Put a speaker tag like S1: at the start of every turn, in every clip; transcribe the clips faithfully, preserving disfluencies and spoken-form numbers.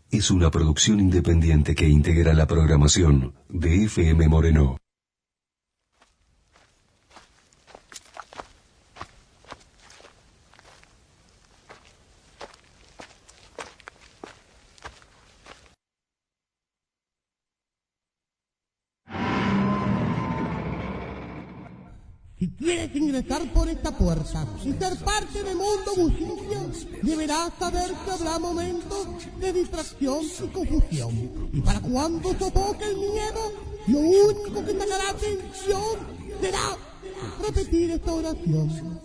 S1: es una producción independiente que integra la programación de F M Moreno.
S2: Si quieres ingresar por esta puerta y ser parte del mundo bullicio, deberás saber que habrá momentos de distracción y confusión. Y para cuando sofoque el miedo, lo único que sacará atención será repetir esta oración.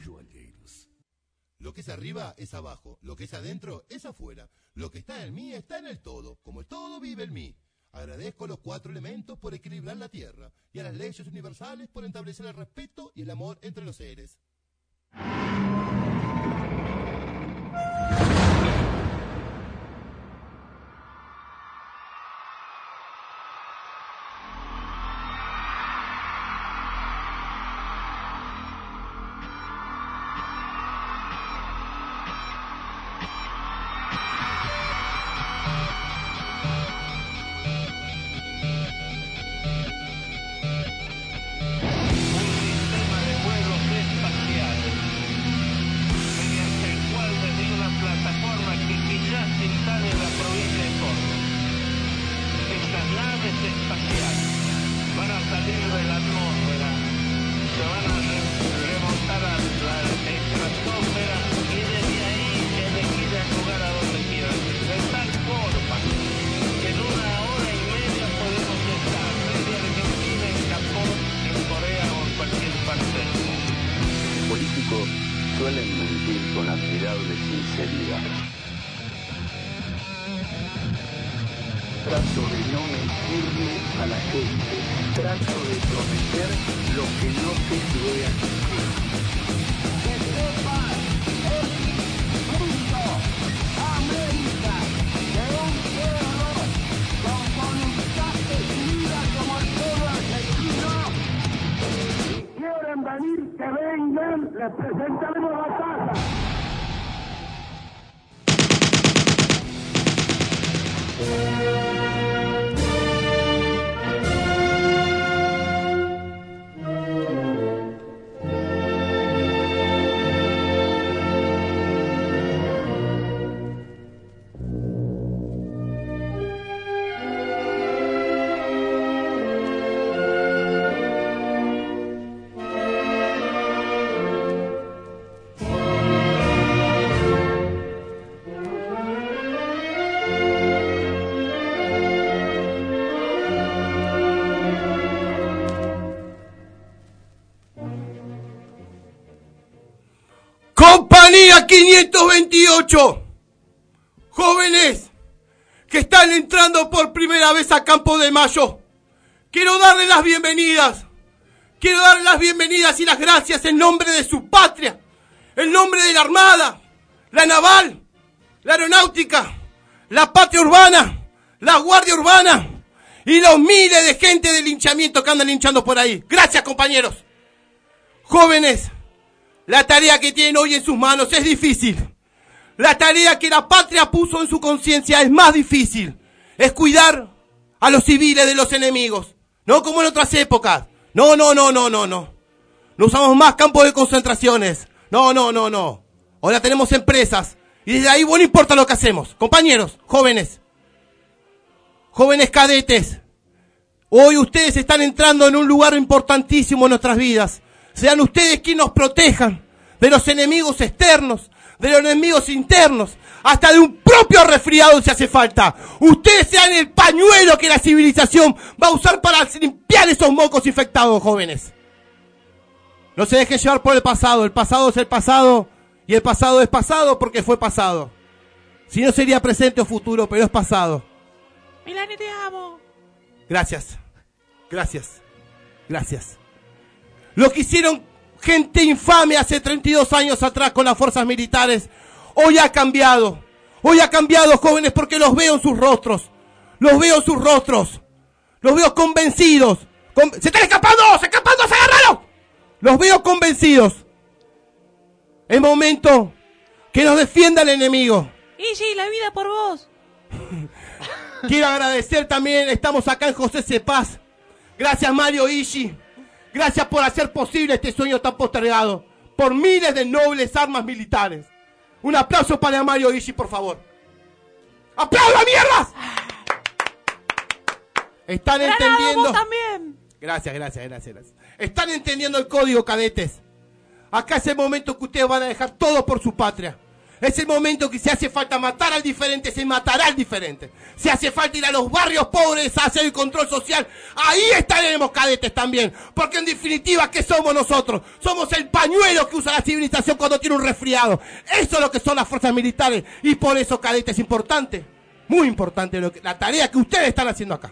S3: Lo que es arriba es abajo, lo que es adentro es afuera, lo que está en mí está en el todo, como el todo vive en mí. Agradezco a los cuatro elementos por equilibrar la tierra y a las leyes universales por establecer el respeto y el amor entre los seres.
S4: Suelen mentir con admirable sinceridad. Trato de no mentirle a la gente. Trato de prometer lo que no sé si voy a cumplir. Que sepas, es punto América de un pueblo con voluntad decidida como el pueblo argentino. Si quieren venir, que vengan, les presentaremos la casa.
S5: Compañía quinientos veintiocho, jóvenes que están entrando por primera vez a Campo de Mayo, quiero darles las bienvenidas, quiero darles las bienvenidas y las gracias en nombre de su patria, en nombre de la Armada, la Naval, la Aeronáutica, la Patria Urbana, la Guardia Urbana y los miles de gente de linchamiento que andan linchando por ahí. Gracias, compañeros. Jóvenes, la tarea que tienen hoy en sus manos es difícil. La tarea que la patria puso en su conciencia es más difícil. Es cuidar a los civiles de los enemigos. No como en otras épocas. No, no, no, no, no, no. No usamos más campos de concentraciones. No, no, no, no. Ahora tenemos empresas. Y desde ahí, bueno, importa lo que hacemos. Compañeros, jóvenes. Jóvenes cadetes. Hoy ustedes están entrando en un lugar importantísimo en nuestras vidas. Sean ustedes quienes nos protejan de los enemigos externos, de los enemigos internos, hasta de un propio resfriado si hace falta. Ustedes sean el pañuelo que la civilización va a usar para limpiar esos mocos infectados, jóvenes. No se dejen llevar por el pasado. El pasado es el pasado y el pasado es pasado porque fue pasado. Si no sería presente o futuro, pero es pasado.
S6: Milani, te amo.
S5: Gracias, gracias, gracias. Lo que hicieron gente infame hace treinta y dos años atrás con las fuerzas militares, hoy ha cambiado. Hoy ha cambiado, jóvenes, porque los veo en sus rostros. Los veo en sus rostros. Los veo convencidos. Con... ¡Se están escapando! ¡Se escapando! ¡Se agarraron! Los veo convencidos. Es momento que nos defienda el enemigo.
S6: Igi, la vida por vos.
S5: Quiero agradecer también, estamos acá en José Cepaz. Gracias Mario Ishi. Gracias por hacer posible este sueño tan postergado. Por miles de nobles armas militares. Un aplauso para Mario Ishi, por favor. ¡Aplauda, mierdas! Están
S6: Granado,
S5: entendiendo.
S6: vos también.
S5: Gracias, gracias, gracias, gracias. Están entendiendo el código, cadetes. Acá es el momento que ustedes van a dejar todo por su patria. Es el momento que si hace falta matar al diferente, se matará al diferente. Si hace falta ir a los barrios pobres a hacer el control social, ahí estaremos, cadetes, también. Porque en definitiva, ¿qué somos nosotros? Somos el pañuelo que usa la civilización cuando tiene un resfriado. Eso es lo que son las fuerzas militares. Y por eso, cadetes, es importante, muy importante lo que, la tarea que ustedes están haciendo acá.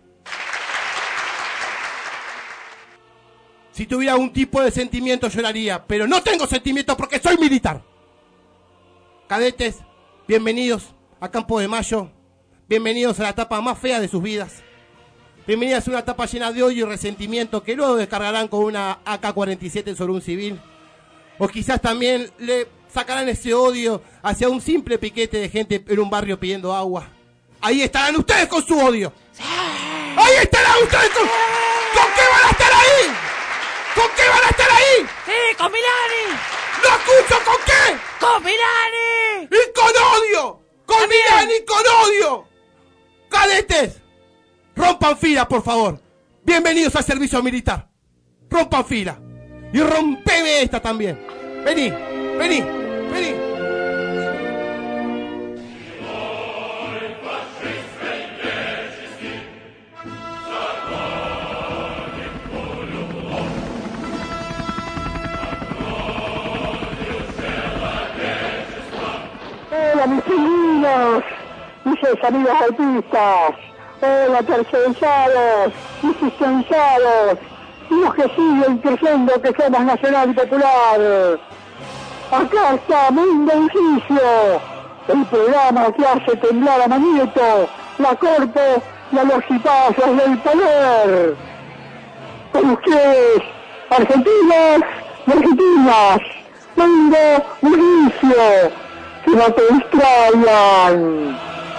S5: Si tuviera algún tipo de sentimiento lloraría, pero no tengo sentimientos porque soy militar. Cadetes, bienvenidos a Campo de Mayo, bienvenidos a la etapa más fea de sus vidas, bienvenidos a una etapa llena de odio y resentimiento que luego descargarán con una A K cuarenta y siete sobre un civil, o quizás también le sacarán ese odio hacia un simple piquete de gente en un barrio pidiendo agua. Ahí estarán ustedes con su odio. Ahí estarán ustedes con... ¿Con qué van a estar ahí? ¿Con qué van a estar ahí?
S6: Sí, con Milani.
S5: ¡No escucho! ¿Con qué?
S6: ¡Con Milani!
S5: ¡Y con odio! ¡Con Milani y con odio! ¡Cadetes! Rompan fila, por favor. Bienvenidos al servicio militar. Rompan fila. Y rompeme esta también. Vení, vení, vení.
S7: Hola mis pingüinos, mis amigos autistas, hola tercerizados, mis dispensados, y los que siguen creyendo que somos nacional y popular. Acá está Mundo Edificio, el programa que hace temblar a Manieto, la corte y a los cipazos del poder. Con ustedes, argentinas y argentinas, Mundo Edificio. ¡Que no te distraigan!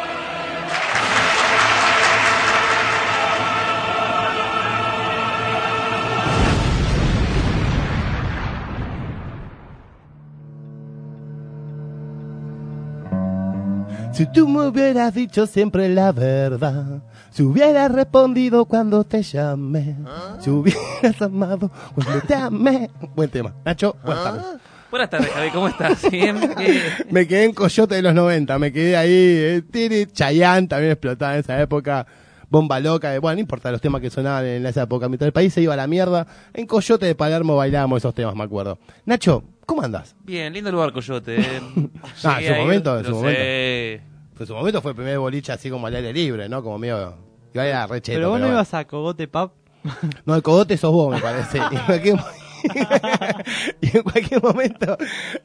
S8: Si tú me hubieras dicho siempre la verdad, si hubieras respondido cuando te llamé, ¿Ah? Si hubieras amado cuando te amé. Buen tema. Nacho, buenas tardes.
S9: Buenas tardes, Javi, ¿cómo estás? ¿Bien? ¿Qué?
S8: Me quedé en Coyote de los noventa, me quedé ahí, eh, Tiri, Chayanne también explotaba en esa época, Bomba Loca, de, bueno, no importa los temas que sonaban en esa época, mientras el país se iba a la mierda, en Coyote de Palermo bailábamos esos temas, me acuerdo. Nacho, ¿cómo andás?
S9: Bien, lindo lugar Coyote. Eh.
S8: Ah, en su momento, en su momento.
S9: Sé.
S8: En su momento fue el primer boliche así como al aire libre, ¿no? Como medio, iba a re cheto.
S10: Pero vos no
S8: bueno.
S10: ibas a Cogote Pub.
S8: No, el Cogote sos vos, me parece. Y en cualquier, y en cualquier momento...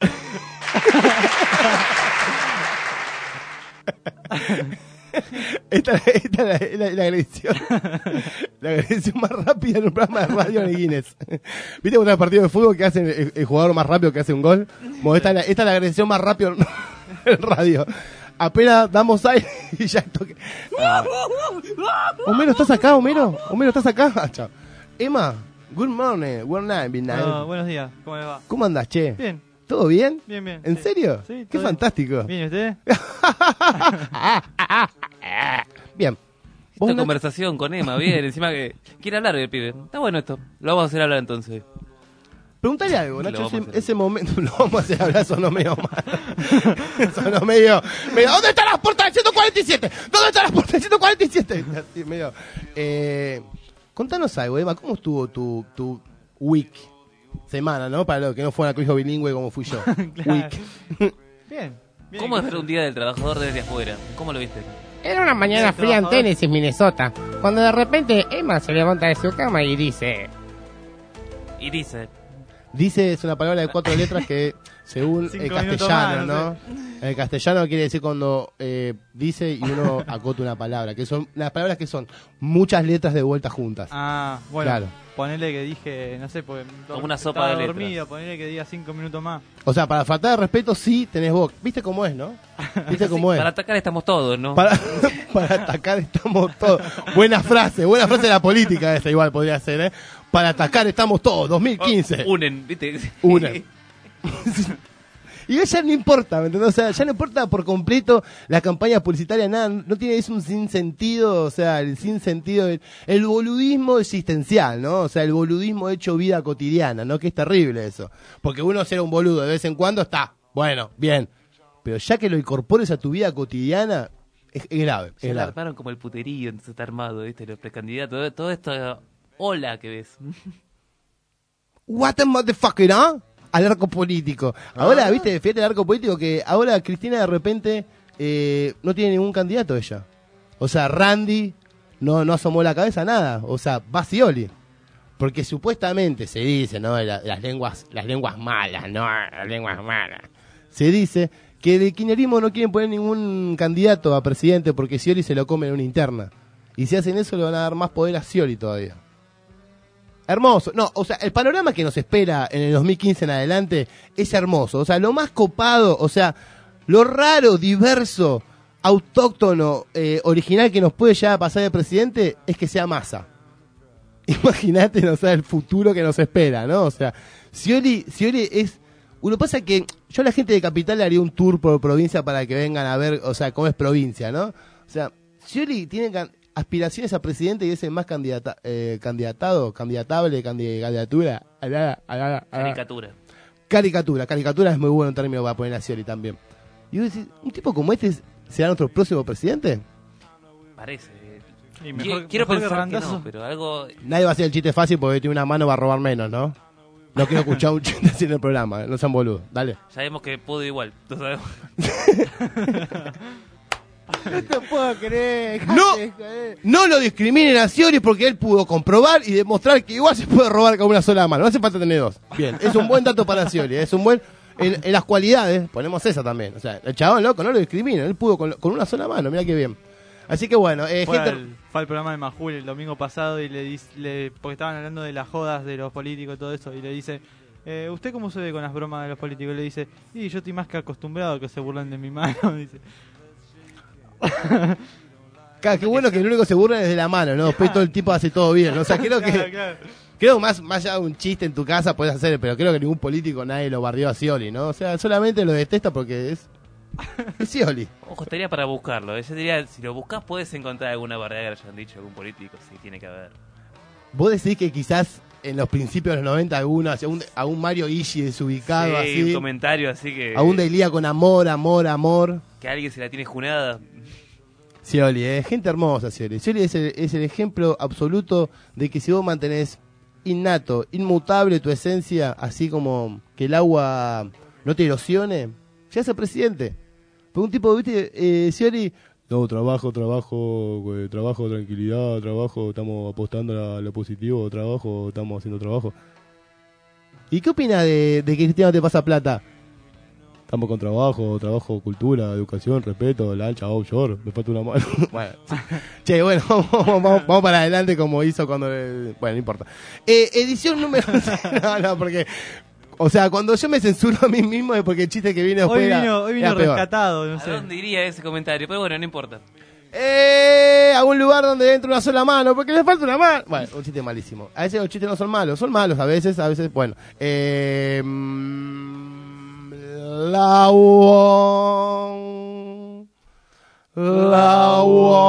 S8: Esta, esta es la, la, la agresión la agresión más rápida en un programa de radio en Guinness. ¿Viste cuando hay partidos de fútbol que hacen el, el jugador más rápido que hace un gol? Bueno, esta, esta es la agresión más rápida en radio. Apenas damos aire y ya toque. Ah. Homero, ¿estás acá, Homero? Homero, ¿estás acá? Ah, chao. Emma, good morning, good night, good night.
S10: No, buenos días, ¿cómo le va?
S8: ¿Cómo andás, che?
S10: Bien.
S8: ¿Todo bien?
S10: Bien, bien.
S8: ¿En
S10: sí.
S8: serio?
S10: Sí,
S8: Qué fantástico.
S10: Bien, ¿y usted?
S8: Bien.
S9: Esta conversación con Emma, bien, encima que quiere hablar el pibe. Está bueno esto, lo vamos a hacer hablar entonces.
S8: Preguntale algo, Nacho, ese, ese momento lo vamos a hacer hablar, sonó medio mal. Sonó medio, medio, ¿dónde están las puertas del ciento cuarenta y siete? ¿Dónde están las puertas del ciento cuarenta y siete? Así, medio. Eh, contanos algo, Emma, ¿cómo estuvo tu, tu week? Semana, ¿no? Para los que no fueron a colegio bilingüe como fui yo.
S10: Claro.
S8: Week.
S10: Bien. bien
S9: ¿Cómo es un día del trabajador desde afuera? ¿Cómo lo viste?
S11: Era una mañana fría en Tennessee, Minnesota, cuando de repente Emma se levanta de su cama y dice...
S9: Y dice...
S8: Dice es una palabra de cuatro letras que según el
S10: Cinco minutos
S8: castellano,
S10: más,
S8: ¿no?
S10: no sé.
S8: El castellano quiere decir cuando eh, dice y uno acota una palabra, que son las palabras que son muchas letras de vuelta juntas.
S10: Ah, bueno.
S8: Claro.
S10: Ponele que dije, no sé, porque
S9: Como una sopa
S10: estaba
S9: de letras.
S10: dormido, ponele que diga cinco minutos más.
S8: O sea, para faltar de respeto, sí tenés vos. ¿Viste cómo es, no? ¿Viste cómo es?
S9: Para atacar estamos todos, ¿no?
S8: Para, para atacar estamos todos. Buena frase, buena frase de la política esa, igual podría ser, ¿eh? Para atacar estamos todos, dos mil quince.
S9: Unen, ¿viste?
S8: Unen. Y ya no importa, ¿me entendés? O sea, ya no importa por completo la campaña publicitaria, nada, no tiene, es un sinsentido, o sea, el sinsentido, el, el boludismo existencial, ¿no? O sea, el boludismo hecho vida cotidiana, ¿no? Que es terrible eso. Porque uno ser un boludo de vez en cuando está, bueno, bien. Pero ya que lo incorpores a tu vida cotidiana, es, es grave, es
S9: Ya la
S8: grave.
S9: armaron como el puterío, entonces está armado, ¿viste? Los precandidatos, todo, todo esto, hola que ves.
S8: What the motherfucker, ¿no? Al arco político. Ahora,
S9: Ah.
S8: viste, fíjate el arco político que ahora Cristina de repente eh, no tiene ningún candidato ella. O sea, Randy no, no asomó la cabeza a nada. O sea, va Scioli. Porque supuestamente se dice, ¿no? La- las lenguas, las lenguas malas, ¿no? Las lenguas malas. Se dice que de kirchnerismo no quieren poner ningún candidato a presidente porque Scioli se lo come en una interna. Y si hacen eso le van a dar más poder a Scioli todavía. Hermoso. No, o sea, el panorama que nos espera en el dos mil quince en adelante es hermoso. O sea, lo más copado, o sea, lo raro, diverso, autóctono, eh, original que nos puede llegar a pasar de presidente es que sea Massa. Imagínate, no sé, el futuro que nos espera, ¿no? O sea, Scioli, Scioli es... Uno pasa que yo a la gente de Capital le haría un tour por provincia para que vengan a ver, o sea, cómo es provincia, ¿no? O sea, Scioli tiene can- aspiraciones a presidente y es el más candidata, eh, candidatado, candidatable, candi- candidatura. Alá, alá, alá.
S9: Caricatura.
S8: Caricatura, caricatura es muy bueno un término para poner a Scioli también. Y vos decís, ¿un tipo como este será nuestro próximo presidente?
S9: Parece.
S10: Y
S9: Qui-
S10: mejor-
S9: Quiero
S10: mejor que
S9: pensar que
S10: Randazzo.
S9: no, pero algo...
S8: Nadie va a hacer el chiste fácil porque tiene una mano va a robar menos, ¿no? No quiero escuchar un chiste así en el programa, no sean boludos, dale.
S9: Sabemos que puedo igual. ¿Lo sabemos?
S11: No te puedo creer.
S8: No,
S11: dejate, joder.
S8: no lo discriminen a Scioli porque él pudo comprobar y demostrar que igual se puede robar con una sola mano. No hace falta tener dos. Bien, es un buen dato para Scioli. Es un buen. En, en las cualidades, ponemos esa también. O sea, el chabón loco no lo discrimina. Él pudo con, con una sola mano. Mira qué bien. Así que bueno, eh,
S10: Fue,
S8: gente.
S10: al, fue al programa de Majul el domingo pasado y le dice, le, porque estaban hablando de las jodas de los políticos y todo eso, y le dice, eh, ¿usted cómo se ve con las bromas de los políticos? Y le dice, y yo estoy más que acostumbrado a que se burlen de mi mano. Dice.
S8: Claro, qué bueno que el único que se burla es de la mano, ¿no? Después todo el tipo hace todo bien. ¿no? O sea, creo que.
S10: Claro, claro.
S8: Creo que más, más allá de un chiste en tu casa puedes hacer, pero creo que ningún político nadie lo bardeó a Scioli, ¿no? O sea, solamente lo detesta porque es. Es Scioli.
S9: Ojo, estaría para buscarlo. Ese diría, si lo buscas puedes encontrar alguna barrera que le hayan dicho algún político. Sí, tiene que haber.
S8: ¿Vos decís que quizás en los principios de los noventa alguno, hacia un, a un Mario Ishi desubicado
S9: Sí, un
S8: así,
S9: comentario así que...
S8: a un Delia con amor, amor, amor?
S9: Que alguien se la tiene junada.
S8: Scioli, eh, gente hermosa Scioli. Scioli es el, es el ejemplo absoluto de que si vos mantenés innato, inmutable tu esencia, así como que el agua no te erosione, ya es el presidente. Porque un tipo, viste, eh, Scioli, no, trabajo, trabajo, eh, trabajo, tranquilidad, trabajo, estamos apostando a lo positivo, trabajo, estamos haciendo trabajo. ¿Y qué opina de, de que Cristiano te pasa plata? Estamos con trabajo, trabajo, cultura, educación, respeto, lancha, offshore, me falta una mano. Bueno, sí. Che, bueno, vamos, vamos, vamos para adelante como hizo cuando... eh, bueno, no importa. Eh, edición número... no, no, porque... O sea, cuando yo me censuro a mí mismo es porque el chiste que vino después
S10: Hoy
S8: era-
S10: vino, hoy vino
S8: era peor.
S10: rescatado, no
S9: ¿A
S10: sé.
S9: dónde iría ese comentario? Pero bueno, no importa.
S8: Eh, a un lugar donde entra una sola mano, porque le falta una mano. Bueno, un chiste malísimo. A veces los chistes no son malos, son malos a veces, a veces, bueno. Eh, mm, la won, la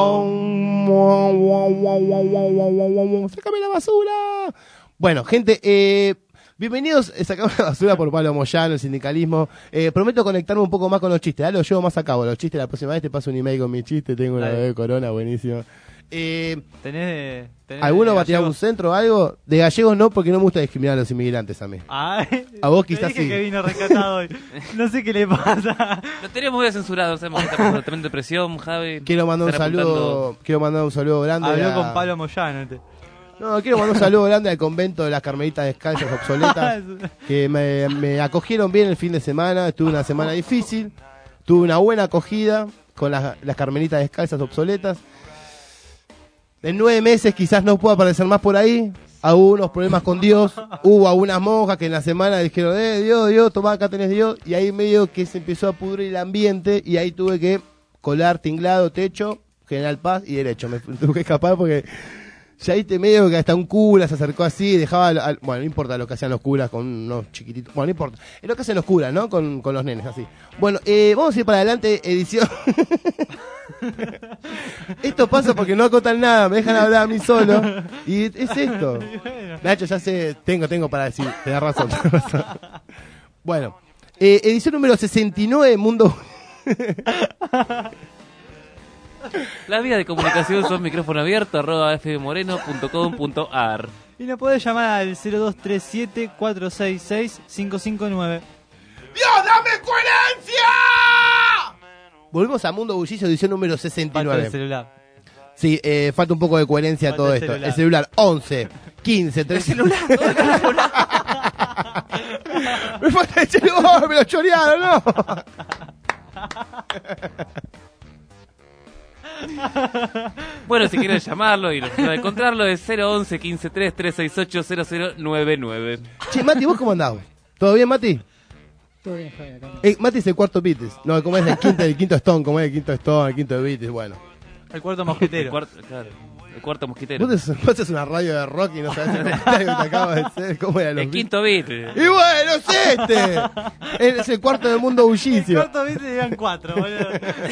S8: won, sácame la basura. Bueno, gente, eh, bienvenidos a Sacame la basura por Pablo Moyano, el sindicalismo. Eh, prometo conectarme un poco más con los chistes. Ahora lo llevo más a cabo. Los chistes, la próxima vez te paso un email con mis chistes. Tengo una
S10: Dale.
S8: bebé corona, buenísimo. Eh,
S10: ¿Tenés, tenés
S8: ¿Alguno va a tirar un
S10: gallegos?
S8: centro o algo? De gallegos no, porque no me gusta discriminar a los inmigrantes a mí.
S10: Ay,
S8: A vos
S10: te
S8: quizás
S10: dije
S8: sí.
S10: que vino rescatado hoy. No sé qué le pasa.
S9: Lo tenemos muy censurado, sabemos que estamos en tratamiento de presión, Javi.
S8: Quiero mandar un
S9: Están
S8: saludo,
S9: apuntando-
S8: quiero mandar un saludo grande.
S10: Habló
S8: a-
S10: con Pablo Moyano. Este.
S8: No, quiero mandar un saludo grande al convento de las Carmelitas Descalzas Obsoletas, que me, me acogieron bien el fin de semana. Tuve una semana difícil, tuve una buena acogida con las, las Carmelitas Descalzas Obsoletas. En nueve meses quizás no pueda aparecer más por ahí. Hubo unos problemas con Dios. Hubo algunas monjas que en la semana dijeron, eh, Dios, Dios, tomá, acá tenés Dios. Y ahí medio que se empezó a pudrir el ambiente y ahí tuve que colar, tinglado, techo, General Paz y derecho. Me tuve que escapar porque ya ahí te medio que hasta un cura se acercó así, dejaba, al, al, bueno, no importa lo que hacían los curas con unos chiquititos, bueno, no importa, es lo que hacen los curas, ¿no? Con, con los nenes, así. Bueno, eh, vamos a ir para adelante, edición. Esto pasa porque no acotan nada, me dejan hablar a mí solo, y es esto. Nacho, ya sé, tengo, tengo para decir, te da razón, te da razón. Bueno, eh, edición número sesenta y nueve, Mundo...
S9: Las vías de comunicación son micrófono abierto arroba fmoreno punto com punto ar.
S10: Y nos podés llamar al cero dos tres siete cuatro seis seis cinco cinco nueve.
S5: ¡Dios, dame coherencia!
S8: Volvemos a Mundo Bullicio, edición número sesenta y nueve.
S10: Falta el celular.
S8: Sí, eh, falta un poco de coherencia a
S10: Falta
S8: todo
S10: el
S8: esto.
S10: celular.
S8: El celular, once, quince, trece.
S9: El celular.
S8: Me falta el celular, me lo chorearon, ¿no?
S9: Bueno, si quieren llamarlo y no pueden encontrarlo es cero once quince tres tres seis ocho cero cero nueve nueve.
S8: Che, Mati, ¿vos cómo andás? ¿Todo bien, Mati?
S11: Todo bien, Javier.
S8: Eh, Mati es el cuarto Beatles. No, como es el quinto, el quinto Stone, como es el quinto Stone, el quinto de Beatles, bueno.
S10: El cuarto mosquetero.
S9: El cuarto, claro, el cuarto mosquitero.
S8: Vos es- vos haces una radio de rock y no sabés el comentario que te acaba de hacer. ¿Cómo era los
S9: El quinto beat.
S8: Beatles? Y bueno, es este. Es el cuarto del Mundo
S10: El
S8: Bullicio.
S10: cuarto viste llegan cuatro, boludo.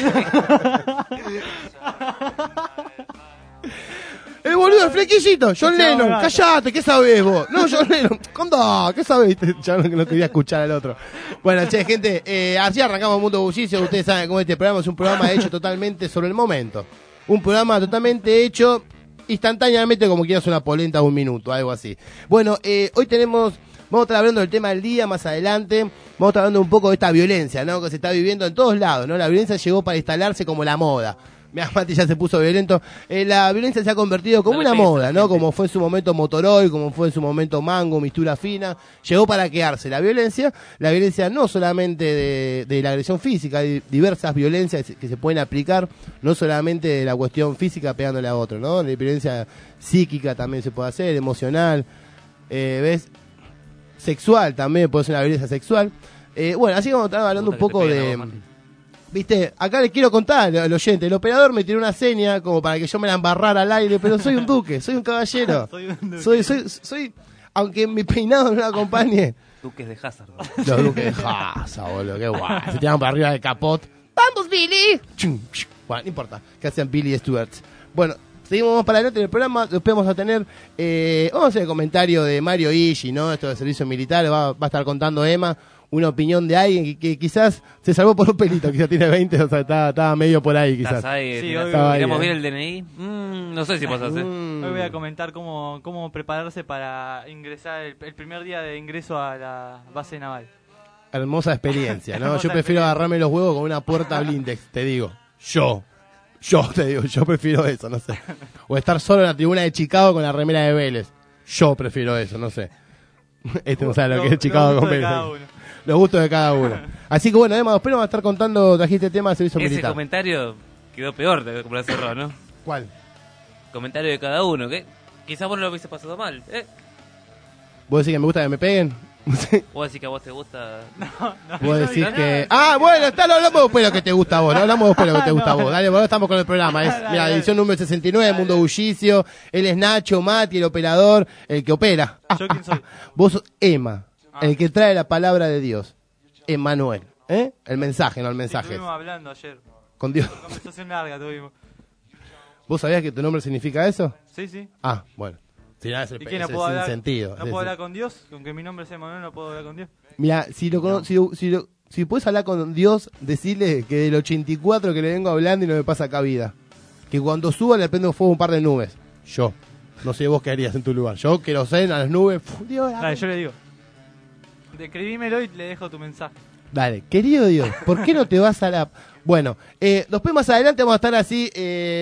S8: El boludo, el flequillito, John
S10: Chao,
S8: Lennon,
S10: gato.
S8: callate, ¿qué sabés vos? No, John Lennon, condá, ¿qué sabés? Ya no, no quería escuchar al otro. Bueno, che, gente, eh, así arrancamos Mundo Bullicio. Ustedes saben cómo este programa es un programa hecho totalmente sobre el momento. Un programa totalmente hecho instantáneamente, como quieras una polenta de un minuto, algo así. Bueno, eh, hoy tenemos, vamos a estar hablando del tema del día más adelante. Vamos a estar hablando un poco de esta violencia, ¿no? Que se está viviendo en todos lados, ¿no? La violencia llegó para instalarse como la moda. Mira, Mati ya se puso violento. Eh, la violencia se ha convertido como
S9: No le
S8: una
S9: pegues a
S8: moda,
S9: la
S8: ¿no?
S9: gente.
S8: Como fue en su momento Motorola, como fue en su momento Mango, Mistura Fina. Llegó para quedarse la violencia. La violencia no solamente de, de la agresión física, hay diversas violencias que se pueden aplicar, no solamente de la cuestión física pegándole a otro, ¿no? La violencia psíquica también se puede hacer, emocional, eh, ¿ves? Sexual también puede ser una violencia sexual. Eh, bueno, así que vamos a estar hablando un
S9: Puta que te
S8: poco
S9: pegan a
S8: de...
S9: vos, Mati.
S8: Viste, acá les quiero contar al oyente, el operador me tiró una seña como para que yo me la embarrara al aire, pero soy un duque, soy un caballero.
S10: Soy un duque.
S8: Soy, soy, soy, aunque mi peinado no me acompañe.
S9: Duques de Hazard.
S8: Los duques de Hazard, boludo, qué guay. Se tiran para arriba del capot. ¡Vamos, Billy! Chum, chum. Bueno, no importa, que hacen Billy Stewart. Bueno, seguimos más para adelante en el programa, después vamos a tener, eh, vamos a hacer el comentario de Mario Ishi, ¿no? Esto de servicio militar, va, va a estar contando Emma. Una opinión de alguien que, que quizás se salvó por un pelito, quizás tiene veinte, o sea, estaba, estaba medio por ahí, quizás.
S9: ¿Estás ahí?
S10: Sí,
S9: Mirá,
S10: obvio.
S8: Estaba ahí,
S9: miramos
S8: eh.
S9: bien el D N I. Mm, no sé si pasa a hacer.
S8: Mm.
S10: Hoy voy a comentar cómo, cómo prepararse para ingresar el, el primer día de ingreso a la base naval.
S8: Hermosa experiencia, ¿no?
S10: Hermosa
S8: Yo prefiero
S10: experiencia.
S8: agarrarme los huevos con una puerta blindex, te digo. Yo. Yo te digo, yo prefiero eso, no sé. O estar solo en la tribuna de Chicago con la remera de Vélez. Yo prefiero eso, no sé. Este no sabe lo, que es Chicago
S10: Los
S8: con
S10: gustos de
S8: Vélez.
S10: cada uno.
S8: Los gustos de cada uno. Así que bueno, Emma, después nos va a estar contando, trajiste el tema de servicio
S9: Ese
S8: militar.
S9: comentario quedó peor de como lo cerró, ¿no?
S8: ¿Cuál?
S9: Comentario de cada uno, que quizás vos no lo hubiese pasado mal. ¿eh?
S8: ¿Vos decís que me gusta que me peguen?
S9: Vos decís que a vos te gusta.
S8: Vos decís
S9: no,
S8: que...
S9: no.
S8: Ah, bueno, está, no hablamos después de lo que te gusta a vos, no hablamos después de lo que te gusta a vos. Dale, bueno, estamos con el programa. Es, mira, edición número sesenta y nueve, Mundo Bullicio. Él es Nacho, Mati, el operador, el que opera. Ah,
S10: ¿Yo quién soy?
S8: Vos sos Emma,
S10: Ah.
S8: el que trae la palabra de Dios. Emmanuel, ¿eh? El mensaje, no el mensaje.
S10: Estuvimos hablando ayer.
S8: Con Dios.
S10: Una conversación larga tuvimos.
S8: ¿Vos sabías que tu nombre significa eso?
S10: Sí, sí.
S8: Ah, bueno. Si no, es el,
S10: ¿Y qué,
S8: es
S10: no
S8: el
S10: puedo hablar?
S8: sinsentido.
S10: ¿No
S8: Es
S10: puedo
S8: el-
S10: hablar con Dios? Aunque mi nombre sea Manuel, no puedo hablar con Dios.
S8: Mira, si lo, cono- si, lo- si, lo- si puedes hablar con Dios, decirle que del ochenta y cuatro que le vengo hablando y no me pasa acá vida. Que cuando suba le prendo fuego un par de nubes. Yo. No sé vos qué harías en tu lugar. Yo, que lo sé, a las nubes. fu- Dios,
S10: Dale, yo le digo. Escribímelo y le dejo tu mensaje.
S8: Dale, querido Dios, ¿por qué no te vas a la...? Bueno, eh, después más adelante vamos a estar así, eh,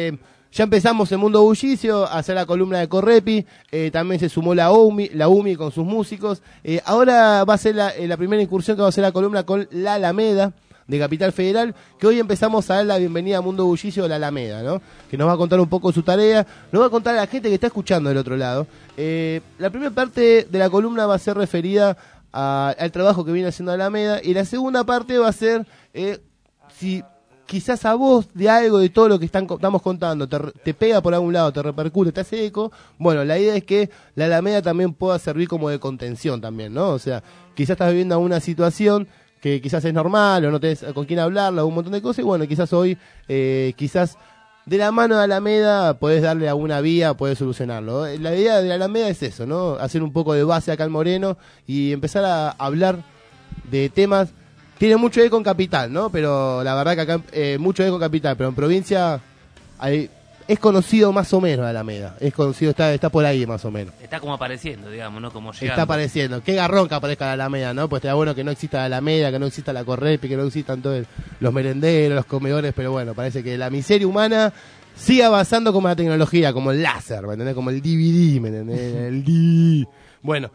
S8: ya empezamos en Mundo Bullicio a hacer la columna de Correpi, eh, también se sumó la U M I, la U M I con sus músicos. Eh, ahora va a ser la, eh, la primera incursión que va a ser la columna con La Alameda, de Capital Federal, que hoy empezamos a dar la bienvenida a Mundo Bullicio de La Alameda, ¿no? Que nos va a contar un poco su tarea, nos va a contar a la gente que está escuchando del otro lado. Eh, la primera parte de la columna va a ser referida a, al trabajo que viene haciendo Alameda, y la segunda parte va a ser eh, si quizás a vos de algo de todo lo que están, estamos contando te, te pega por algún lado, te repercute, te hace eco. Bueno, la idea es que la Alameda también pueda servir como de contención también, ¿no? O sea, quizás estás viviendo alguna situación que quizás es normal o no tenés con quién hablarla, un montón de cosas, y bueno, quizás hoy, eh, quizás de la mano de Alameda podés darle alguna vía, podés solucionarlo. La idea de la Alameda es eso, ¿no? Hacer un poco de base acá en Moreno y empezar a hablar de temas. Tiene mucho eco en Capital, ¿no? Pero la verdad que acá, eh, mucho eco en Capital, pero en provincia hay, es conocido más o menos Alameda. Es conocido, está, está por ahí más o menos.
S9: Está como apareciendo, digamos, ¿no? Como llegando.
S8: Está apareciendo. Qué garrón que aparezca la Alameda, ¿no? Pues estaría bueno que no exista la Alameda, que no exista la Correpi, que no existan todos los merenderos, los comedores, pero bueno, parece que la miseria humana sigue avanzando como la tecnología, como el láser, ¿me entendés? Como el D V D, ¿me entendés? El D V D. Bueno,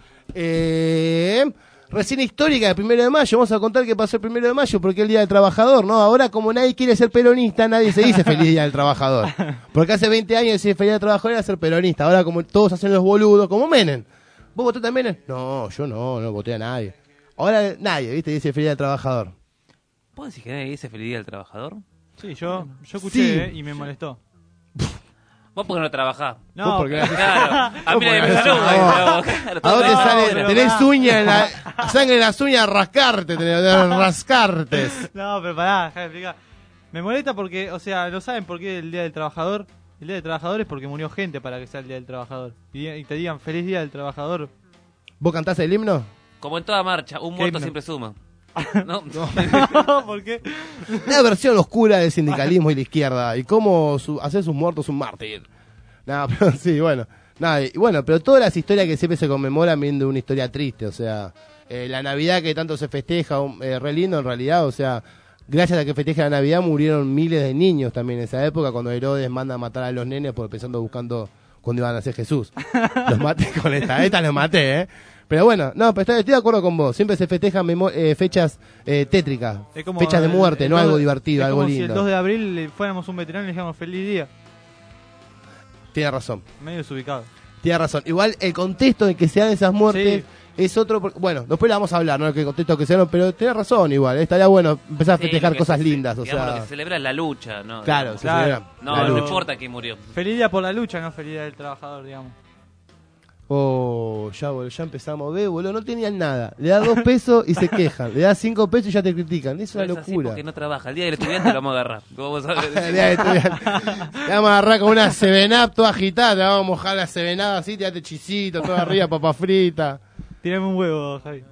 S8: eh... Resina histórica del primero de mayo, vamos a contar qué pasó el primero de mayo, porque es el Día del Trabajador, ¿no? Ahora, como nadie quiere ser peronista, nadie se dice Feliz Día del Trabajador. Porque hace veinte años decir Feliz Día del Trabajador era ser peronista. Ahora, como todos hacen los boludos, como Menem. ¿Vos votaste a Menem? No, yo no, no voté a nadie. Ahora nadie, ¿viste? Dice Feliz Día del Trabajador.
S9: ¿Puedo decir que nadie dice Feliz Día del Trabajador?
S10: Sí, yo, yo escuché
S8: Sí.
S10: eh, y me molestó.
S9: Vos porque no trabajás.
S10: No,
S8: Vos porque-
S9: Claro, a mí
S8: Vos
S9: nadie me
S8: porque-
S9: saluda.
S8: No.
S9: Claro,
S8: ¿A
S9: todo
S8: dónde
S9: bien.
S8: sale?
S10: pero
S8: Tenés
S10: pará.
S8: uña en la... Sangre en las uñas, rascarte, tenés de rascartes.
S10: No, pero pará, déjame explicar. Me molesta porque, o sea, no saben por qué el Día del Trabajador. El Día del Trabajador es porque murió gente para que sea el Día del Trabajador. Y, y te digan Feliz Día del Trabajador.
S8: ¿Vos cantás el himno?
S9: Como en toda marcha, un
S10: ¿Qué
S9: muerto
S10: himno?
S9: siempre suma. No,
S10: ¿Por qué?
S8: La versión oscura del sindicalismo y la izquierda. Y cómo su, hacer sus muertos un mártir. Nada, pero sí, bueno. Nada, y bueno, pero todas las historias que siempre se conmemoran vienen de una historia triste. O sea, eh, la Navidad que tanto se festeja, un- eh, re lindo en realidad. O sea, gracias a que festeja la Navidad murieron miles de niños también en esa época, cuando Herodes manda a matar a los nenes por pensando buscando cuando iban a ser Jesús. Los maté con esta, esta los maté, ¿eh? Pero bueno, no, pero estoy, estoy de acuerdo con vos. Siempre se festejan memo- eh, fechas eh, tétricas,
S10: Es como
S8: fechas de
S10: el-
S8: muerte,
S10: el
S8: no
S10: dos
S8: algo
S10: de-
S8: divertido,
S10: es
S8: algo
S10: como si
S8: lindo.
S10: el dos de abril le fuéramos un veterano y le dijéramos Feliz Día.
S8: Tiene razón.
S10: Medio desubicado.
S8: Tiene razón. Igual el contexto en que se dan esas muertes es otro. por- Bueno, después le vamos a hablar, ¿no? El contexto que se dan, pero tiene razón igual. ¿eh? Estaría bueno empezar a
S9: Sí,
S8: festejar
S9: lo que
S8: cosas
S9: se-
S8: lindas. O
S9: digamos,
S8: sea,
S9: lo que se celebra es la lucha, ¿no?
S8: claro,
S9: Digamos.
S8: se
S10: Claro.
S8: celebra
S9: No,
S8: la
S9: no
S8: lucha.
S9: importa quién murió.
S10: Feliz Día por la lucha, no Feliz Día del Trabajador, digamos.
S8: Oh, ya, boludo, ya empezamos. Ve, boludo, no tenían nada. Le da dos pesos y se quejan. Le da cinco pesos y ya te critican. Es una
S9: Pero es así
S8: locura.
S9: porque no trabaja. El día del estudiante lo vamos a agarrar. Vamos a ver.
S8: El día de estudiante. Te vamos a agarrar con una seven up toda agitada. Te vamos a mojar la seven up así, te date chisito, todo arriba, papa frita.
S10: Tirame un huevo, Javi.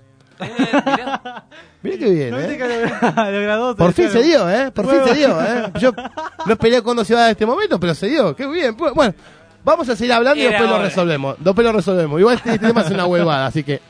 S8: Mirá qué bien,
S10: ¿No viste
S8: ¿eh?
S10: que lo, lo graduó?
S8: Por fin
S10: Te-
S8: se dio, ¿eh? Por fin
S10: Huevo.
S8: se dio, ¿eh? Yo no esperé cuándo se iba a dar este momento, pero se dio. Qué bien. Pues, bueno, vamos a seguir hablando y
S9: Era
S8: después lo
S9: ahora.
S8: resolvemos. Después lo resolvemos. Igual este, este tema es una huevada, así que...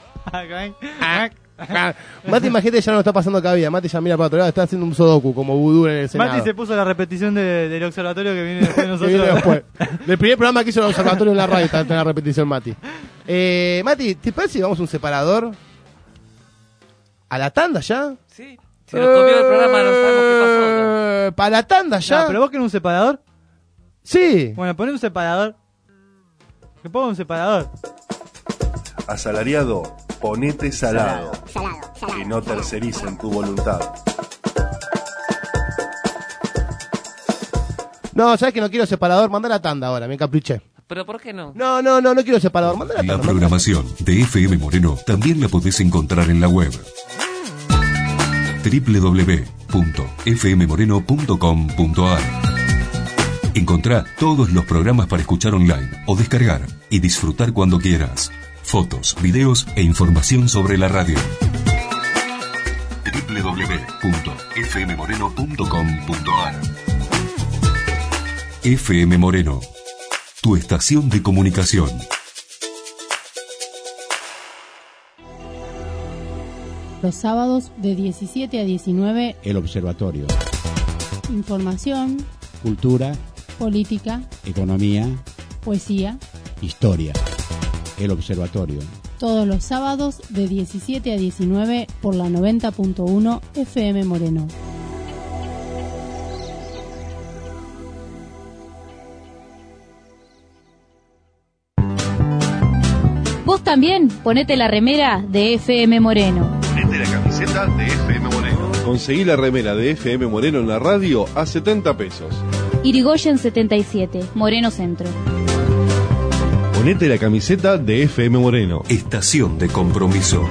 S8: Mati, imagínate, ya no lo está pasando cada día. Mati ya mira para otro lado, está haciendo un sudoku como vudú en el Senado.
S10: Mati se puso la repetición de- del observatorio que viene después de
S8: Que
S10: nosotros.
S8: viene después. Del primer programa que hizo el observatorio en la radio, está en la repetición Mati. Eh, Mati, ¿te parece si vamos a un separador? ¿A la tanda ya?
S9: Sí. Se nos comió el programa, no sabemos qué pasó.
S8: Eh, ¿Para la tanda ya?
S10: No, ¿pero vos querés un separador?
S8: Sí.
S10: Bueno, poné un separador. Que ponga un separador.
S12: Asalariado, ponete salado. Que no tercericen tu voluntad.
S8: No, ¿sabes que no quiero separador? Manda la tanda ahora, me encapriché.
S9: ¿Pero por qué no?
S8: No, no, no, no quiero separador. Manda la
S1: La
S8: tanda.
S1: programación de F M Moreno también la podés encontrar en la web doble u doble u doble u punto f m moreno punto com punto a r. Encontrá todos los programas para escuchar online o descargar y disfrutar cuando quieras. Fotos, videos e información sobre la radio. doble u doble u doble u punto f m moreno punto com punto a r. F M Moreno, tu estación de comunicación.
S13: Los sábados de diecisiete a diecinueve,
S14: El Observatorio.
S13: información,
S14: Cultura
S13: política,
S14: economía,
S13: poesía,
S14: historia. El Observatorio.
S13: Todos los sábados de diecisiete a diecinueve por la noventa punto uno F M Moreno.
S15: Vos también ponete la remera de F M Moreno.
S12: Ponete la camiseta de F M Moreno. Conseguí la remera de F M Moreno en la radio a setenta pesos.
S15: Irigoyen setenta y siete, Moreno Centro.
S12: Ponete la camiseta de F M Moreno.
S1: Estación de compromiso.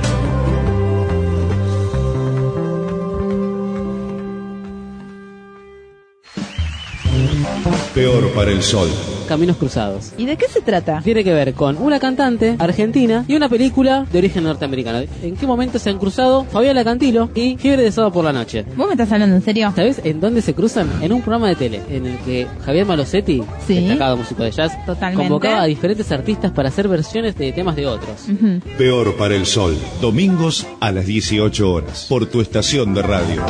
S16: Peor para el sol.
S17: Caminos Cruzados.
S18: ¿Y de qué se trata?
S17: Tiene que ver con una cantante argentina y una película de origen norteamericano. ¿En qué momento se han cruzado Fabiola Cantilo y Fiebre de Sábado por la Noche?
S18: ¿Vos me estás hablando en serio?
S17: ¿Sabés en dónde se cruzan? En un programa de tele en el que Javier Malosetti,
S18: sí,
S17: destacado músico de jazz,
S18: totalmente,
S17: convocaba a diferentes artistas para hacer versiones de temas de otros.
S18: Uh-huh.
S16: Peor para el sol. Domingos a las dieciocho horas. Por tu estación de radio.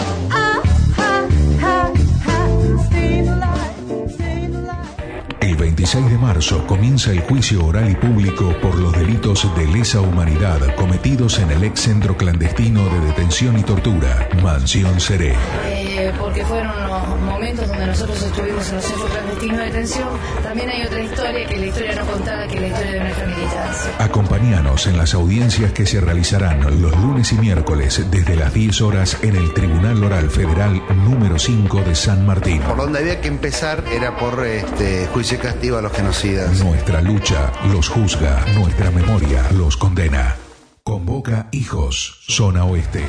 S1: El veintiséis de marzo comienza el juicio oral y público por los delitos de lesa humanidad cometidos en el ex centro clandestino de detención y tortura, Mansión Seré.
S19: Eh, porque fueron unos momentos donde nosotros estuvimos en los centros clandestinos de detención. También hay otra historia, que es la historia no contada, que es la historia de nuestra militancia.
S1: Acompáñanos en las audiencias que se realizarán los lunes y miércoles desde las diez horas en el Tribunal Oral Federal número cinco de San Martín.
S20: Por donde había que empezar era por este juicio y castigo a los genocidas.
S1: Nuestra lucha los juzga, nuestra memoria los condena. Convoca Hijos, Zona Oeste.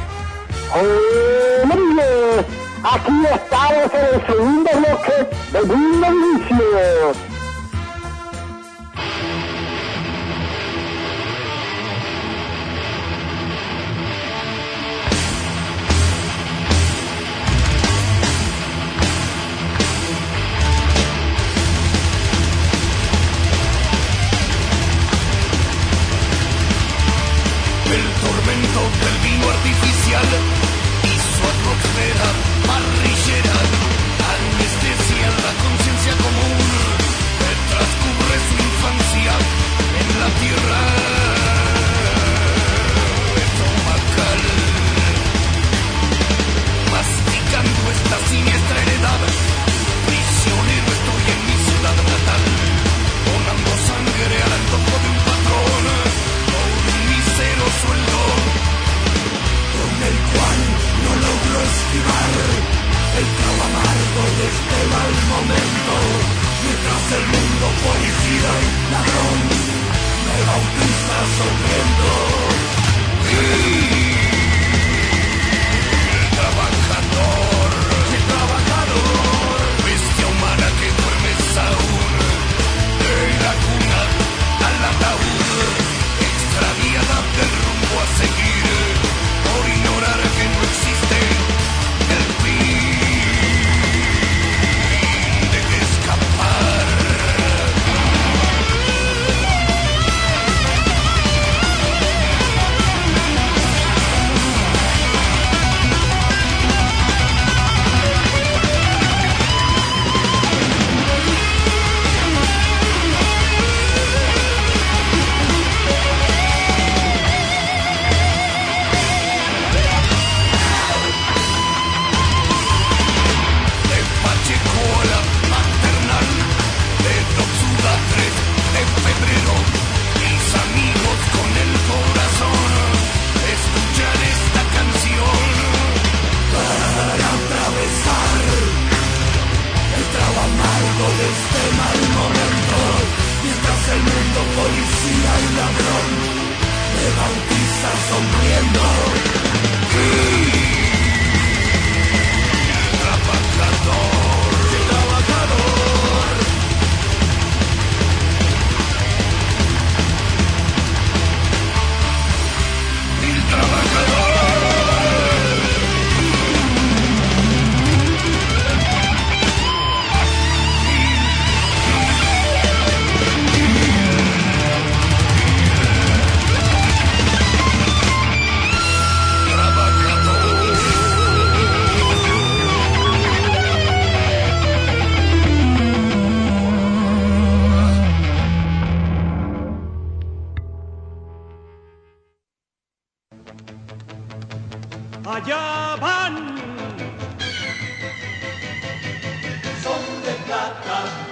S7: ¡Hombre! Aquí estamos en el segundo bloque de Mundo Inicio.
S21: El tormento del vino artificial y su atmósfera parrillera anestesian la conciencia común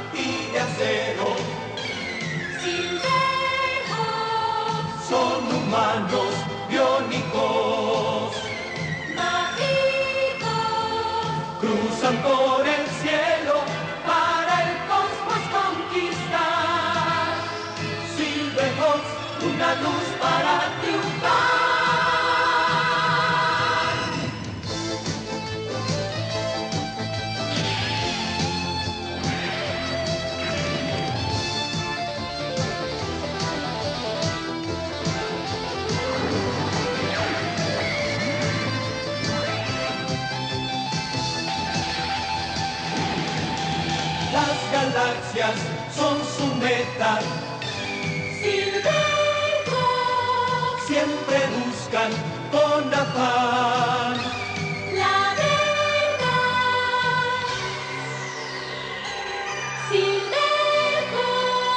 S21: y de acero.
S2: Silvejos
S21: son humanos biónicos.
S2: Mágicos
S21: cruzan por el cielo para el cosmos conquistar. Silvejos, una luz para triunfar. Las galaxias son su meta.
S2: Silvejos
S21: siempre buscan con afán
S2: la verdad. Silvejos.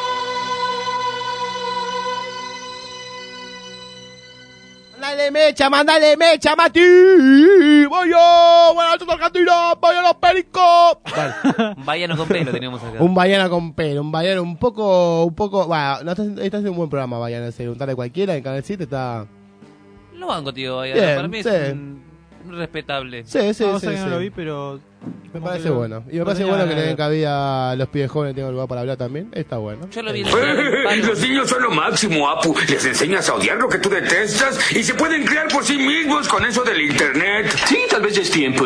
S8: Mandale mecha, mandale mecha, Mati. Voy yo, bueno, esto es Argentina, voy a los pericos. Bueno.
S9: Un baiano con pelo teníamos acá.
S8: Un baiano con pelo, un baiano un poco, un poco, bueno, no, está, está haciendo un buen programa, Baiano, en serio, preguntarle a cualquiera, en Canal siete está...
S9: Lo banco, tío, Baiano,
S8: Bien,
S9: para mí
S8: sí.
S9: es un, un respetable.
S8: Sí, sí,
S10: No,
S8: sí,
S10: sé que
S8: sí.
S10: no lo vi, pero...
S8: Me
S10: como
S8: parece
S10: que lo-
S8: bueno. Y me
S10: lo
S8: parece
S10: tenía
S8: bueno que le
S10: ganas de
S8: den cabida a los pibes jóvenes, tengan lugar para hablar también. Está bueno.
S9: Yo lo vi en
S22: Eh, los niños son lo máximo, Apu. Les enseñas a odiar lo que tú detestas y se pueden crear por sí mismos con eso del internet. Sí, tal vez es tiempo.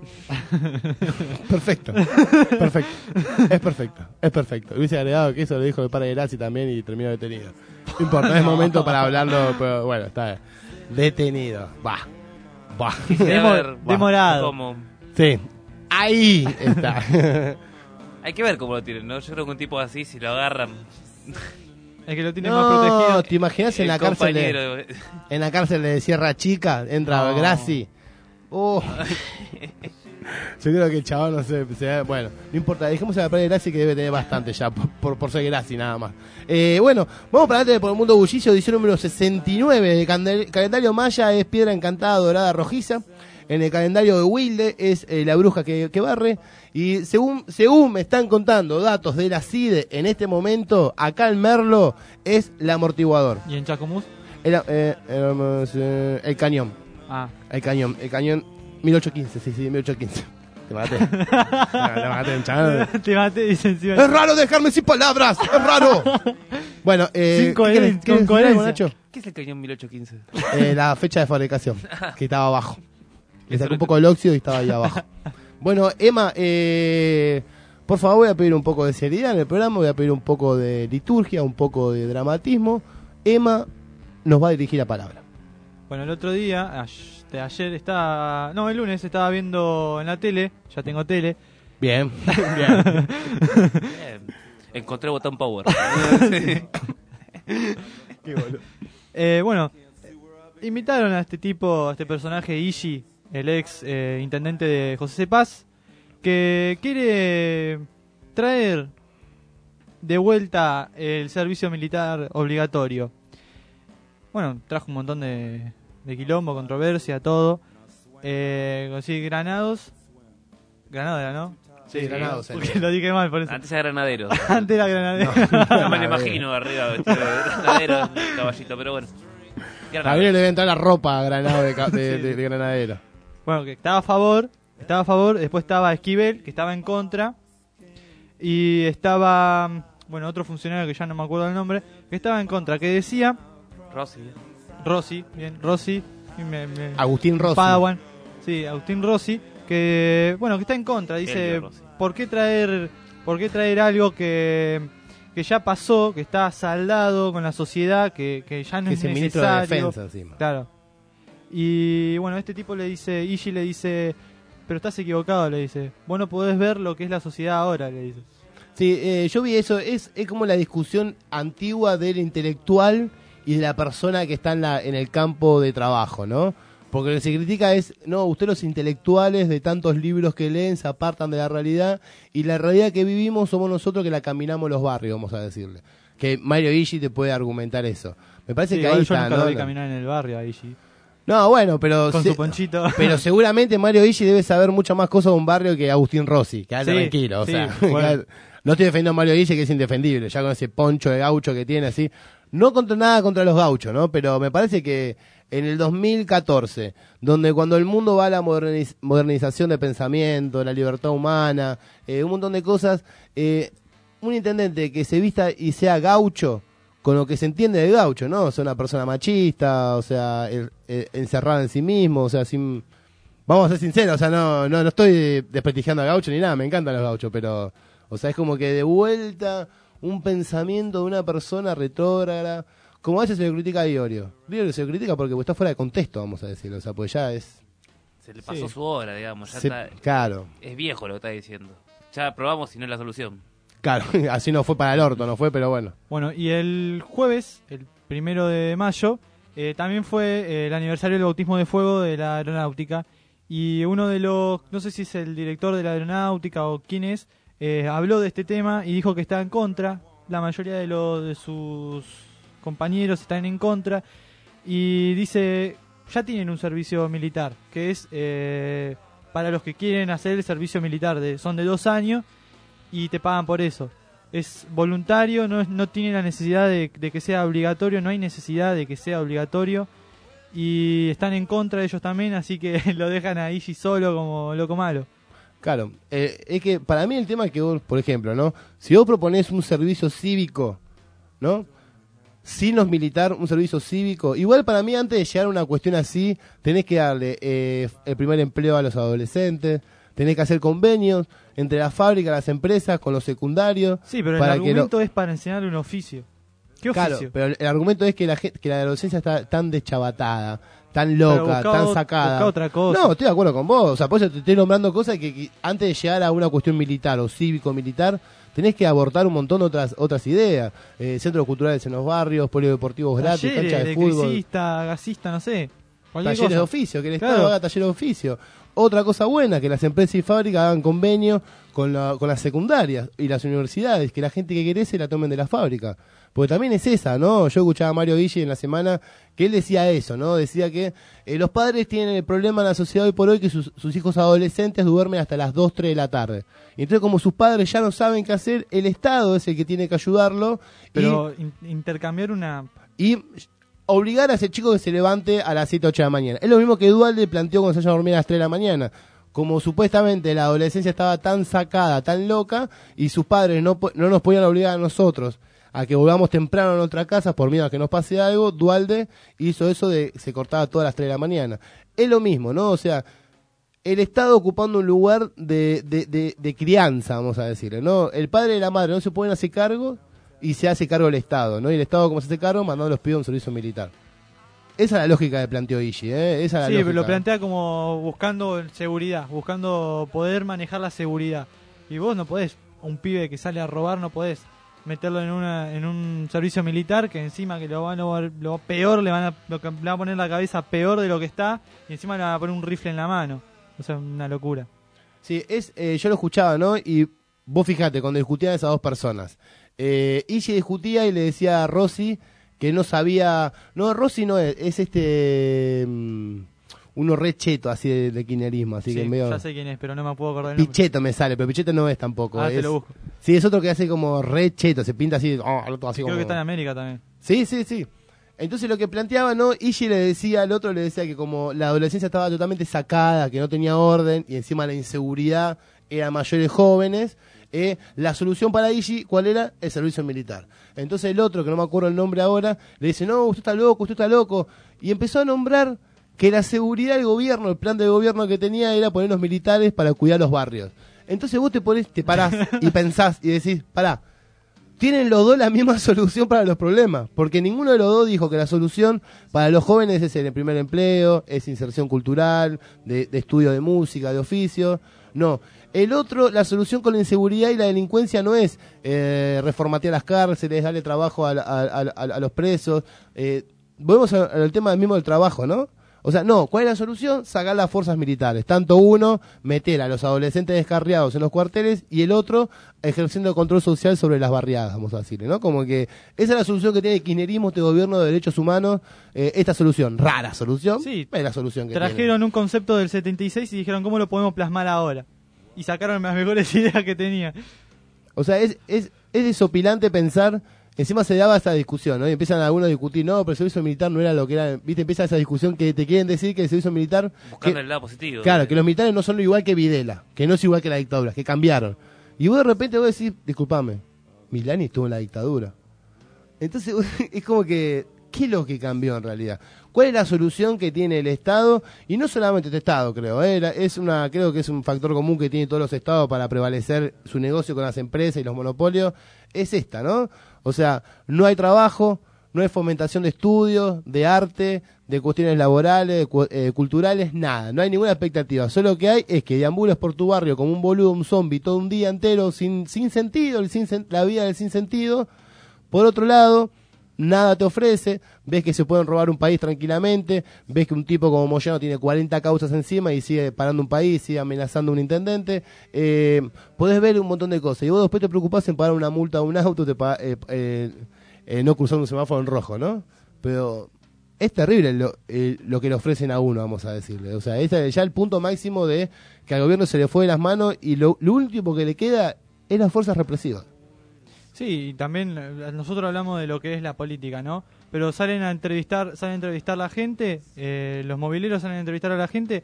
S8: Perfecto. Perfecto. Es perfecto. Es perfecto. Hubiese agregado que eso lo dijo el padre de Lassi también y terminó detenido. No importa, no es momento para hablarlo, pero bueno, está bien. Detenido. Va. Va.
S10: Demo-
S9: ver,
S10: demorado.
S9: cómo-
S8: Sí. Ahí está.
S9: Hay que ver cómo lo tienen, ¿no? Yo creo que un tipo así, si lo agarran...
S10: El que lo tiene más
S8: No,
S10: protegido.
S8: ¿te imaginas en
S9: El
S8: la cárcel de,
S9: compañero.
S8: en la cárcel de Sierra Chica? Entra
S10: No.
S8: Graci. Oh. Yo creo que el chaval no sé, se- bueno, no importa, dejemos a la playa de Graci que debe tener bastante ya, por, por, por ser Graci nada más. Eh, bueno, vamos para adelante de Por el Mundo Bullicio, edición número sesenta y nueve de candel- calendario maya es piedra encantada, dorada, rojiza. En el calendario de Wilde es eh, la bruja que, que barre. Y según, según me están contando datos de la C I D E en este momento, acá en Merlo es el amortiguador.
S10: ¿Y en Chacomús?
S8: El, eh, eh, el cañón.
S10: Ah.
S8: El cañón, el cañón mil ochocientos quince, sí, sí, mil ochocientos quince. Te maté. Te maté, chaval.
S10: Te maté, dice encima.
S8: Es raro dejarme sin palabras, es raro. Bueno, eh,
S10: Sin coherencia,
S8: ¿qué querés-
S10: con
S8: querés decir algo,
S10: coherencia.
S8: Nacho?
S9: ¿Qué es el cañón mil ochocientos quince?
S8: Eh, la fecha de fabricación, que estaba abajo. Le sacó un poco el óxido y estaba ahí abajo. Bueno, Emma, eh, por favor voy a pedir un poco de seriedad en el programa, voy a pedir un poco de liturgia, un poco de dramatismo. Emma nos va a dirigir la palabra.
S10: Bueno, el otro día, ay- de ayer estaba... No, el lunes estaba viendo en la tele, ya tengo tele.
S8: Bien, bien.
S9: Bien. Encontré botón power. Sí.
S8: Qué boludo.
S10: Eh, bueno, invitaron a este tipo, a este personaje Ishi, el ex eh, intendente de José C. Paz, que quiere traer de vuelta el servicio militar obligatorio. Bueno, trajo un montón de, de quilombo, controversia, todo. Eh, conseguí granados. Granado era, ¿no?
S8: Sí, granados,
S10: Porque
S8: sí.
S10: lo dije mal, por eso.
S9: Antes era granadero.
S10: Antes era granadero.
S9: No me lo imagino arriba vestido de granadero, un caballito, pero bueno.
S8: También le debe entrar la ropa a Granado de, ca- de, de- de granadero.
S10: Bueno, que estaba a favor, estaba a favor, después estaba Esquivel, que estaba en contra, y estaba, bueno, otro funcionario que ya no me acuerdo el nombre, que estaba en contra, que decía,
S9: Rossi.
S10: Rossi, bien, Rossi, y me- me-
S8: Agustín Rossi.
S10: Padawan, sí, Agustín Rossi, que, bueno, que está en contra, dice,
S9: Elvio Rossi.
S10: ¿por qué traer, por qué traer algo que, que ya pasó, que está saldado con la sociedad, que, que ya no
S8: Que
S10: es
S8: es el ministro de
S10: necesario?
S8: Defensa encima.
S10: Claro. Y bueno, este tipo le dice, Ishi le dice, pero estás equivocado, le dice. Vos no podés ver lo que es la sociedad ahora, le dice.
S8: Sí, eh, yo vi eso, es, es como la discusión antigua del intelectual y de la persona que está en, la, en el campo de trabajo, ¿no? Porque lo que se critica es, no, ustedes los intelectuales de tantos libros que leen se apartan de la realidad y la realidad que vivimos somos nosotros que la caminamos los barrios, vamos a decirle. Que Mario Ishi te puede argumentar eso. Me parece
S10: Sí,
S8: que
S10: igual
S8: ahí
S10: yo
S8: está,
S10: nunca
S8: ¿no?
S10: lo vi caminar en el barrio a Ishi.
S8: No, bueno, pero
S10: Con
S8: se-
S10: su ponchito.
S8: pero seguramente Mario Ishi debe saber muchas más cosas de un barrio que Agustín Rossi, que anda
S10: Sí,
S8: tranquilo, o
S10: sí,
S8: sea,
S10: bueno.
S8: que- No estoy defendiendo a Mario Guille, que es indefendible, ya con ese poncho de gaucho que tiene así. No contra nada contra los gauchos, ¿no? Pero me parece que en el dos mil catorce, donde cuando el mundo va a la moderniz- modernización de pensamiento, la libertad humana, eh, un montón de cosas, eh, un intendente que se vista y sea gaucho, con lo que se entiende de gaucho, ¿no? O sea, una persona machista, o sea, el, el, encerrada en sí mismo, o sea, sin... Vamos a ser sinceros, o sea, no, no, no estoy desprestigiando a gaucho ni nada, me encantan los gauchos, pero, o sea, es como que de vuelta un pensamiento de una persona retrógrada, como a veces se le critica a Iorio. Iorio se le critica porque está fuera de contexto, vamos a decirlo, o sea, pues ya es...
S9: Se le pasó sí. su hora, digamos, ya
S8: se,
S9: está...
S8: Claro.
S9: Es viejo lo que está diciendo. Ya probamos si no es la solución.
S8: Claro, así no fue para el orto, no fue, pero bueno.
S10: Bueno, y el jueves, el primero de mayo, eh, también fue eh, el aniversario del bautismo de fuego de la aeronáutica. Y uno de los, no sé si es el director de la aeronáutica o quién es, eh, habló de este tema y dijo que está en contra. La mayoría de, los de sus compañeros están en contra. Y dice, ya tienen un servicio militar, que es eh, para los que quieren hacer el servicio militar. De, son de dos años y te pagan por eso. Es voluntario, no, es, no tiene la necesidad de, de que sea obligatorio, no hay necesidad de que sea obligatorio. Y están en contra de ellos también, así que lo dejan a Ishii solo como loco malo.
S8: Claro, eh, es que para mí el tema es que vos, por ejemplo, ¿no? Si vos proponés un servicio cívico, ¿no? Sin los militar, un servicio cívico, igual para mí antes de llegar a una cuestión así, tenés que darle eh, el primer empleo a los adolescentes, tenés que hacer convenios entre las fábricas, las empresas, con los secundarios.
S10: Sí, pero
S8: para
S10: el argumento
S8: que lo...
S10: es para enseñarle un oficio. ¿Qué
S8: claro,
S10: oficio?
S8: pero el argumento es que la gente, que la adolescencia está tan deschabatada, tan loca, tan
S10: o,
S8: sacada.
S10: Otra cosa.
S8: No, estoy de acuerdo con vos. O sea, por eso te estoy nombrando cosas que, que antes de llegar a una cuestión militar o cívico-militar, tenés que abortar un montón de otras otras ideas. Eh, centros culturales en los barrios, polideportivos gratis,
S10: talleres,
S8: canchas de fútbol.
S10: Electricista, gasista, no sé.
S8: Talleres
S10: cosa.
S8: de oficio, que el
S10: claro.
S8: Estado haga talleres de oficio. Otra cosa buena, que las empresas y fábricas hagan convenios con, la, con las secundarias y las universidades, que la gente que quiere la tomen de la fábrica. Porque también es esa, ¿no? Yo escuchaba a Mario Guille en la semana que él decía eso, ¿no? Decía que eh, los padres tienen el problema en la sociedad hoy por hoy que sus, sus hijos adolescentes duermen hasta las dos, tres de la tarde. Y entonces como sus padres ya no saben qué hacer, el Estado es el que tiene que ayudarlo.
S10: Pero
S8: y,
S10: in- intercambiar una...
S8: Y obligar a ese chico que se levante a las siete, ocho de la mañana. Es lo mismo que Dualde planteó cuando se vaya a dormir a las tres de la mañana. Como supuestamente la adolescencia estaba tan sacada, tan loca, y sus padres no, no nos podían obligar a nosotros a que volvamos temprano a nuestra casa por miedo a que nos pase algo, Dualde hizo eso de se cortaba todas las tres de la mañana. Es lo mismo, ¿no? O sea, el Estado ocupando un lugar de, de, de, de crianza, vamos a decirle, ¿no? El padre y la madre no se pueden hacer cargo y se hace cargo el Estado, ¿no? Y el Estado, como se hace cargo, mandando a los pibes a un servicio militar. Esa es la lógica que planteó Ishii, ¿eh? Esa es la
S10: sí,
S8: lógica.
S10: pero lo plantea como buscando seguridad, buscando poder manejar la seguridad. Y vos no podés, un pibe que sale a robar, no podés meterlo en una en un servicio militar que encima que lo van a lo peor le van a lo que le van a poner la cabeza peor de lo que está y encima le van a poner un rifle en la mano. O sea, una locura.
S8: Sí, es eh, yo lo escuchaba, ¿no? Y vos fijate, cuando discutían esas dos personas, eh, Ishii discutía y le decía a Rossi que no sabía, no, Rossi no es, es este um, uno re cheto así de, de kirchnerismo, así
S10: Sí,
S8: que medio
S10: ya sé quién es, pero no me puedo acordar el nombre.
S8: Pichetto me sale, pero Pichetto no es tampoco.
S10: Ah,
S8: es,
S10: te lo busco.
S8: Sí, es otro que hace como re cheto, se pinta así, oh, al otro así
S10: Creo
S8: como...
S10: que está en América también.
S8: Sí, sí, sí. Entonces lo que planteaba, ¿no? Ishii le decía al otro, le decía que como la adolescencia estaba totalmente sacada, que no tenía orden, y encima la inseguridad era mayores jóvenes, eh, la solución para Ishii, ¿cuál era? El servicio militar. Entonces el otro, que no me acuerdo el nombre ahora, le dice, no, usted está loco, usted está loco. Y empezó a nombrar que la seguridad del gobierno, el plan de gobierno que tenía era poner los militares para cuidar los barrios. Entonces vos te ponés, te parás y pensás y decís, pará, tienen los dos la misma solución para los problemas, porque ninguno de los dos dijo que la solución para los jóvenes es el primer empleo, es inserción cultural, de, de estudio de música, de oficio. No, el otro, la solución con la inseguridad y la delincuencia no es eh, reformatear las cárceles, darle trabajo a, a, a, a, a los presos. Eh, volvemos al tema mismo del trabajo, ¿no? O sea, no, ¿cuál es la solución? Sacar las fuerzas militares. Tanto uno, meter a los adolescentes descarriados en los cuarteles, y el otro, ejerciendo control social sobre las barriadas, vamos a decirle, ¿no? Como que esa es la solución que tiene el kirchnerismo, este gobierno de derechos humanos, eh, esta solución, rara solución,
S10: sí,
S8: es la solución que
S10: trajeron
S8: tiene.
S10: un concepto del setenta y seis y dijeron, ¿cómo lo podemos plasmar ahora? Y sacaron las mejores ideas que tenía.
S8: O sea, es, es, es desopilante pensar. Encima se daba esa discusión, ¿no? Y empiezan algunos a discutir, no, pero el servicio militar no era lo que era. Viste, empieza esa discusión que te quieren decir que el servicio militar.
S9: Buscando
S8: que,
S9: el lado positivo.
S8: Claro,
S9: ¿eh?
S8: que los militares no son igual que Videla, que no es igual que la dictadura, que cambiaron. Y vos de repente vos decís, disculpame, Milani estuvo en la dictadura. Entonces es como que, ¿qué es lo que cambió en realidad? ¿Cuál es la solución que tiene el Estado? Y no solamente este Estado, creo, ¿eh? es una, creo que es un factor común que tienen todos los Estados para prevalecer su negocio con las empresas y los monopolios, es esta, ¿no? O sea, no hay trabajo, no hay fomentación de estudios, de arte, de cuestiones laborales, cu eh, culturales, nada, no hay ninguna expectativa. Solo que hay es que deambules por tu barrio como un boludo, un zombie, todo un día entero, sin, sin sentido, el sin sen la vida del sin sentido. Por otro lado, nada te ofrece, ves que se pueden robar un país tranquilamente, ves que un tipo como Moyano tiene cuarenta causas encima y sigue parando un país, sigue amenazando a un intendente, eh, podés ver un montón de cosas, y vos después te preocupás en pagar una multa a un auto, te eh, eh, eh, no cruzando un semáforo en rojo, ¿no? Pero es terrible lo, eh, lo que le ofrecen a uno, vamos a decirle, o sea, este es ya el punto máximo de que al gobierno se le fue de las manos y lo, lo último que le queda es las fuerzas represivas.
S10: Sí, y también nosotros hablamos de lo que es la política, ¿no? Pero salen a entrevistar, salen a entrevistar a la gente, eh, los mobileros salen a entrevistar a la gente,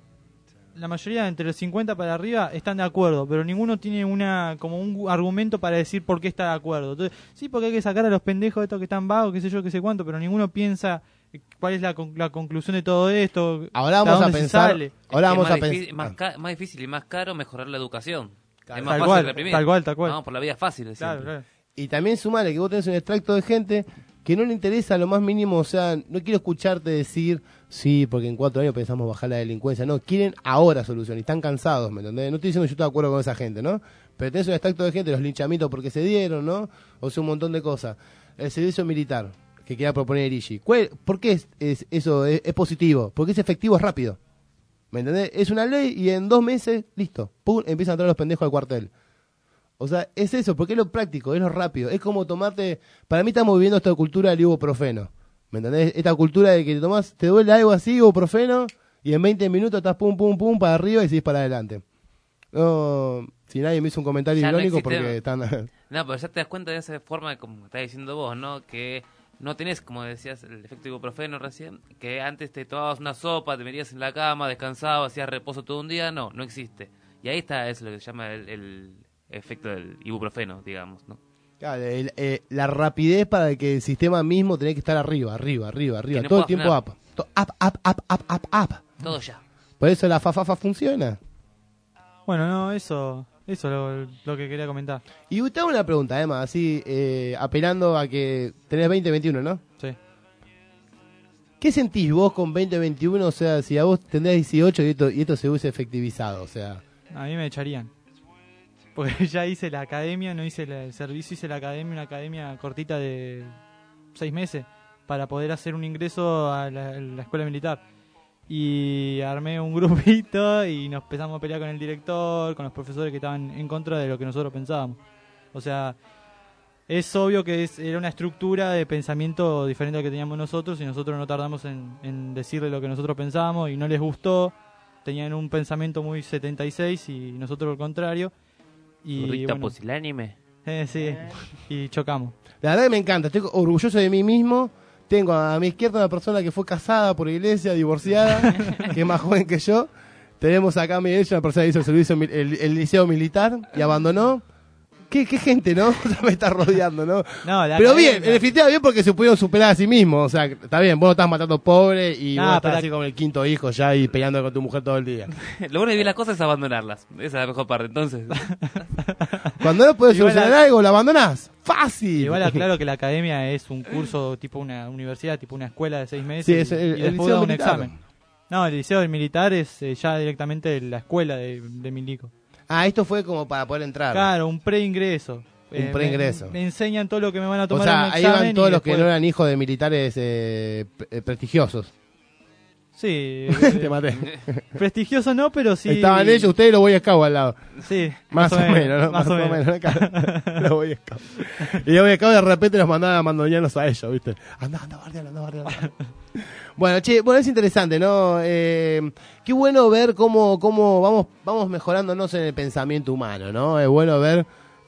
S10: la mayoría entre los cincuenta para arriba están de acuerdo, pero ninguno tiene una como un argumento para decir por qué está de acuerdo. Entonces, sí, porque hay que sacar a los pendejos de estos que están vagos, qué sé yo, qué sé cuánto, pero ninguno piensa cuál es la, la conclusión de todo esto.
S8: Ahora vamos a pensar, ahora vamos a
S9: pensar más, más difícil y más caro mejorar la educación.
S10: Tal
S9: es más
S10: cual,
S9: fácil reprimir.
S10: Tal cual, tal cual.
S9: Vamos por la vía fácil.
S10: Claro, claro.
S8: Y también sumale que vos tenés un extracto de gente que no le interesa lo más mínimo, o sea, no quiero escucharte decir, sí, porque en cuatro años pensamos bajar la delincuencia, no, quieren ahora solución y están cansados, ¿me entendés? No estoy diciendo que yo estoy de acuerdo con esa gente, ¿no? Pero tenés un extracto de gente, los linchamientos porque se dieron, ¿no? O sea, un montón de cosas. El servicio militar que quería proponer Irishi. ¿Por qué es, es, eso es, es positivo? Porque es efectivo, es rápido. ¿Me entendés? Es una ley y en dos meses, listo, pum, empiezan a entrar los pendejos al cuartel. O sea, es eso, porque es lo práctico, es lo rápido. Es como tomarte... Para mí estamos viviendo esta cultura del ibuprofeno. ¿Me entendés? Esta cultura de que te tomás, te duele algo así, ibuprofeno, y en veinte minutos estás pum, pum, pum, para arriba y seguís para adelante. No, si nadie me hizo un comentario
S9: ya
S8: irónico
S9: no existe,
S8: porque están...
S9: No, pero ya te das cuenta de esa forma, como estás diciendo vos, ¿no? Que no tenés, como decías, el efecto ibuprofeno recién, que antes te tomabas una sopa, te metías en la cama, descansabas, hacías reposo todo un día. No, no existe. Y ahí está, es lo que se llama el... el efecto del ibuprofeno, digamos, ¿no?
S8: Claro, el, eh, la rapidez para que el sistema mismo tenga que estar arriba, arriba, arriba, arriba, no todo el tiempo up. To, up, up, up, up, up, up.
S9: Todo ya.
S8: Por eso la fa, fa, fa funciona.
S10: Bueno, no, eso, eso es lo, lo que quería comentar.
S8: Y te hago una pregunta, además, así, eh, apelando a que tenés veinte, veintiuno, ¿no?
S10: Sí.
S8: ¿Qué sentís vos con veinte, veintiuno? O sea, si a vos tendrías dieciocho y esto, y esto se hubiese efectivizado, o sea...
S10: A mí me echarían. Porque ya hice la academia, no hice la, el servicio, hice la academia, una academia cortita de seis meses para poder hacer un ingreso a la, a la escuela militar. Y armé un grupito y nos empezamos a pelear con el director, con los profesores que estaban en contra de lo que nosotros pensábamos. O sea, es obvio que es, era una estructura de pensamiento diferente a la que teníamos nosotros y nosotros no tardamos en, en decirle lo que nosotros pensábamos y no les gustó. Tenían un pensamiento muy setenta y seis y nosotros lo contrario. Y
S9: Burrita
S10: bueno,
S9: pusilánime.
S10: Eh, sí, y chocamos.
S8: La verdad que me encanta, estoy orgulloso de mí mismo. Tengo a mi izquierda una persona que fue casada por iglesia, divorciada, que es más joven que yo. Tenemos acá a mi derecha una persona que hizo el servicio, el, el liceo militar y abandonó. ¿Qué, qué gente, no? Me está rodeando, ¿no?
S10: No, la
S8: pero
S10: academia.
S8: bien, en definitiva bien porque se pudieron superar a sí mismos. O sea, está bien, vos no estás matando pobres y
S10: No,
S8: vos estás
S10: pero
S8: así como el quinto hijo ya y peleando con tu mujer todo el día.
S9: Lo bueno de vivir las cosas es abandonarlas. Esa es la mejor parte, entonces.
S8: Cuando no puedes
S10: Igual
S8: solucionar
S10: la-
S8: algo, lo abandonás. ¡Fácil!
S10: Igual aclaro que la academia es un curso tipo una universidad, tipo una escuela de seis meses
S8: Sí, es
S10: y,
S8: el-
S10: y
S8: el
S10: después
S8: liceo
S10: da un
S8: militar.
S10: examen. No, el liceo del militar es eh, ya directamente la escuela de, de milico.
S8: Ah, esto fue como para poder entrar.
S10: Claro, un preingreso.
S8: Un preingreso.
S10: Me, me enseñan todo lo que me van a
S8: O
S10: tomar en
S8: sea,
S10: un
S8: ahí
S10: examen
S8: van
S10: y
S8: todos los que
S10: después-
S8: no eran hijos de militares eh, pre- prestigiosos.
S10: Sí.
S8: Te maté.
S10: Prestigioso no, pero sí.
S8: Estaban ellos, ustedes y los Boy Scouts al lado.
S10: Sí.
S8: Más, o menos, ¿no?
S10: Más o menos.
S8: Los Boy Scouts. Y los Boy Scouts de repente los mandaban a mandonianos a ellos, ¿viste? Anda, anda, bardealo, anda, bardealo. Bueno, che, bueno, es interesante, ¿no? Eh, qué bueno ver cómo, cómo vamos, vamos mejorándonos en el pensamiento humano, ¿no? Es bueno ver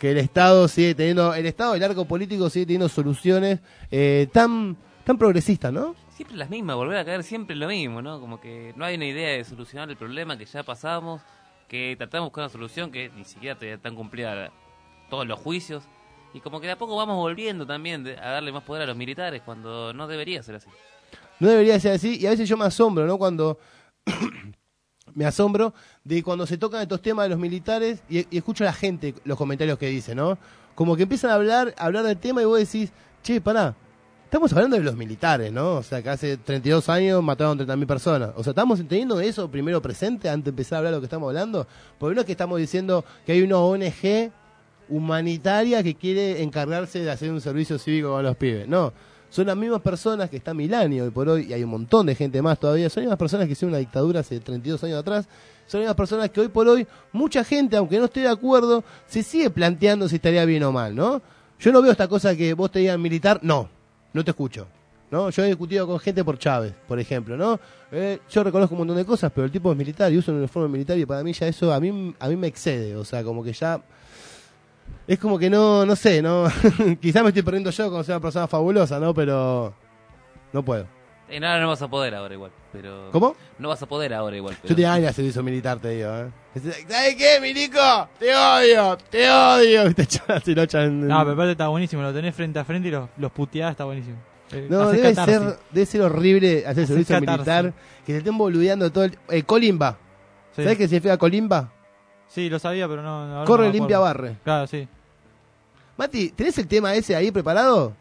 S8: que el Estado sigue teniendo, el Estado, el arco político sigue teniendo soluciones eh, tan, tan progresistas, ¿no?
S9: Siempre las mismas, volver a caer siempre lo mismo, ¿no? Como que no hay una idea de solucionar el problema que ya pasamos, que tratamos de buscar una solución que ni siquiera todavía están cumplidas todos los juicios, y como que de a poco vamos volviendo también de, a darle más poder a los militares cuando no debería ser así.
S8: No debería ser así, y a veces yo me asombro, ¿no? Cuando me asombro de cuando se tocan estos temas de los militares y, y escucho a la gente los comentarios que dice, ¿no? Como que empiezan a hablar, a hablar del tema y vos decís, che, pará, estamos hablando de los militares, ¿no? O sea, que hace treinta y dos años mataron treinta mil personas. O sea, ¿estamos teniendo eso primero presente antes de empezar a hablar de lo que estamos hablando? Porque no es que estamos diciendo que hay una O N G humanitaria que quiere encargarse de hacer un servicio cívico con los pibes. No, son las mismas personas que están mil años hoy por hoy, y hay un montón de gente más todavía, son las mismas personas que hicieron una dictadura hace treinta y dos años atrás, son las mismas personas que hoy por hoy, mucha gente, aunque no esté de acuerdo, se sigue planteando si estaría bien o mal, ¿no? Yo no veo esta cosa que vos te digan militar, no, no te escucho, ¿no? Yo he discutido con gente por Chávez, por ejemplo, ¿no? Eh, yo reconozco un montón de cosas, pero el tipo es militar y usa un uniforme militar y para mí ya eso a mí, a mí me excede, o sea, como que ya... Es como que no, no sé, no quizás me estoy perdiendo yo como soy una persona fabulosa, ¿no? Pero no puedo.
S9: Eh, no, no vas a poder ahora igual, pero...
S8: ¿Cómo?
S9: No vas a poder ahora igual. Pero...
S8: Yo tenía años de servicio militar, te digo, ¿eh? ¿Sabes qué, Milico? Te odio, te odio. Y te echan, te lo echan...
S10: No, pero aparte está buenísimo, lo tenés frente a frente y los, los puteás, está buenísimo. Eh,
S8: no, debe ser, debe ser horrible hacer servicio
S10: catarsis.
S8: militar, que te estén boludeando todo el... Eh, Colimba.
S10: Sí.
S8: ¿Sabes qué significa Colimba?
S10: Sí, lo sabía, pero no... ahora
S8: Corre,
S10: no me
S8: limpia,
S10: acuerdo.
S8: barre.
S10: Claro, sí.
S8: Mati, ¿tenés el tema ese ahí preparado?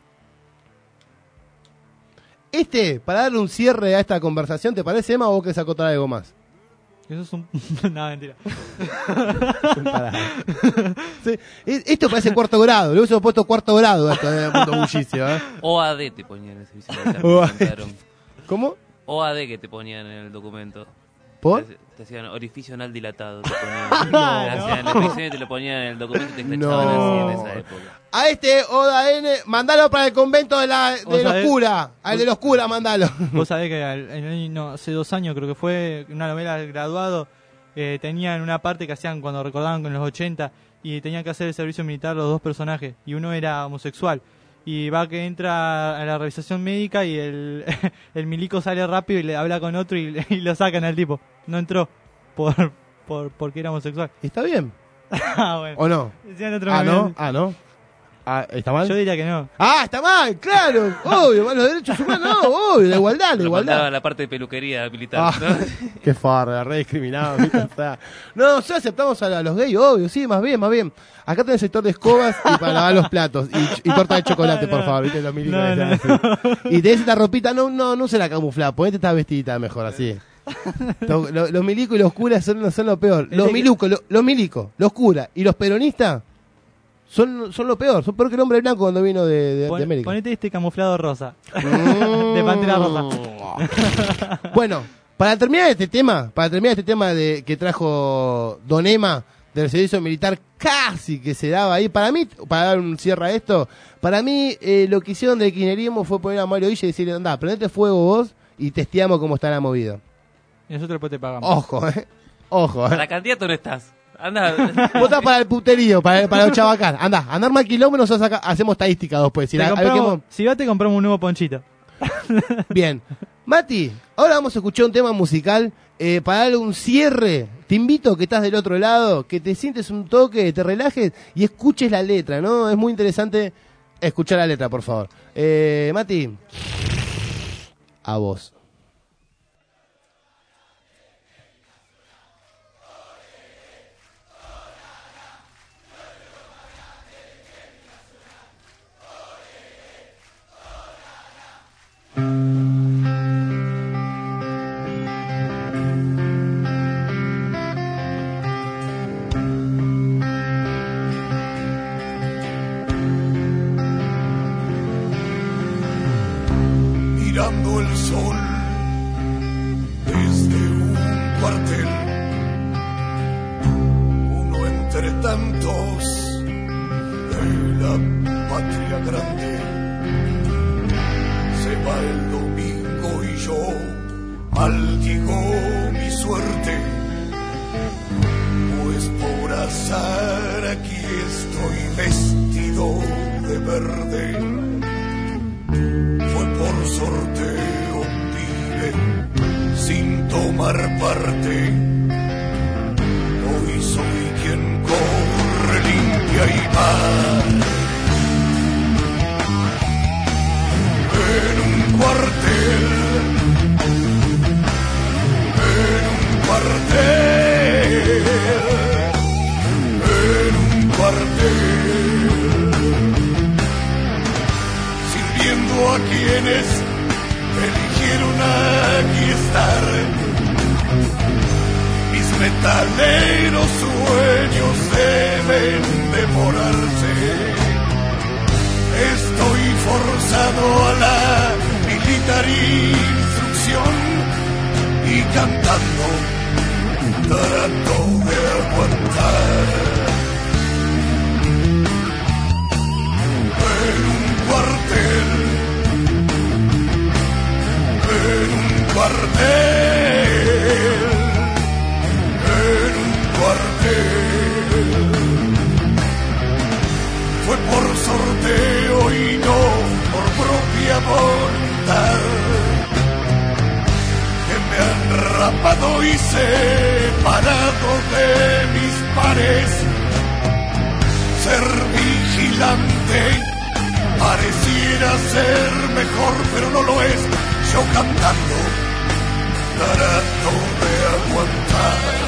S8: Este, para darle un cierre a esta conversación, ¿te parece, Emma, o vos querés acotar algo más?
S10: Eso es un... no, mentira.
S8: Sí, esto parece cuarto grado, le hubiésemos puesto cuarto grado a esto, eh, punto bullicio, ¿eh?
S9: O A D te ponían en el servicio militar.
S8: ¿Cómo?
S9: O A D que te ponían en el documento.
S8: ¿Por?
S9: Te, te hacían orificio anal dilatado. Te ponían, no. Te hacían la infección y te lo ponían en el documento y te escrachaban
S8: No.
S9: así en esa época.
S8: A este Oda N, mandalo para el convento de, la, de los curas. Al de los curas, mandalo.
S10: Vos sabés que al- en el año- no, hace dos años creo que fue una novela del graduado, eh, tenían una parte que hacían cuando recordaban con los ochenta y tenían que hacer el servicio militar los dos personajes y uno era homosexual. Y va que entra a la revisación médica y el, el milico sale rápido y le habla con otro y, y lo sacan al tipo. No entró por, por porque era homosexual.
S8: ¿Está bien?
S10: Ah, bueno.
S8: ¿O no?
S10: Decían otro
S8: Ah,
S10: momento.
S8: ¿no? Ah, ¿no? Ah, ¿está mal?
S10: Yo diría que no.
S8: Ah, está mal, claro. Obvio, los derechos humanos, no, obvio, la igualdad, la
S9: Lo
S8: igualdad.
S9: mandaban a la parte de peluquería militar.
S8: Ah,
S9: ¿no?
S8: qué farra, re discriminado. ¿viste? O sea, no, nosotros aceptamos a, la- a los gays, obvio, sí, más bien, más bien. Acá tenés sector de escobas y para lavar los platos. Y, y torta de chocolate,
S10: No,
S8: por
S10: no.
S8: favor, viste, los milicos
S10: No,
S8: que
S10: no,
S8: sean así. Y tenés esta ropita, no, no, no se la camuflá, ponete esta vestidita mejor, así. Los, los- los milicos y los curas son, son lo peor. Los milucos, lo- los milicos, los curas y los peronistas son, son lo peor. Son peor que el hombre blanco cuando vino de, de,
S10: Pon-
S8: de América.
S10: Ponete este camuflado rosa.
S8: Mm.
S10: De pantera rosa.
S8: Bueno, para terminar este tema, para terminar este tema de que trajo Don Emma del servicio militar, casi que se daba ahí, para mí, para dar un cierre a esto, para mí eh, lo que hicieron del kirchnerismo fue poner a Mario Villa y decirle, andá, prendete fuego vos y testeamos cómo está la movida.
S10: Y nosotros después te pagamos.
S8: Ojo, eh. Ojo, eh.
S9: Para candidato no estás. Anda.
S8: Votá para el puterío, para, para los chabacán. Andá, andar más kilómetros, nosotros acá hacemos estadística después. Si,
S10: Te
S8: la- a ver
S10: compramos-
S8: qué mo-
S10: si va, te compramos un nuevo ponchito.
S8: Bien. Mati, ahora vamos a escuchar un tema musical eh, para darle un cierre. Te invito que estás del otro lado, que te sientes un toque, te relajes y escuches la letra, ¿no? Es muy interesante escuchar la letra, por favor. Eh, Mati, a vos.
S3: Mirando el sol desde un cuartel, uno entre tantos de la patria grande. Se va el domingo y yo maldigo mi suerte, es por azar, aquí estoy vestido de verde. Fue por sorteo, pibe, sin tomar parte. Hoy soy quien corre, limpia y va. En un cuartel, en un cuartel, en un cuartel, sirviendo a quienes eligieron aquí estar. Mis metaleros sueños deben devorarse. Estoy forzado a la militar instrucción y cantando trato de aguantar. En un cuartel, en un cuartel, en un cuartel. Fue por sorteo y no por propia voluntad, que me han rapado y separado de mis pares. Ser vigilante pareciera ser mejor, pero no lo es. Yo cantando trato de aguantar.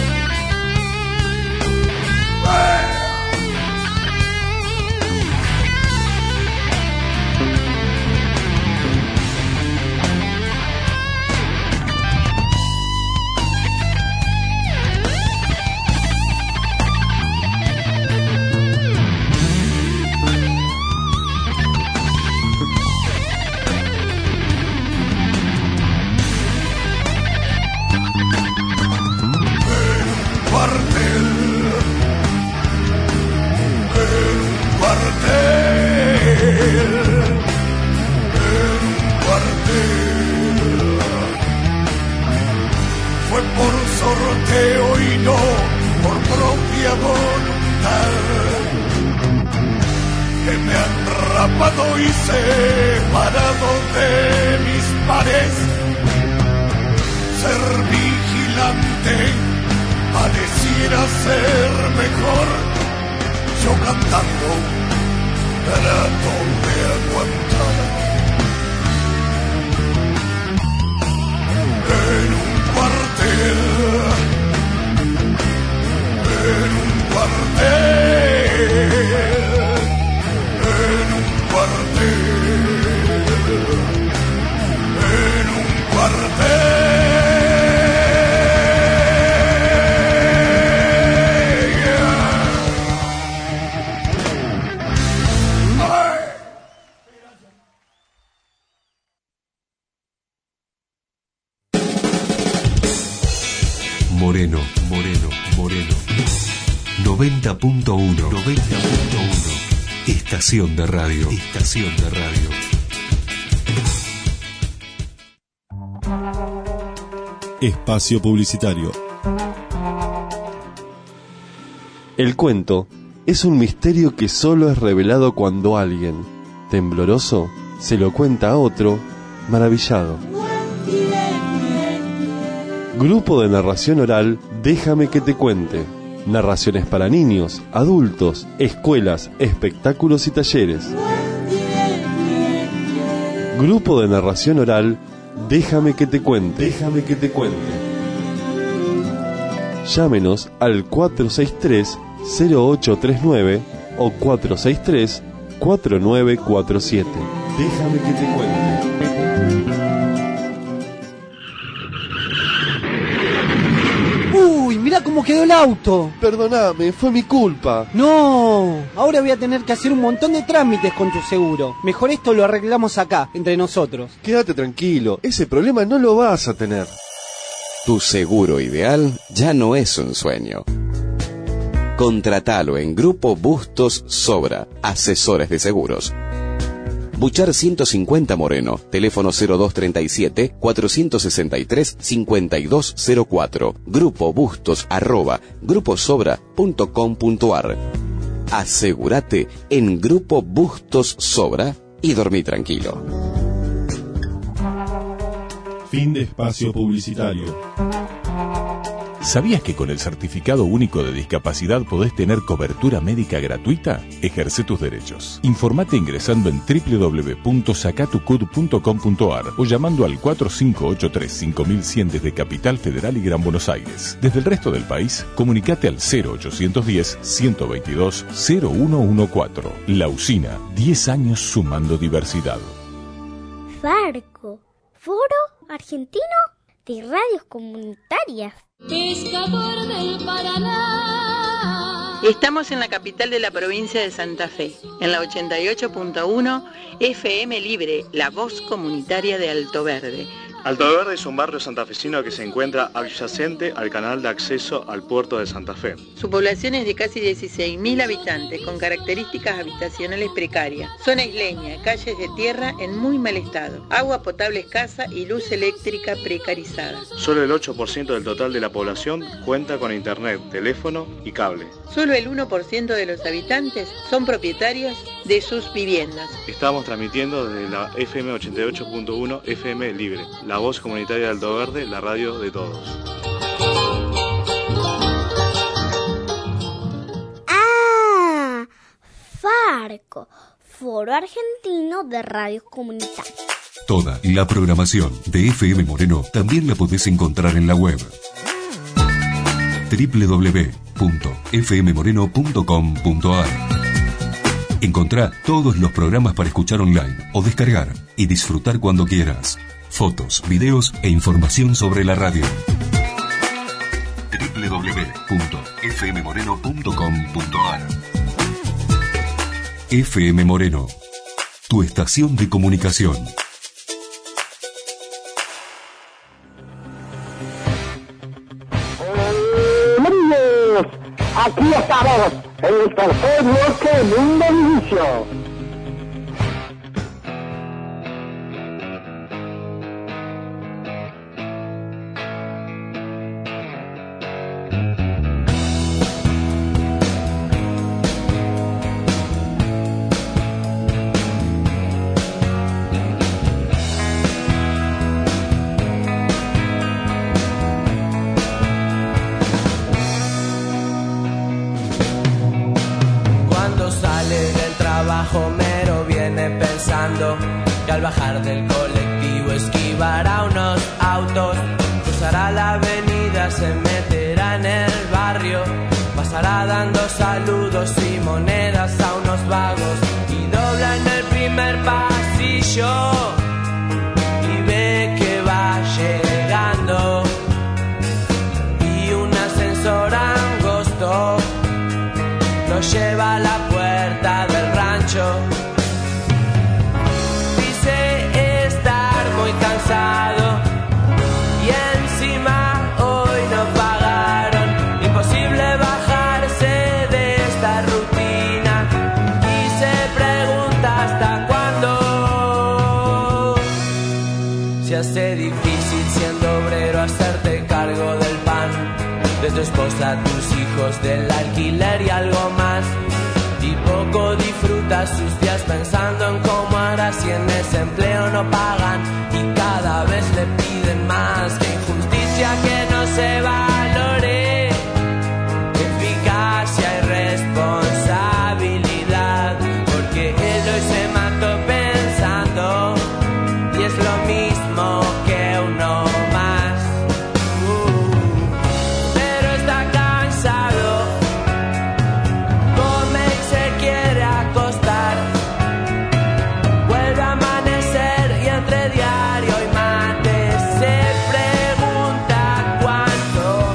S3: Fue por sorteo y no por propia voluntad, que me han rapado y separado de mis pares. Ser vigilante pareciera ser mejor. Yo cantando trato de aguantar. En un cuartel, en un cuartel, en un cuartel, en un cuartel.
S1: Moreno, Moreno, Moreno. noventa punto uno. noventa punto uno. Estación de radio. Estación de radio.
S12: Espacio publicitario. El cuento es un misterio que solo es revelado cuando alguien, tembloroso, se lo cuenta a otro, maravillado. Grupo de narración oral, Déjame que te cuente. Narraciones para niños, adultos, escuelas, espectáculos y talleres. Grupo de narración oral, Déjame que te cuente. Déjame que te cuente. Llámenos al cuatro seis tres, cero ocho tres nueve o cuatro seis tres, cuatro nueve cuatro siete. Déjame que te cuente.
S4: Uy, mirá cómo quedó el auto.
S12: Perdóname, fue mi culpa.
S4: No, ahora voy a tener que hacer un montón de trámites con tu seguro. Mejor esto lo arreglamos acá, entre nosotros.
S12: Quédate tranquilo, ese problema no lo vas a tener.
S6: Tu seguro ideal ya no es un sueño. Contratalo en Grupo Bustos Sobra, asesores de seguros. Buchar ciento cincuenta Moreno. Teléfono cero dos treinta y siete, cuatrocientos sesenta y tres, cincuenta y dos cero cuatro. Grupo Bustos arroba gruposobra punto com punto ar. Asegúrate en Grupo Bustos Sobra y dormí tranquilo.
S16: Fin de espacio publicitario.
S5: ¿Sabías que con el Certificado Único de Discapacidad podés tener cobertura médica gratuita? Ejerce tus derechos. Informate ingresando en doble u doble u doble u punto sacatucud punto com punto ar o llamando al cuatro cinco ocho tres cinco mil cien desde Capital Federal y Gran Buenos Aires. Desde el resto del país, comunicate al cero ochocientos diez, ciento veintidós, cero uno catorce. La Usina, diez años sumando diversidad.
S11: Farco, Foro Argentino de Radios Comunitarias.
S2: Pescador del Paraná.
S18: Estamos en la capital de la provincia de Santa Fe, en la ochenta y ocho punto uno F M Libre, la voz comunitaria de Alto Verde.
S23: Alto Verde es un barrio santafesino que se encuentra adyacente al canal de acceso al puerto de Santa Fe.
S18: Su población es de casi dieciséis mil habitantes, con características habitacionales precarias. Zona isleña, calles de tierra en muy mal estado, agua potable escasa y luz eléctrica precarizada.
S23: Solo el ocho por ciento del total de la población cuenta con internet, teléfono y cable.
S18: Solo el uno por ciento de los habitantes son propietarios de sus viviendas.
S23: Estamos transmitiendo desde la F M ochenta y ocho punto uno F M Libre, la voz comunitaria de Alto Verde, la radio de todos.
S11: Ah, Farco, Foro Argentino de Radios Comunitarias.
S1: Toda la programación de F M Moreno también la podés encontrar en la web doble u doble u doble u punto f m moreno punto com punto ar. Encontrá todos los programas para escuchar online o descargar y disfrutar cuando quieras. Fotos, videos e información sobre la radio. doble u doble u doble u punto f m moreno punto com punto ar. F M Moreno, tu estación de comunicación.
S7: Aquí estamos, en el tercer bloque Mundo Inicio.
S24: Homero viene pensando que al bajar del colectivo esquivará unos autos, cruzará la avenida, se meterá en el barrio, pasará dando saludos y monedas a unos vagos y dobla en el primer pasillo y ve que va llegando y un ascensor angosto lo lleva a la puerta del rancho. Dice estar muy cansado y encima hoy no pagaron. Imposible bajarse de esta rutina y se pregunta hasta cuándo. Se hace difícil siendo obrero hacerte cargo del pan, de tu esposa, tus hijos, del alquiler y algo más. Y poco disfruta sus días pensando en cómo hará si en ese empleo no pagan y cada vez le piden más. Que injusticia que no se valore, eficacia y responsabilidad, porque él hoy se mató pensando y es lo mismo que uno más. Diario y mate se pregunta cuánto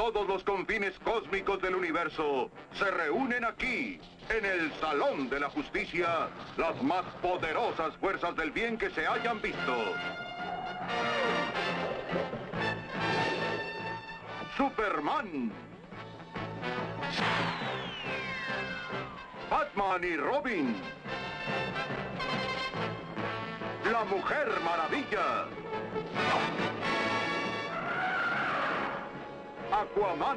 S13: todos los confines cósmicos del universo se reúnen aquí, en el Salón de la Justicia, las más poderosas fuerzas del bien que se hayan visto. Superman, Batman y Robin, la Mujer Maravilla, Aquaman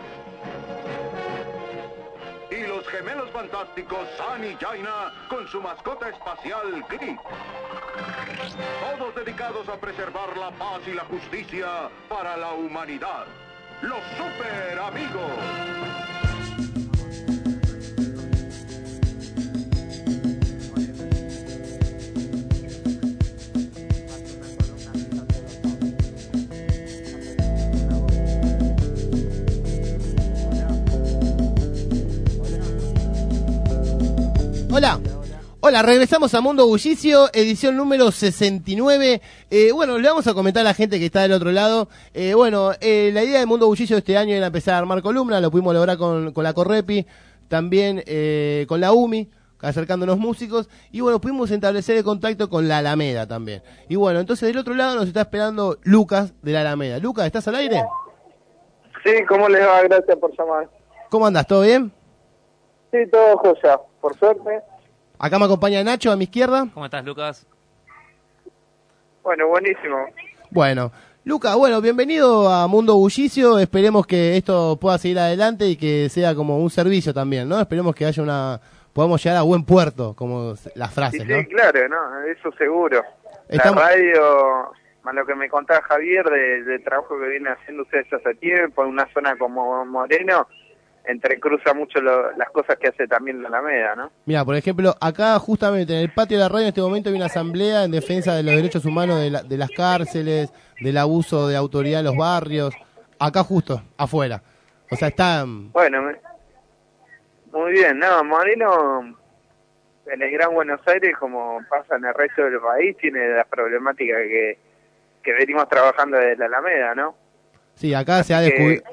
S13: y los gemelos fantásticos San y Jaina con su mascota espacial Gris. Todos dedicados a preservar la paz y la justicia para la humanidad. Los Super Amigos.
S8: Hola, hola, regresamos a Mundo Bullicio, edición número sesenta y nueve. Eh, bueno, le vamos a comentar a la gente que está del otro lado. Eh, bueno, eh, la idea de Mundo Bullicio este año era empezar a armar columnas, lo pudimos lograr con, con la Correpi, también eh, con la U M I, acercándonos músicos, y bueno, pudimos establecer el contacto con la Alameda también. Y bueno, entonces del otro lado nos está esperando Lucas de la Alameda. Lucas, ¿estás al aire?
S14: Sí, ¿cómo les va? Gracias por llamar.
S8: ¿Cómo andás? ¿Todo bien?
S14: Sí, todo joya, por suerte.
S8: Acá me acompaña Nacho, a mi izquierda.
S9: ¿Cómo estás, Lucas?
S14: Bueno, buenísimo.
S8: Bueno, Lucas, bueno, bienvenido a Mundo Bullicio. Esperemos que esto pueda seguir adelante y que sea como un servicio también, ¿no? Esperemos que haya una... podamos llegar a buen puerto, como las frases,
S14: sí,
S8: ¿no?
S14: Sí, claro, ¿no? Eso seguro.
S8: Estamos...
S14: La radio, más lo que me contaba Javier de, de trabajo que viene haciendo ustedes hace tiempo, en una zona como Moreno, entrecruza mucho lo, las cosas que hace también la Alameda, ¿no?
S8: Mira, por ejemplo, acá justamente en el patio de la radio en este momento hay una asamblea en defensa de los derechos humanos de, la, de las cárceles, del abuso de autoridad en los barrios, acá justo, afuera. O sea, está...
S14: Bueno, me... muy bien, no, Moreno, en el Gran Buenos Aires, como pasa en el resto del país, tiene las problemáticas que, que venimos trabajando desde la Alameda, ¿no?
S8: Sí, acá se ha descubierto...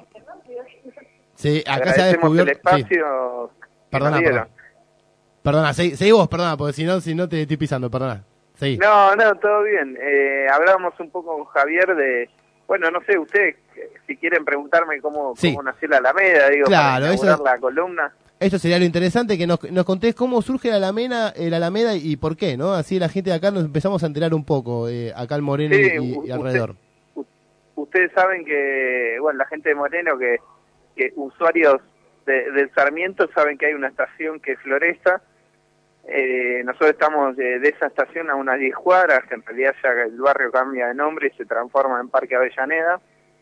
S8: Sí, acá se ha descubierto...
S14: el espacio
S8: sí. Perdona, perdona. Perdona, seguí, seguí vos, perdona, porque si no, si no te estoy pisando, perdona. Seguí.
S14: No, no, todo bien. Eh, hablábamos un poco con Javier de... Bueno, no sé, ustedes, si quieren preguntarme cómo,
S8: sí.
S14: cómo nació la Alameda, digo,
S8: claro,
S14: para inaugurar
S8: eso,
S14: la columna.
S8: Eso sería lo interesante, que nos, nos contés cómo surge la Alameda, el Alameda y por qué, ¿no? Así la gente de acá nos empezamos a enterar un poco, eh, acá en Moreno
S14: sí,
S8: y, y
S14: usted,
S8: alrededor.
S14: Ustedes saben que, bueno, la gente de Moreno, que, que usuarios de, del Sarmiento saben que hay una estación que es Floresta. Eh, nosotros estamos de, de esa estación a unas diez cuadras, que en realidad ya el barrio cambia de nombre y se transforma en Parque Avellaneda.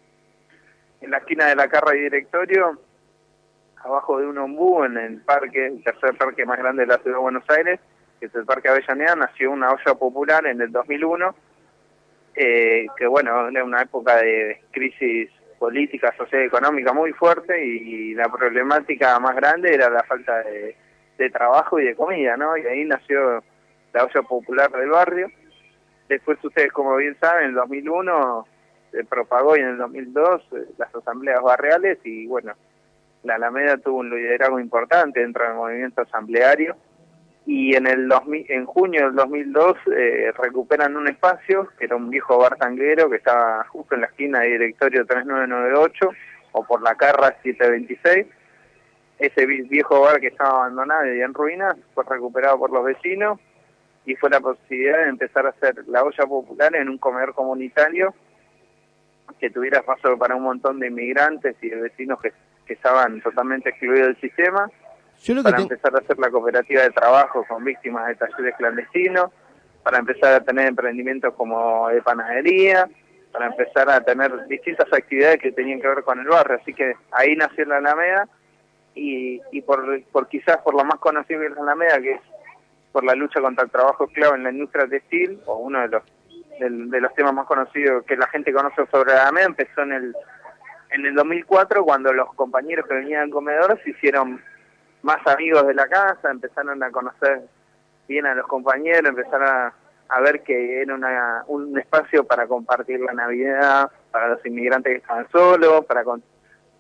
S14: En la esquina de la Carra y Directorio, abajo de un ombú, en el parque, el tercer parque más grande de la ciudad de Buenos Aires, que es el Parque Avellaneda, nació una olla popular en el dos mil uno, eh, que bueno, era una época de crisis política, social y económica muy fuerte, y la problemática más grande era la falta de, de trabajo y de comida, ¿no? Y ahí nació la olla popular del barrio. Después, ustedes como bien saben, en el dos mil uno se propagó, y en el dos mil dos eh, las asambleas barriales, y bueno, la Alameda tuvo un liderazgo importante dentro del movimiento asambleario, y en el dos mil, en junio del dos mil dos eh, recuperan un espacio que era un viejo bar tanguero que estaba justo en la esquina de Directorio tres nueve nueve ocho o por la Carra siete veintiséis. Ese viejo bar que estaba abandonado y en ruinas fue recuperado por los vecinos, y fue la posibilidad de empezar a hacer la olla popular en un comedor comunitario que tuviera paso para un montón de inmigrantes y de vecinos que, que estaban totalmente excluidos del sistema. Yo lo que para te... empezar a hacer la cooperativa de trabajo con víctimas de talleres clandestinos, para empezar a tener emprendimientos como de panadería, para empezar a tener distintas actividades que tenían que ver con el barrio. Así que ahí nació la Alameda, y, y por, por quizás por lo más conocido que es la Alameda, que es por la lucha contra el trabajo esclavo en la industria textil, o uno de los de, de los temas más conocidos que la gente conoce sobre la Alameda, empezó en el en el dos mil cuatro, cuando los compañeros que venían al comedor se hicieron más amigos de la casa, empezaron a conocer bien a los compañeros, empezaron a, a ver que era una, un espacio para compartir la Navidad, para los inmigrantes que estaban solos, para con,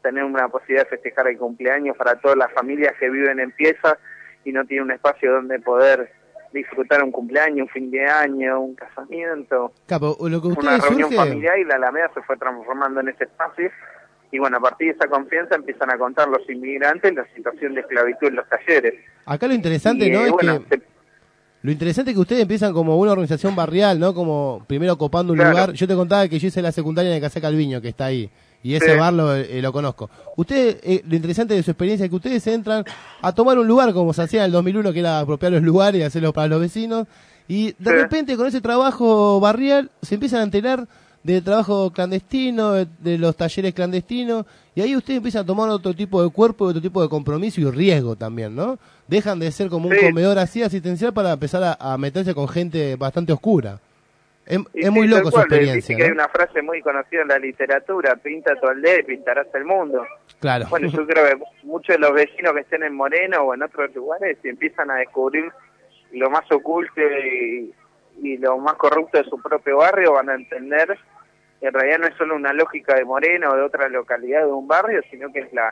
S14: tener una posibilidad de festejar el cumpleaños para todas las familias que viven en piezas y no tienen un espacio donde poder disfrutar un cumpleaños, un fin de año, un casamiento,
S8: Capo, lo que
S14: una
S8: ustedes
S14: reunión
S8: surge...
S14: familiar, y la Alameda se fue transformando en ese espacio. Y bueno, a partir de esa confianza empiezan a contar los inmigrantes la situación de esclavitud en los talleres.
S8: Acá lo interesante,
S14: Y,
S8: ¿no?
S14: eh,
S8: Es
S14: bueno,
S8: que... Lo interesante es que ustedes empiezan como una organización barrial, ¿no? Como primero copando un
S14: Claro.
S8: lugar. Yo te contaba que yo hice la secundaria en el Casé Calviño, que está ahí. Y ese
S14: Sí.
S8: bar lo, eh, lo conozco. Ustedes, eh, lo interesante de su experiencia es que ustedes entran a tomar un lugar como se hacía en el dos mil uno, que era apropiar los lugares y hacerlos para los vecinos. Y de
S14: Sí.
S8: repente con ese trabajo barrial se empiezan a enterar del trabajo clandestino, de, de los talleres clandestinos. Y ahí ustedes empiezan a tomar otro tipo de cuerpo, otro tipo de compromiso y riesgo también, ¿no? Dejan de ser como un
S14: Sí.
S8: comedor así asistencial para empezar a, a meterse con gente bastante oscura. Es,
S14: Y
S8: es
S14: sí,
S8: muy
S14: tal
S8: loco su
S14: cual,
S8: experiencia,
S14: viste que hay
S8: ¿no?
S14: una frase muy conocida en la literatura: pinta tu aldea y pintarás el mundo.
S8: Claro.
S14: Bueno, yo creo que muchos de los vecinos que estén en Moreno o en otros lugares, si empiezan a descubrir lo más oculto y, y lo más corrupto de su propio barrio, van a entender que en realidad no es solo una lógica de Moreno o de otra localidad de un barrio, sino que es la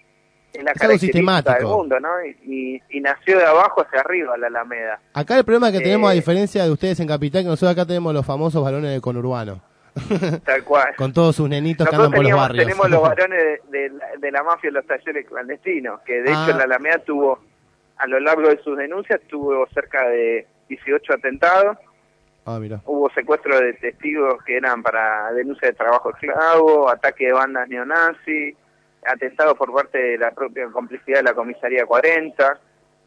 S14: es la
S8: Es algo
S14: característica del
S8: sistemático.
S14: mundo, ¿no? Y, y, y nació de abajo hacia arriba la Alameda.
S8: Acá el problema que tenemos, a
S14: Eh,
S8: diferencia de ustedes en Capital, que nosotros acá tenemos los famosos varones del conurbano.
S14: Tal cual.
S8: Con todos sus nenitos que
S14: Nosotros
S8: andan por los
S14: teníamos,
S8: barrios.
S14: tenemos los varones de, de la- de la mafia en los talleres clandestinos, que de
S8: Ah.
S14: hecho la Alameda tuvo, a lo largo de sus denuncias, tuvo cerca de dieciocho atentados,
S8: Ah, mira.
S14: hubo secuestros de testigos que eran para denuncia de trabajo esclavo, ataque de bandas neonazis, atentados por parte de la propia complicidad de la comisaría cuarenta.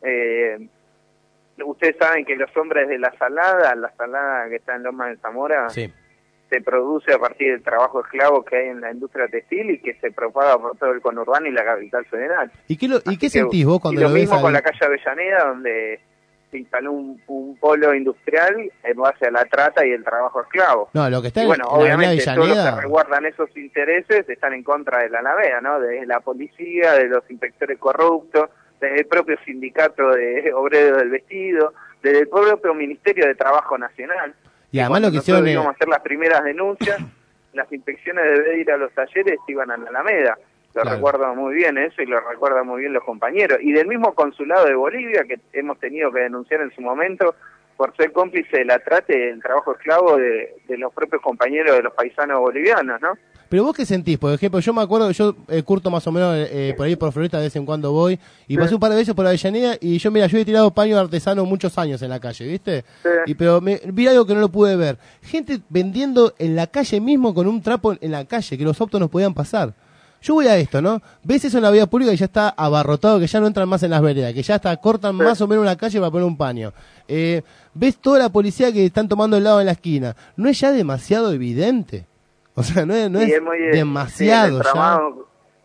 S14: Eh, ustedes saben que los hombres de la Salada, la Salada que está en Loma de Zamora,
S8: Sí.
S14: se produce a partir del trabajo esclavo que hay en la industria textil y que se propaga por todo el conurbano y la capital federal.
S8: ¿Y qué, lo, ¿y qué
S14: Que-
S8: sentís vos cuando
S14: y lo
S8: lo ves
S14: mismo con
S8: al-
S14: la calle Avellaneda, donde se instaló un, un polo industrial en base a la trata y el trabajo esclavo.
S8: No, lo que está
S14: Y
S8: en,
S14: bueno,
S8: en la avenida
S14: obviamente todos los que
S8: Avellaneda...
S14: resguardan esos intereses están en contra de la Alameda, ¿no? De la policía, de los inspectores corruptos, desde el propio sindicato de obreros del vestido, desde el propio Ministerio de Trabajo Nacional.
S8: Y además
S14: Cuando
S8: lo que
S14: nosotros
S8: hicieron...
S14: íbamos a
S8: eh,
S14: hacer las primeras denuncias, las inspecciones de ir a los talleres iban a la Alameda. Lo
S8: Claro.
S14: recuerdo muy bien eso y lo recuerdan muy bien los compañeros. Y del mismo consulado de Bolivia, que hemos tenido que denunciar en su momento por ser cómplice de la trata y del trabajo esclavo de, de los propios compañeros de los paisanos bolivianos, ¿no?
S8: Pero vos qué sentís, por ejemplo, yo me acuerdo que yo eh, curto más o menos eh, por ahí por Floresta, de vez en cuando voy, y
S14: Sí.
S8: pasé un par de veces por Avellaneda, y yo, mira, yo he tirado paño artesano muchos años en la calle, ¿viste?
S14: Sí.
S8: Y pero me, vi algo que no lo pude ver. Gente vendiendo en la calle mismo con un trapo en la calle, que los autos no podían pasar. Yo voy a esto, ¿no? Ves eso en la vía pública y ya está abarrotado, que ya no entran más en las veredas, que ya está, cortan
S14: Sí.
S8: más o menos una calle para poner un paño. Eh, ves toda la policía que están tomando helado en la esquina. ¿No es ya demasiado evidente? O sea, no es, no
S14: Y
S8: es
S14: muy, eh,
S8: demasiado
S14: el
S8: ya.
S14: entramado-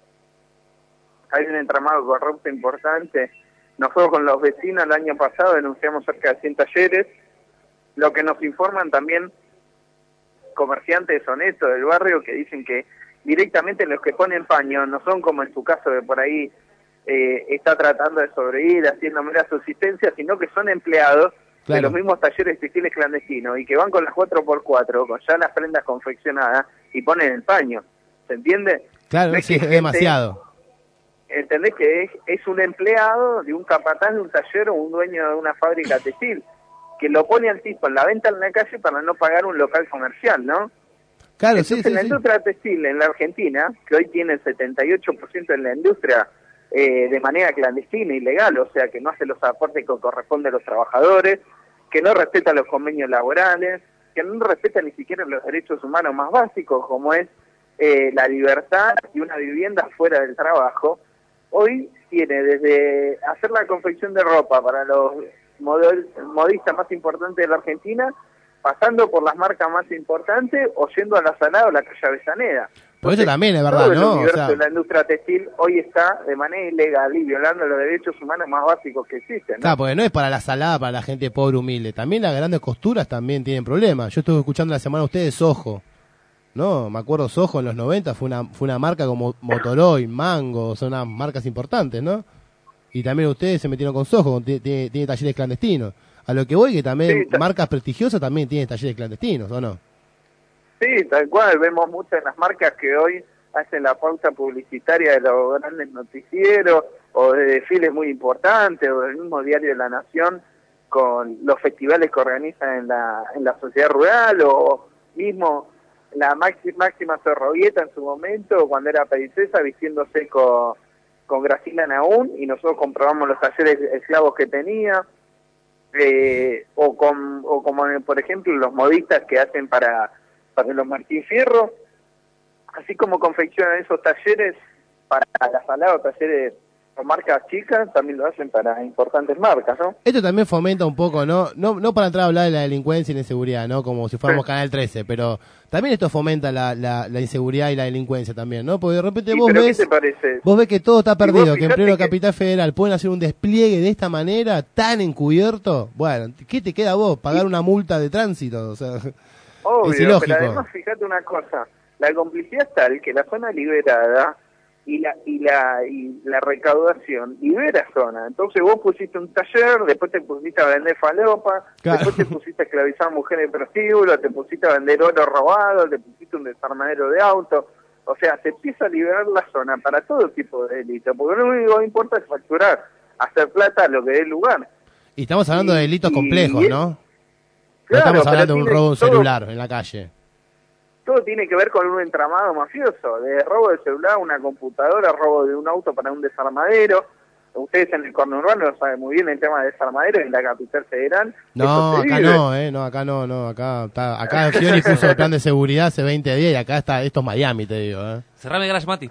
S14: Hay un entramado corrupto importante. Nosotros con los vecinos el año pasado denunciamos cerca de cien talleres. Lo que nos informan también comerciantes honestos del barrio que dicen que directamente los que ponen paño no son como en su caso que por ahí eh, está tratando de sobrevivir haciendo mera subsistencia, sino que son empleados
S8: Claro.
S14: de los mismos talleres textiles clandestinos y que van con las cuatro por cuatro, con ya las prendas confeccionadas y ponen el paño. ¿Se entiende?
S8: Claro,
S14: No es
S8: sí,
S14: que
S8: es
S14: gente-
S8: demasiado.
S14: ¿Entendés que es, es un empleado de un capataz de un taller o un dueño de una fábrica textil que lo pone al tipo en la venta en la calle para no pagar un local comercial, ¿no?
S8: Claro,
S14: Entonces,
S8: sí, sí,
S14: la
S8: sí.
S14: industria textil en la Argentina, que hoy tiene el setenta y ocho por ciento de la industria eh, de manera clandestina, ilegal, o sea, que no hace los aportes que corresponden a los trabajadores, que no respeta los convenios laborales, que no respeta ni siquiera los derechos humanos más básicos, como es eh, la libertad y una vivienda fuera del trabajo, hoy tiene desde hacer la confección de ropa para los model- modistas más importantes de la Argentina, pasando por las marcas más importantes o yendo a la Salada o la calle Avellaneda.
S8: Por eso también es
S14: Todo
S8: verdad,
S14: el
S8: ¿no? O
S14: universo
S8: sea,
S14: de la industria textil hoy está de manera ilegal y violando los derechos humanos más básicos que existen, ¿no?
S8: claro, porque no es para la salada, para la gente pobre, humilde. También las grandes costuras también tienen problemas. Yo estuve escuchando la semana a ustedes Soho. No, me acuerdo Soho en los noventa, fue una fue una marca como Motoroy, Mango, son unas marcas importantes, ¿no? Y también ustedes se metieron con Soho, tiene, tiene, tiene talleres clandestinos. A lo que voy, que también
S14: Sí, ta-
S8: marcas prestigiosas también tienen talleres clandestinos, ¿o no?
S14: Sí, tal cual, vemos muchas de las marcas que hoy hacen la pauta publicitaria de los grandes noticieros o de desfiles muy importantes o del mismo diario La Nación con los festivales que organizan en la en la sociedad rural o mismo la máxima, máxima Zorroguieta en su momento cuando era princesa vistiéndose con, con Graciela Naún y nosotros comprobamos los talleres esclavos que tenía. Eh, o, con, o como por ejemplo los modistas que hacen para, para los Martín Fierro, así como confeccionan esos talleres para la salada, talleres con marcas chicas, también lo hacen para importantes marcas, ¿no?
S8: Esto también fomenta un poco, ¿no? No, no para entrar a hablar de la delincuencia y la inseguridad, ¿no? Como si fuéramos sí. Canal trece, pero también esto fomenta la, la, la inseguridad y la delincuencia también, ¿no? Porque de repente sí, vos ves, ¿qué te parece? Vos ves que todo está perdido, que en pleno que... Capital Federal pueden hacer un despliegue de esta manera, tan encubierto. Bueno, ¿qué te queda a vos? Pagar sí. una multa de tránsito, o sea,
S14: obvio,
S8: es ilógico.
S14: Pero además, fíjate una cosa, la complicidad es tal que la zona liberada y la y la y la recaudación libera zona. Entonces vos pusiste un taller, después te pusiste a vender falopa, claro. después te pusiste a esclavizar mujeres en prostíbulo, te pusiste a vender oro robado, te pusiste un desarmadero de autos. O sea, se empieza a liberar la zona para todo tipo de delitos, porque lo único que importa es facturar, hacer plata a lo que dé lugar.
S8: Y estamos hablando y, de delitos complejos,
S14: y,
S8: ¿no?
S14: Claro,
S8: no estamos hablando de un robo de un
S14: todo...
S8: celular en la calle.
S14: Todo tiene que ver con un entramado mafioso, de robo de celular, una computadora, robo de un auto para un desarmadero. Ustedes en el conurbano lo saben muy bien el tema de desarmadero en la capital federal.
S8: No, acá no, eh, no, acá no, no, acá está, acá Fiori puso el plan de seguridad hace veinte días y acá está, esto es Miami, te digo, eh.
S9: Cerrame Garage Mati.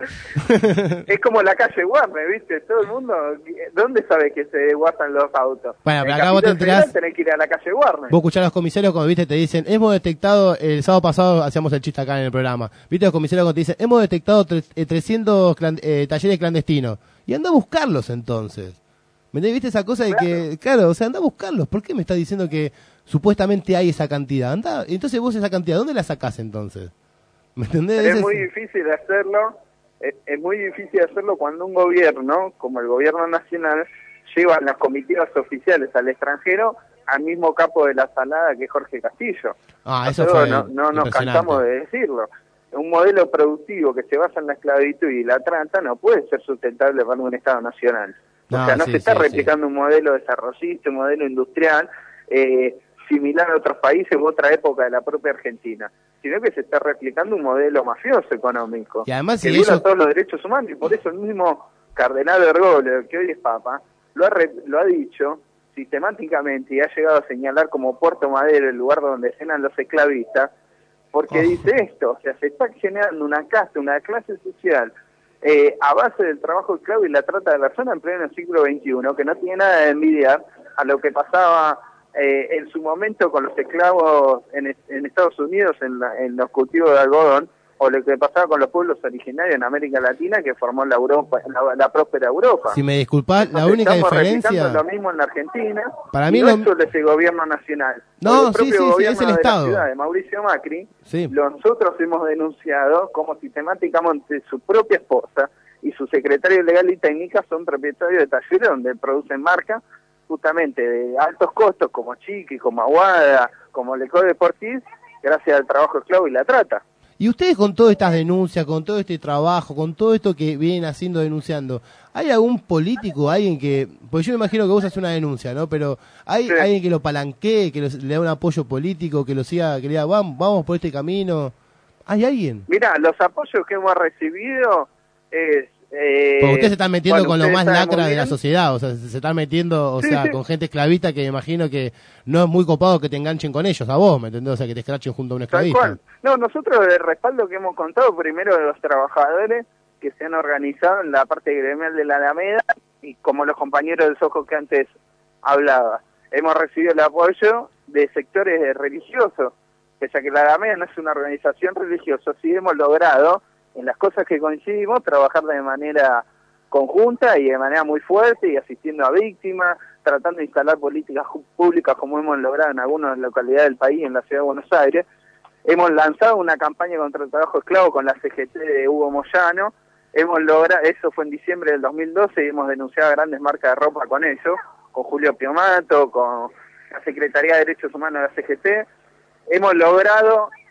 S14: Es como la calle Warner, ¿viste? Todo el mundo, ¿dónde sabe que se guardan los autos?
S8: Bueno, pero acá vos te enterás,
S14: tenés que ir a la calle Warner.
S8: Vos escuchás a los comisarios cuando, viste, te dicen, hemos detectado, el sábado pasado hacíamos el chiste acá en el programa, viste, los comisarios cuando te dicen, hemos detectado tre- eh, trescientos clan- eh, talleres clandestinos, y anda a buscarlos entonces. ¿Me entendés? ¿Viste esa cosa de claro. que, claro, o sea, anda a buscarlos? ¿Por qué me estás diciendo que supuestamente hay esa cantidad? Anda, entonces vos esa cantidad, ¿dónde la sacás entonces? ¿Me entendés?
S14: Es muy difícil hacerlo, es, es muy difícil hacerlo cuando un gobierno, como el gobierno nacional, lleva las comitivas oficiales al extranjero al mismo capo de la salada que Jorge Castillo.
S8: Ah, eso fue
S14: no, no nos cansamos de decirlo. Un modelo productivo que se basa en la esclavitud y la trata no puede ser sustentable para un Estado nacional. O no, sea, no sí, se está sí, replicando sí. un modelo desarrollista, un modelo industrial eh, similar a otros países u otra época de la propia Argentina, sino que se está replicando un modelo mafioso económico
S8: y además,
S14: que
S8: si
S14: viola
S8: eso...
S14: todos los derechos humanos, y por eso el mismo cardenal Bergoglio, que hoy es papa, lo ha, re, lo ha dicho sistemáticamente y ha llegado a señalar como Puerto Madero el lugar donde cenan los esclavistas, porque oh. dice esto, o sea, se está generando una casta, una clase social Eh, a base del trabajo esclavo y la trata de personas en pleno siglo veintiuno, que no tiene nada de envidiar a lo que pasaba eh, en su momento con los esclavos en, en Estados Unidos, en, la, en los cultivos de algodón, o lo que pasaba con los pueblos originarios en América Latina, que formó la Europa, la, la próspera Europa.
S8: Si me disculpás, la única diferencia...
S14: lo mismo en la Argentina,
S8: para
S14: y
S8: mí
S14: no
S8: lo...
S14: es solo el gobierno nacional.
S8: No,
S14: el propio
S8: sí, sí,
S14: gobierno
S8: sí, es el
S14: de
S8: Estado.
S14: La ciudad de Mauricio Macri,
S8: sí.
S14: nosotros hemos denunciado como sistemáticamente su propia esposa y su secretario legal y técnica son propietarios de talleres donde producen marcas justamente de altos costos como Chiqui, como Aguada, como Lecó Deportivo, gracias al trabajo esclavo y la trata.
S8: Y ustedes con todas estas denuncias, con todo este trabajo, con todo esto que vienen haciendo, denunciando, ¿hay algún político, alguien que, pues yo me imagino que vos haces una denuncia, ¿no? Pero ¿hay sí. alguien que lo palanquee, que lo, le da un apoyo político, que lo siga, que le diga, vamos, vamos por este camino? ¿Hay alguien?
S14: Mira, los apoyos que hemos recibido es... Eh,
S8: Porque ustedes se están metiendo
S14: bueno,
S8: con lo más lacra de la
S14: bien.
S8: sociedad, o sea, se, se están metiendo, o
S14: sí,
S8: sea,
S14: sí.
S8: con gente esclavista que me imagino que no es muy copado que te enganchen con ellos, a vos, ¿me entendés? O sea, que te escrachen junto a un esclavista.
S14: Tal cual. No, nosotros el respaldo que hemos contado primero de los trabajadores que se han organizado en la parte gremial de la Alameda y como los compañeros del Sojo que antes hablaba. Hemos recibido el apoyo de sectores religiosos, pese a que la Alameda no es una organización religiosa, sí hemos logrado en las cosas que coincidimos, trabajar de manera conjunta y de manera muy fuerte y asistiendo a víctimas, tratando de instalar políticas públicas como hemos logrado en algunas localidades del país, en la ciudad de Buenos Aires. Hemos lanzado una campaña contra el trabajo esclavo con la C G T de Hugo Moyano. Hemos logrado, eso fue en diciembre del dos mil doce y hemos denunciado grandes marcas de ropa con eso, con Julio Piomato, con la Secretaría de Derechos Humanos de la C G T. Hemos logrado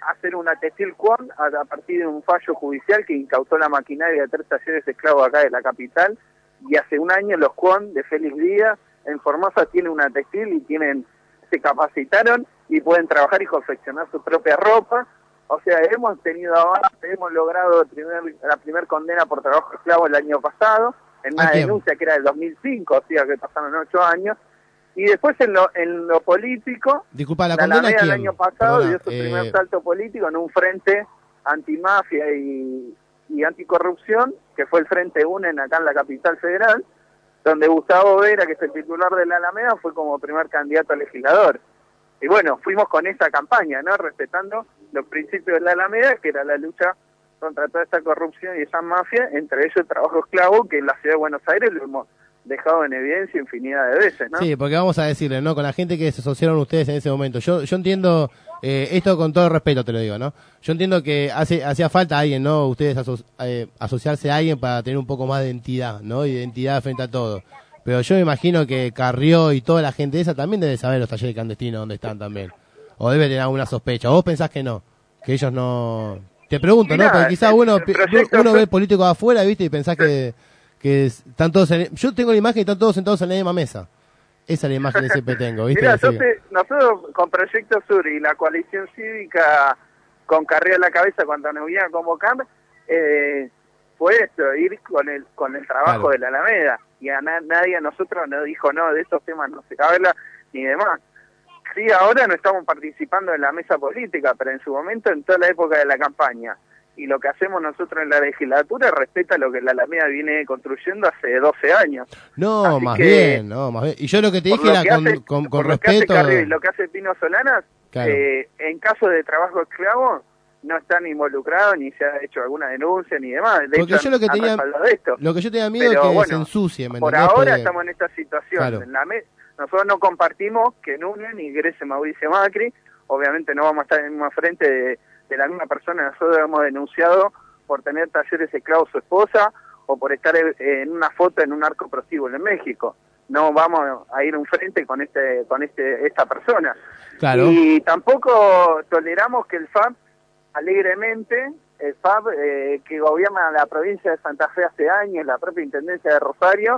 S14: hacer una textil Quon a, a partir de un fallo judicial que incautó la maquinaria de tres talleres esclavos acá de la capital, y hace un año los Quon de Félix Díaz en Formosa tienen una textil y tienen se capacitaron y pueden trabajar y confeccionar su propia ropa. O sea, hemos tenido avance, hemos logrado el primer, la primera condena por trabajo esclavo el año pasado, en una denuncia que era del dos mil cinco, o sea que pasaron ocho años. Y después en lo, en lo político,
S8: Disculpa, ¿la,
S14: la
S8: condena
S14: Alameda
S8: quién?
S14: el año pasado
S8: Perdona,
S14: dio su
S8: eh...
S14: primer salto político en un frente antimafia y, y anticorrupción, que fue el Frente UNEN acá en la capital federal, donde Gustavo Vera, que es el titular de la Alameda, fue como primer candidato a legislador. Y bueno, fuimos con esa campaña, ¿no? Respetando los principios de la Alameda, que era la lucha contra toda esta corrupción y esa mafia, entre ellos el trabajo esclavo, que en la ciudad de Buenos Aires lo hemos dejado en evidencia infinidad de veces, ¿no?
S8: Sí, porque vamos a decirle, ¿no? Con la gente que se asociaron ustedes en ese momento. Yo yo entiendo, eh, esto con todo respeto te lo digo, ¿no? Yo entiendo que hace hacía falta alguien, ¿no? Ustedes aso eh, asociarse a alguien para tener un poco más de identidad, ¿no? Identidad frente a todo. Pero yo me imagino que Carrió y toda la gente esa también debe saber los talleres clandestinos dónde están también. O debe tener alguna sospecha. ¿O vos pensás que no? Que ellos no... Te pregunto,
S14: Mirá,
S8: ¿no? Porque quizás
S14: el,
S8: uno,
S14: el proyecto
S8: uno
S14: fue...
S8: ve políticos afuera, ¿viste? Y pensás que, que están todos... En... Yo tengo la imagen que están todos sentados en la misma mesa. Esa es la imagen que siempre tengo, ¿viste?
S14: Mira, entonces, nosotros con Proyecto Sur y la coalición cívica con Carrió a la cabeza cuando nos iban a convocar, eh, fue esto, ir con el con el trabajo
S8: Claro.
S14: de la Alameda. Y a na nadie a nosotros nos dijo, no, de esos temas no se habla, ni demás. Sí, ahora no estamos participando en la mesa política, pero en su momento, en toda la época de la campaña, y lo que hacemos nosotros en la legislatura respeta lo que la Alameda viene construyendo hace doce años.
S8: No,
S14: Así
S8: más
S14: que,
S8: bien, no, más bien. Y yo lo que te
S14: por
S8: dije
S14: lo
S8: era
S14: que
S8: con,
S14: hace-
S8: con, con
S14: por lo que hace
S8: respeto...
S14: Carrió y lo que hace Pino Solanas,
S8: Claro.
S14: eh, en caso de trabajo esclavo, no están involucrados, ni se ha hecho alguna denuncia, ni demás. De
S8: Porque
S14: hecho,
S8: yo lo que
S14: han
S8: tenía,
S14: respaldado esto.
S8: lo que yo tenía miedo es
S14: Pero
S8: que
S14: bueno,
S8: se ensucie, ¿me
S14: Por
S8: entendés?
S14: ahora
S8: Porque-
S14: estamos en esta situación.
S8: Claro.
S14: En la me- Nosotros no compartimos que en UNEN ingrese Mauricio Macri. Obviamente no vamos a estar en el mismo frente de, de la misma persona. Nosotros hemos denunciado por tener talleres esclavos su esposa o por estar en, en una foto en un arco prostíbulo en México. No vamos a ir a un frente con este con este esta persona.
S8: Claro.
S14: Y tampoco toleramos que el F A B alegremente, el F A B eh, que gobierna la provincia de Santa Fe hace años, la propia Intendencia de Rosario,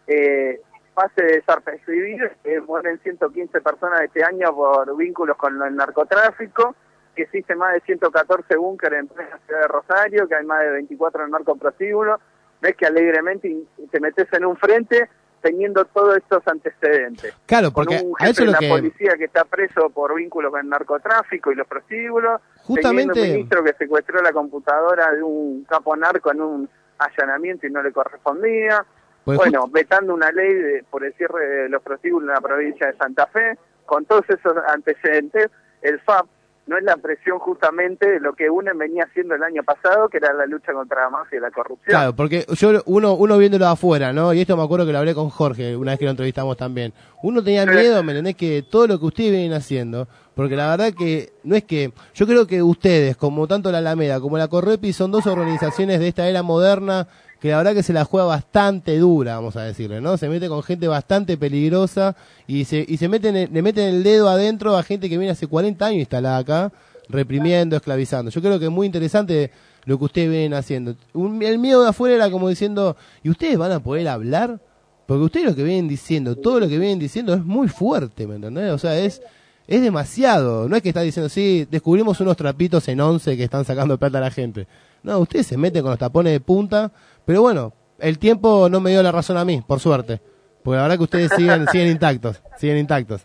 S14: eh, pase desapercibido, que mueren ciento quince personas este año por vínculos con el narcotráfico, que existen más de ciento catorce búnkeres en plena ciudad de Rosario, que hay más de veinticuatro en narcoprostíbulos. Ves que alegremente te metes en un frente teniendo todos estos antecedentes.
S8: Claro, porque
S14: con un
S8: a
S14: jefe
S8: eso es
S14: de
S8: lo
S14: la
S8: que...
S14: policía que está preso por vínculos con el narcotráfico y los prostíbulos,
S8: Justamente-
S14: teniendo un ministro que secuestró la computadora de un capo narco en un allanamiento y no le correspondía,
S8: Pues
S14: bueno, vetando una ley de, por el cierre de los prostíbulos en la provincia de Santa Fe. Con todos esos antecedentes, el F A B no es la presión justamente de lo que UNEN venía haciendo el año pasado, que era la lucha contra la mafia y la corrupción.
S8: Claro, porque yo uno uno viéndolo de afuera, ¿no? Y esto me acuerdo que lo hablé con Jorge una vez que lo entrevistamos también. Uno tenía miedo, ¿me entendés? Que todo lo que ustedes vienen haciendo, porque la verdad que no es que... Yo creo que ustedes, como tanto la Alameda como la Correpi, son dos organizaciones de esta era moderna que la verdad que se la juega bastante dura, vamos a decirle, ¿no? Se mete con gente bastante peligrosa y se y se meten le meten el dedo adentro a gente que viene hace cuarenta años instalada acá, reprimiendo, esclavizando. Yo creo que es muy interesante lo que ustedes vienen haciendo. Un- el miedo de afuera era como diciendo, ¿y ustedes van a poder hablar? Porque ustedes lo que vienen diciendo, todo lo que vienen diciendo es muy fuerte, ¿me entendés? O sea, es es demasiado. No es que está diciendo, sí, descubrimos unos trapitos en once que están sacando plata a la gente. No, ustedes se meten con los tapones de punta, pero bueno, el tiempo no me dio la razón a mí, por suerte. Porque la verdad que ustedes siguen siguen intactos, siguen intactos.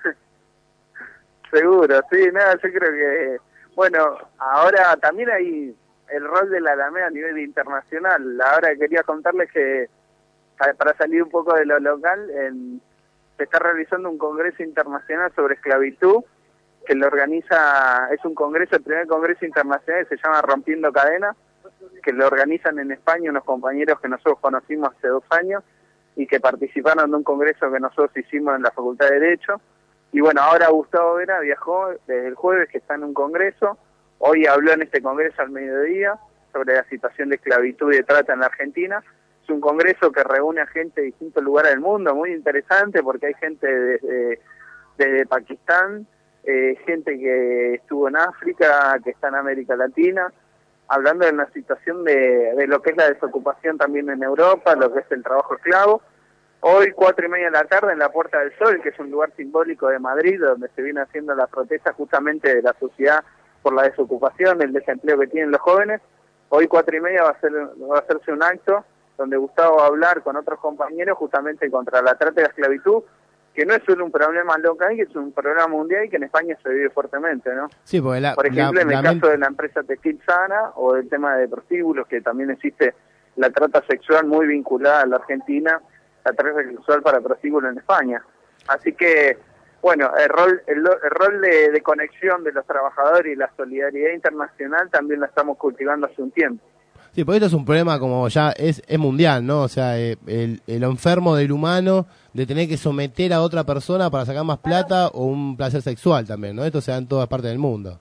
S14: Seguro, sí, nada, yo creo que, bueno, ahora también hay el rol de la Alameda a nivel internacional. Ahora quería contarles que, pa- para salir un poco de lo local, en- se está realizando un congreso internacional sobre esclavitud, que lo organiza, es un congreso, el primer congreso internacional que se llama Rompiendo Cadenas, que lo organizan en España unos compañeros que nosotros conocimos hace dos años y que participaron de un congreso que nosotros hicimos en la Facultad de Derecho. Y bueno, ahora Gustavo Vera viajó desde el jueves, que está en un congreso. Hoy habló en este congreso al mediodía sobre la situación de esclavitud y de trata en la Argentina. Es un congreso que reúne a gente de distintos lugares del mundo, muy interesante porque hay gente desde, desde Pakistán, eh, gente que estuvo en África, que está en América Latina, hablando de una situación de, de lo que es la desocupación también en Europa, lo que es el trabajo esclavo. Hoy, cuatro y media de la tarde, en la Puerta del Sol, que es un lugar simbólico de Madrid, donde se viene haciendo la protesta justamente de la sociedad por la desocupación, el desempleo que tienen los jóvenes. Hoy, cuatro y media, va a, ser, va a hacerse un acto donde Gustavo va a hablar con otros compañeros justamente contra la trata y la esclavitud, que no es solo un problema local, que es un problema mundial y que en España se vive fuertemente, ¿no?
S8: Sí, porque la,
S14: Por ejemplo,
S8: la,
S14: en el
S8: la
S14: caso de la empresa Textil Sana o del tema de prostíbulos, que también existe la trata sexual muy vinculada a la Argentina, la trata sexual para prostíbulos en España. Así que, bueno, el rol el, el rol de, de conexión de los trabajadores y la solidaridad internacional también la estamos cultivando hace un tiempo.
S8: Sí, porque esto es un problema como ya es, es mundial, ¿no? O sea, eh, el, el enfermo del humano de tener que someter a otra persona para sacar más plata o un placer sexual también, ¿no? Esto se da en todas partes del mundo.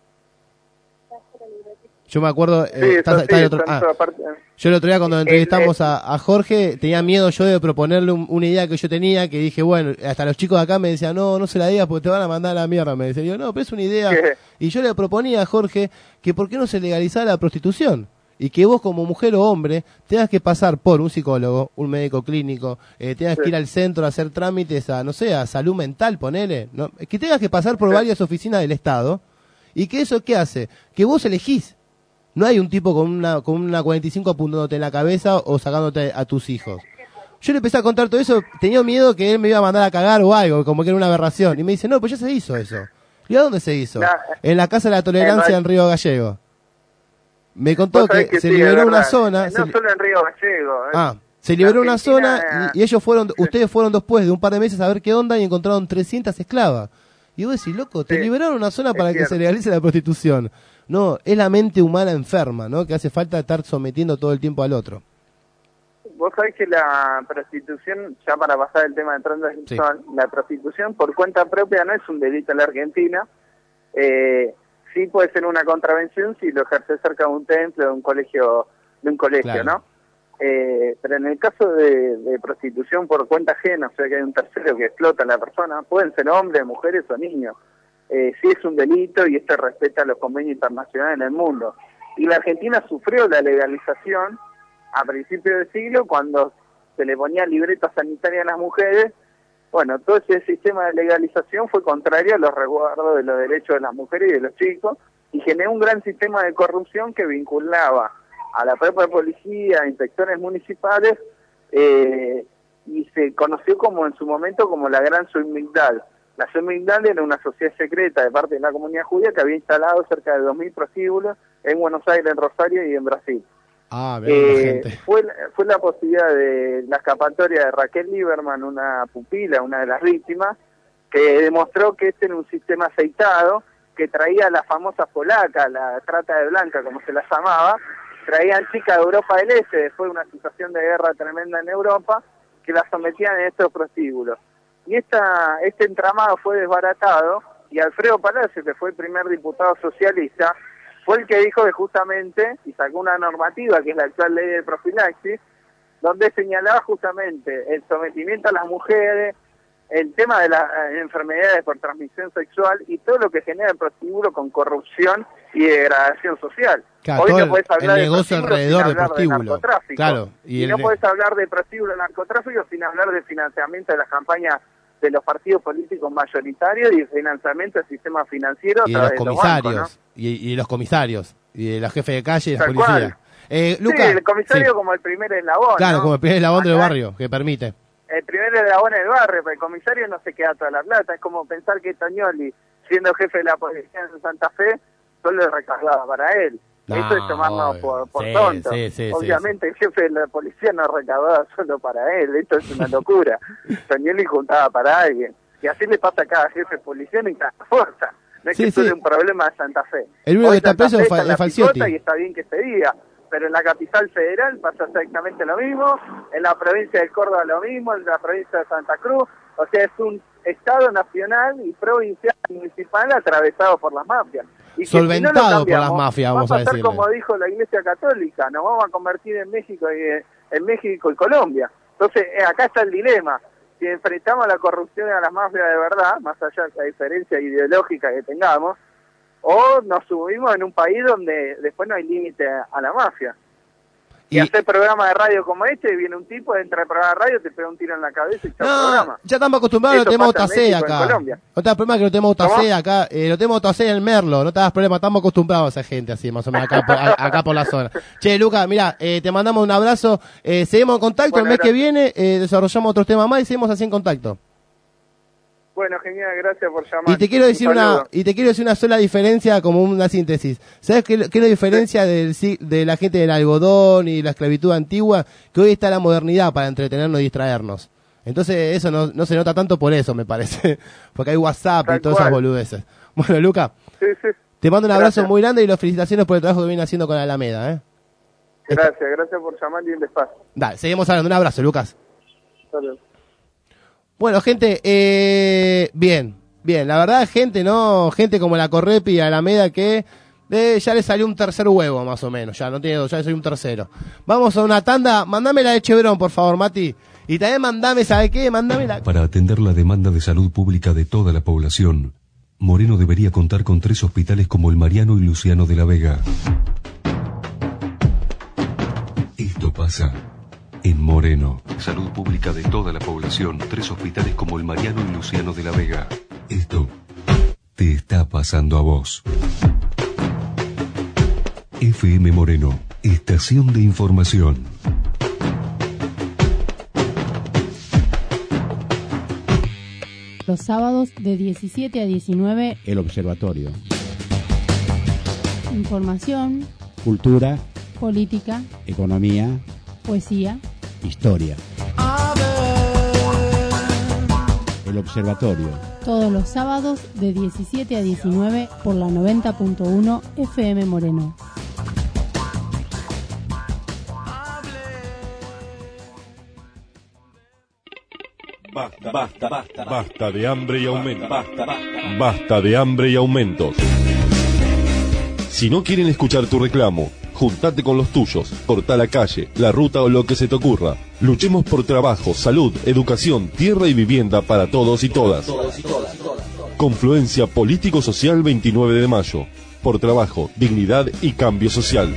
S8: Yo me acuerdo, eh,
S14: sí,
S8: está,
S14: sí,
S8: está el otro, ah,
S14: parte,
S8: yo el otro día cuando entrevistamos
S14: el, el,
S8: a, a Jorge, tenía miedo yo de proponerle un, una idea que yo tenía, que dije, bueno, hasta los chicos de acá me decían, no, no se la digas porque te van a mandar a la mierda. Me decían, yo, no, pero es una idea.
S14: ¿qué?
S8: Y yo le proponía a Jorge que por qué no se legalizara la prostitución. Y que vos como mujer o hombre tengas que pasar por un psicólogo, un médico clínico, eh, tengas sí. que ir al centro a hacer trámites a, no sé, a salud mental, ponele, ¿no? Que tengas que pasar por sí. varias oficinas del Estado, y que eso, ¿qué hace? Que vos elegís. No hay un tipo con una con una cuarenta y cinco apuntándote en la cabeza o sacándote a tus hijos. Yo le empecé a contar todo eso, tenía miedo que él me iba a mandar a cagar o algo, como que era una aberración. Y me dice, no, pues ya se hizo eso. ¿Y a dónde se hizo? No, en la Casa de la Tolerancia en, en Río Gallego. Me contó que, que se sí, liberó una zona.
S14: No
S8: se...
S14: solo en Río Gallego. ¿eh?
S8: Ah, se liberó una zona y, y ellos fueron, ustedes fueron después de un par de meses a ver qué onda y encontraron trescientas esclavas. Y vos decís, loco, te sí, liberaron una zona para que se legalice la prostitución. No, es la mente humana enferma, ¿no? Que hace falta estar sometiendo todo el tiempo al otro.
S14: Vos sabés que la prostitución, ya para pasar el tema de transexual, sí. la prostitución por cuenta propia no es un delito en la Argentina. Eh, sí puede ser una contravención si lo ejerce cerca de un templo, de un colegio, de un colegio, claro. ¿no? Eh, pero en el caso de, de prostitución por cuenta ajena, o sea que hay un tercero que explota a la persona, pueden ser hombres, mujeres o niños. Eh, sí es un delito y esto respeta los convenios internacionales en el mundo. Y la Argentina sufrió la legalización a principios del siglo cuando se le ponía libreta sanitaria a las mujeres. Bueno, todo ese sistema de legalización fue contrario a los resguardos de los derechos de las mujeres y de los chicos y generó un gran sistema de corrupción que vinculaba a la propia policía, a inspectores municipales, eh, y se conoció como en su momento como la Gran Submigdal. La Submigdal era una sociedad secreta de parte de la comunidad judía que había instalado cerca de dos mil prostíbulos en Buenos Aires, en Rosario y en Brasil.
S8: Ah, bien,
S14: eh, fue, fue la posibilidad de la escapatoria de Raquel Lieberman, una pupila, una de las víctimas, que demostró que este era un sistema aceitado que traía a las famosas polacas, la trata de blanca como se las llamaba, traían chicas de Europa del Este después de una situación de guerra tremenda en Europa, que las sometían en estos prostíbulos. Y esta, este entramado fue desbaratado y Alfredo Palacio, que fue el primer diputado socialista, fue el que dijo que justamente, y sacó una normativa que es la actual ley de profilaxis, donde señalaba justamente el sometimiento a las mujeres, el tema de las eh, enfermedades por transmisión sexual y todo lo que genera el prostíbulo con corrupción y degradación social.
S8: Claro,
S14: Hoy
S8: todo
S14: no podés hablar
S8: el negocio
S14: de
S8: alrededor del
S14: de
S8: prostíbulo. Claro,
S14: y,
S8: y
S14: y no
S8: el...
S14: podés hablar de prostíbulo y narcotráfico sin hablar de financiamiento de las campañas de los partidos políticos mayoritarios y financiamiento del sistema financiero
S8: y de los comisarios, de los bancos, ¿no? y, y los comisarios, y de la jefe de calle y de la policía. Eh, Luca,
S14: sí, el comisario
S8: sí.
S14: como el primer eslabón.
S8: Claro,
S14: ¿no?
S8: como el primer eslabón
S14: Acá,
S8: del barrio, que permite.
S14: El primer eslabón del barrio, pero el comisario no se queda toda la plata. Es como pensar que Toñoli, siendo jefe de la policía en Santa Fe, solo es recargado para él. No, eso es tomarnos por, por
S8: sí,
S14: tonto.
S8: Sí, sí,
S14: Obviamente
S8: sí, sí.
S14: el jefe de la policía no recaudaba solo para él. Esto es una locura. Toñoli juntaba para alguien. Y así le pasa a cada jefe de policía en cada fuerza. No es sí, que sí. es un problema de Santa Fe.
S8: El único que está preso es fa Falciotti.
S14: Y está bien que se diga. Pero en la capital federal pasa exactamente lo mismo, en la provincia de Córdoba lo mismo, en la provincia de Santa Cruz, o sea, es un estado nacional y provincial y municipal atravesado por las mafias. Y
S8: solventado
S14: si no
S8: por las mafias, vamos
S14: va a
S8: a
S14: pasar
S8: decirle.
S14: Como dijo la Iglesia Católica, nos vamos a convertir en México y en México y Colombia. Entonces, eh, acá está el dilema. si enfrentamos a la corrupción y a las mafias de verdad, más allá de la diferencia ideológica que tengamos, o nos subimos en un país donde después no hay límite a la mafia. Y, y hacer programas de radio como este, viene un tipo, entra al programa de radio, te pega un tiro en la cabeza y chao
S8: no,
S14: programa.
S8: Ya estamos acostumbrados,
S14: Eso
S8: lo tenemos
S14: pasa en
S8: Tacé
S14: México,
S8: acá.
S14: en Colombia.
S8: No te das problema que lo tenemos Tacé acá, eh, lo tenemos Tacé en el Merlo, no te das problema, estamos acostumbrados a esa gente así, más o menos acá, por, a, acá por la zona. Che, Luca, mira, eh, te mandamos un abrazo, eh, seguimos en contacto, bueno, el mes gracias. que viene eh, desarrollamos otros temas más y seguimos así en contacto.
S14: Bueno, genial, gracias por llamar.
S8: Y te quiero decir
S14: un
S8: una y te quiero decir una sola diferencia, como una síntesis. ¿Sabes qué, qué es la diferencia del, de la gente del algodón y la esclavitud antigua? Que hoy está la modernidad para entretenernos y distraernos. Entonces eso no, no se nota tanto por eso, me parece. Porque hay WhatsApp Tal y todas cual. esas boludeces. Bueno, Luca, sí, sí. te mando un abrazo gracias. muy grande y las felicitaciones por el trabajo que viene haciendo con Alameda. ¿eh?
S14: Gracias, Esta... gracias por llamar y el espacio.
S8: Dale, seguimos hablando. Un abrazo, Lucas.
S14: Saludos.
S8: Bueno, gente, eh, bien, bien, la verdad, gente, ¿no? Gente como la Correpi y Alameda que eh, ya le salió un tercer huevo, más o menos, ya no tiene dos, ya le salió un tercero. Vamos a una tanda, mandame la de Chevron, por favor, Mati. Y también mandame, ¿sabe qué? Mandame la...
S1: Para atender la demanda de salud pública de toda la población, Moreno debería contar con tres hospitales como el Mariano y Luciano de la Vega. Esto pasa en Moreno. Salud pública de toda la población. Tres hospitales como el Mariano y Luciano de la Vega. Esto te está pasando a vos. F M Moreno, estación de información.
S15: Los sábados de diecisiete a diecinueve.
S17: El Observatorio.
S15: Información.
S17: Cultura.
S15: Política.
S17: Economía.
S15: Poesía.
S17: Historia. El Observatorio.
S15: Todos los sábados de diecisiete a diecinueve por la noventa punto uno F M Moreno.
S5: Basta, basta, basta, basta de hambre y aumentos. Basta, basta, basta de hambre y aumentos. Si no quieren escuchar tu reclamo, juntate con los tuyos, cortá la calle, la ruta o lo que se te ocurra. Luchemos por trabajo, salud, educación, tierra y vivienda para todos y todas. Confluencia Político-Social veintinueve de mayo. Por trabajo, dignidad y cambio social.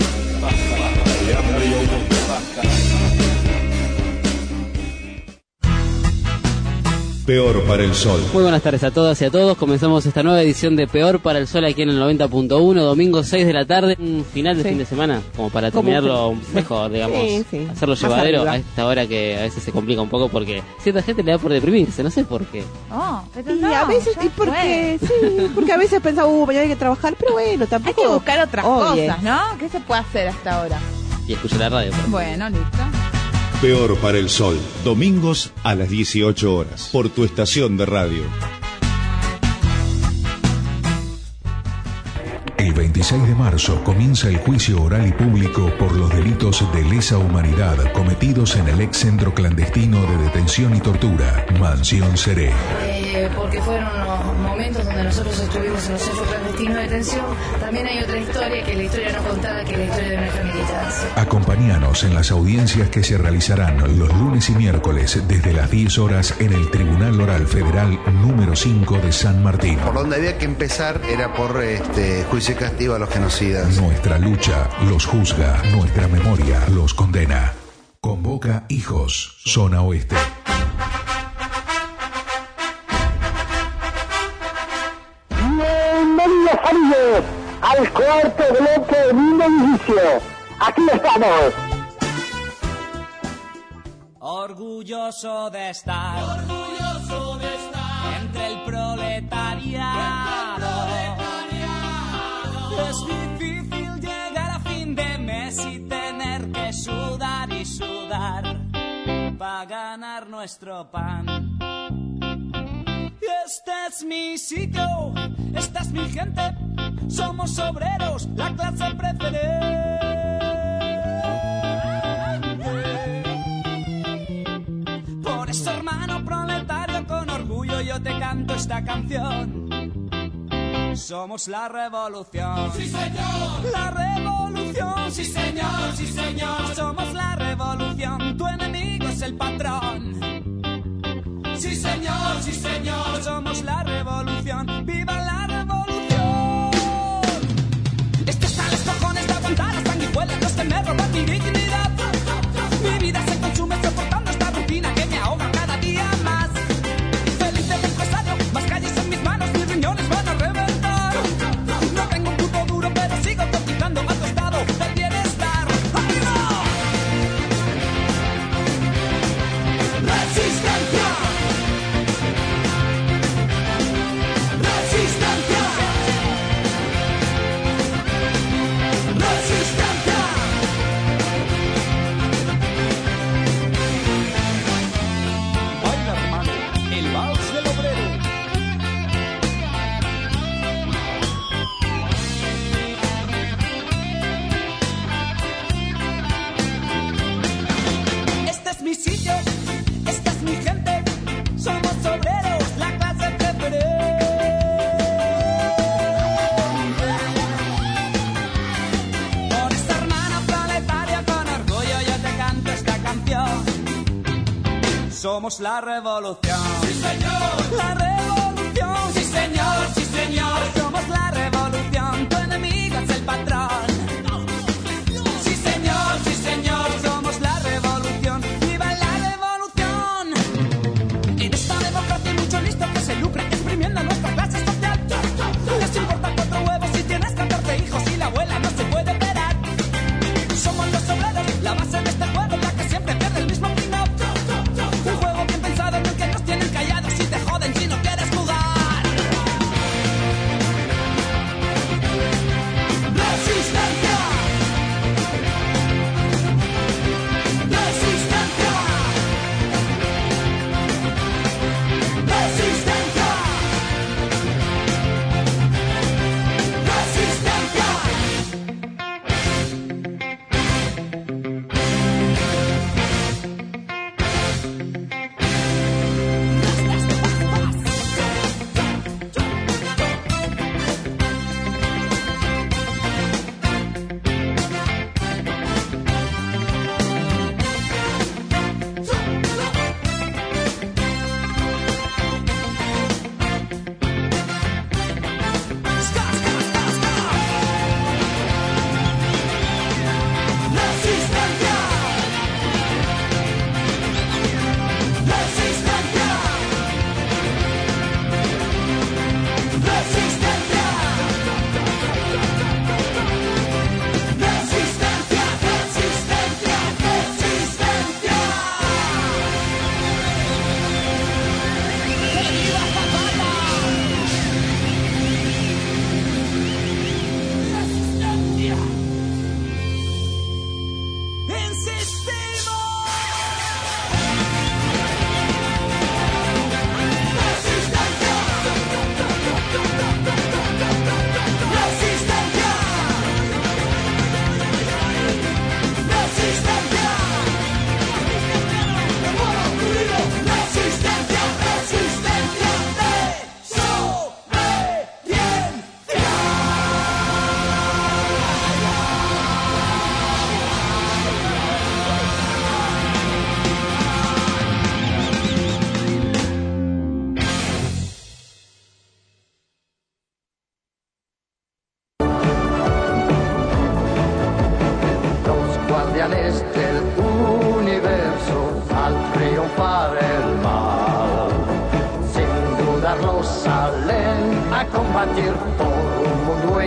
S16: Peor para el Sol.
S19: Muy buenas tardes a todas y a todos. Comenzamos esta nueva edición de Peor para el Sol aquí en el noventa punto uno, domingo seis de la tarde, un final de sí. fin de semana, como para terminarlo mejor, digamos, sí, sí. hacerlo Más llevadero arriba. A esta hora que a veces se complica un poco porque cierta gente le da por deprimirse, no sé por qué.
S20: Oh, pero
S25: y
S20: no,
S25: a veces, y porque, sí, porque a veces pensaba, uh, mañana hay que trabajar, pero bueno, tampoco.
S20: Hay que buscar otras
S25: Oye.
S20: cosas, ¿no? ¿Qué se puede hacer hasta ahora?
S19: Y escuchar la radio.
S20: Bueno, listo.
S16: Peor para el Sol, domingos a las dieciocho horas, por tu estación de radio.
S1: El veintiséis de marzo comienza el juicio oral y público por los delitos de lesa humanidad cometidos en el ex centro clandestino de detención y tortura, Mansión Seré.
S26: Eh, porque fueron unos momentos donde nosotros estuvimos en los centros clandestinos de detención. También hay otra historia, que es la historia no contada, que es la historia de nuestra militancia.
S1: Acompáñanos en las audiencias que se realizarán los lunes y miércoles desde las diez horas en el Tribunal Oral Federal número cinco de San Martín.
S27: Por donde había que empezar era por este juicio y castigo a los genocidas.
S1: Nuestra lucha los juzga, nuestra memoria los condena. Convoca Hijos, Zona Oeste.
S7: Bienvenidos amigos al cuarto bloque de Mundo Inicio. Aquí estamos.
S24: Orgulloso de estar, orgulloso de estar entre el proletariado. Es difícil llegar a fin de mes y tener que sudar y sudar para ganar nuestro pan. Este es mi sitio, esta es mi gente, somos obreros, la clase preferente. Por eso, hermano proletario, con orgullo yo te canto esta canción. Somos la revolución. Sí, señor. La revolución. Sí, señor, sí, señor. Somos la revolución. Tu enemigo es el patrón.
S3: Sí señor, sí señor, somos la revolución, viva la revolución. Esto está a los cojones de aguantar las sanguijuelas, los que me roban mi dignidad. Mi vida se consume soportando esta rutina que me ahoga cada día más. Feliz de empresario, más calles en mis manos, mis riñones van a reventar. No tengo un puto duro, pero sigo cotizando a tu estado del bienestar. ¡Arriba! ¡Resistencia! ¡Resistencia! ¡Resistencia! Baila, hermano, el vals del obrero. Este es mi sitio, esta es mi gente, somos obreros, la clase preferente. Por esta hermana planetaria con orgullo yo te canto esta canción. Somos la revolución. Sí señor. La revolución. Sí señor, sí señor. Somos la revolución. Tu enemigo es el patrón. Sí señor, sí señor. Somos la revolución. ¡Viva la revolución! En esta democracia hay mucho listo que se lucra exprimiendo nuestra clase social. Les importa cuatro huevos si tienes catorce hijos y la abuela no se puede operar. Somos los obreros, la base de este juego, la que siempre pierde el mismo final. Un juego bien pensado en el que nos tienen callados y te joden si no quieres jugar. Resistencia. Resistencia. Resistencia.
S4: guardianes del universo al triunfar el mal. Sin dudarlo salen a combatir por un mundo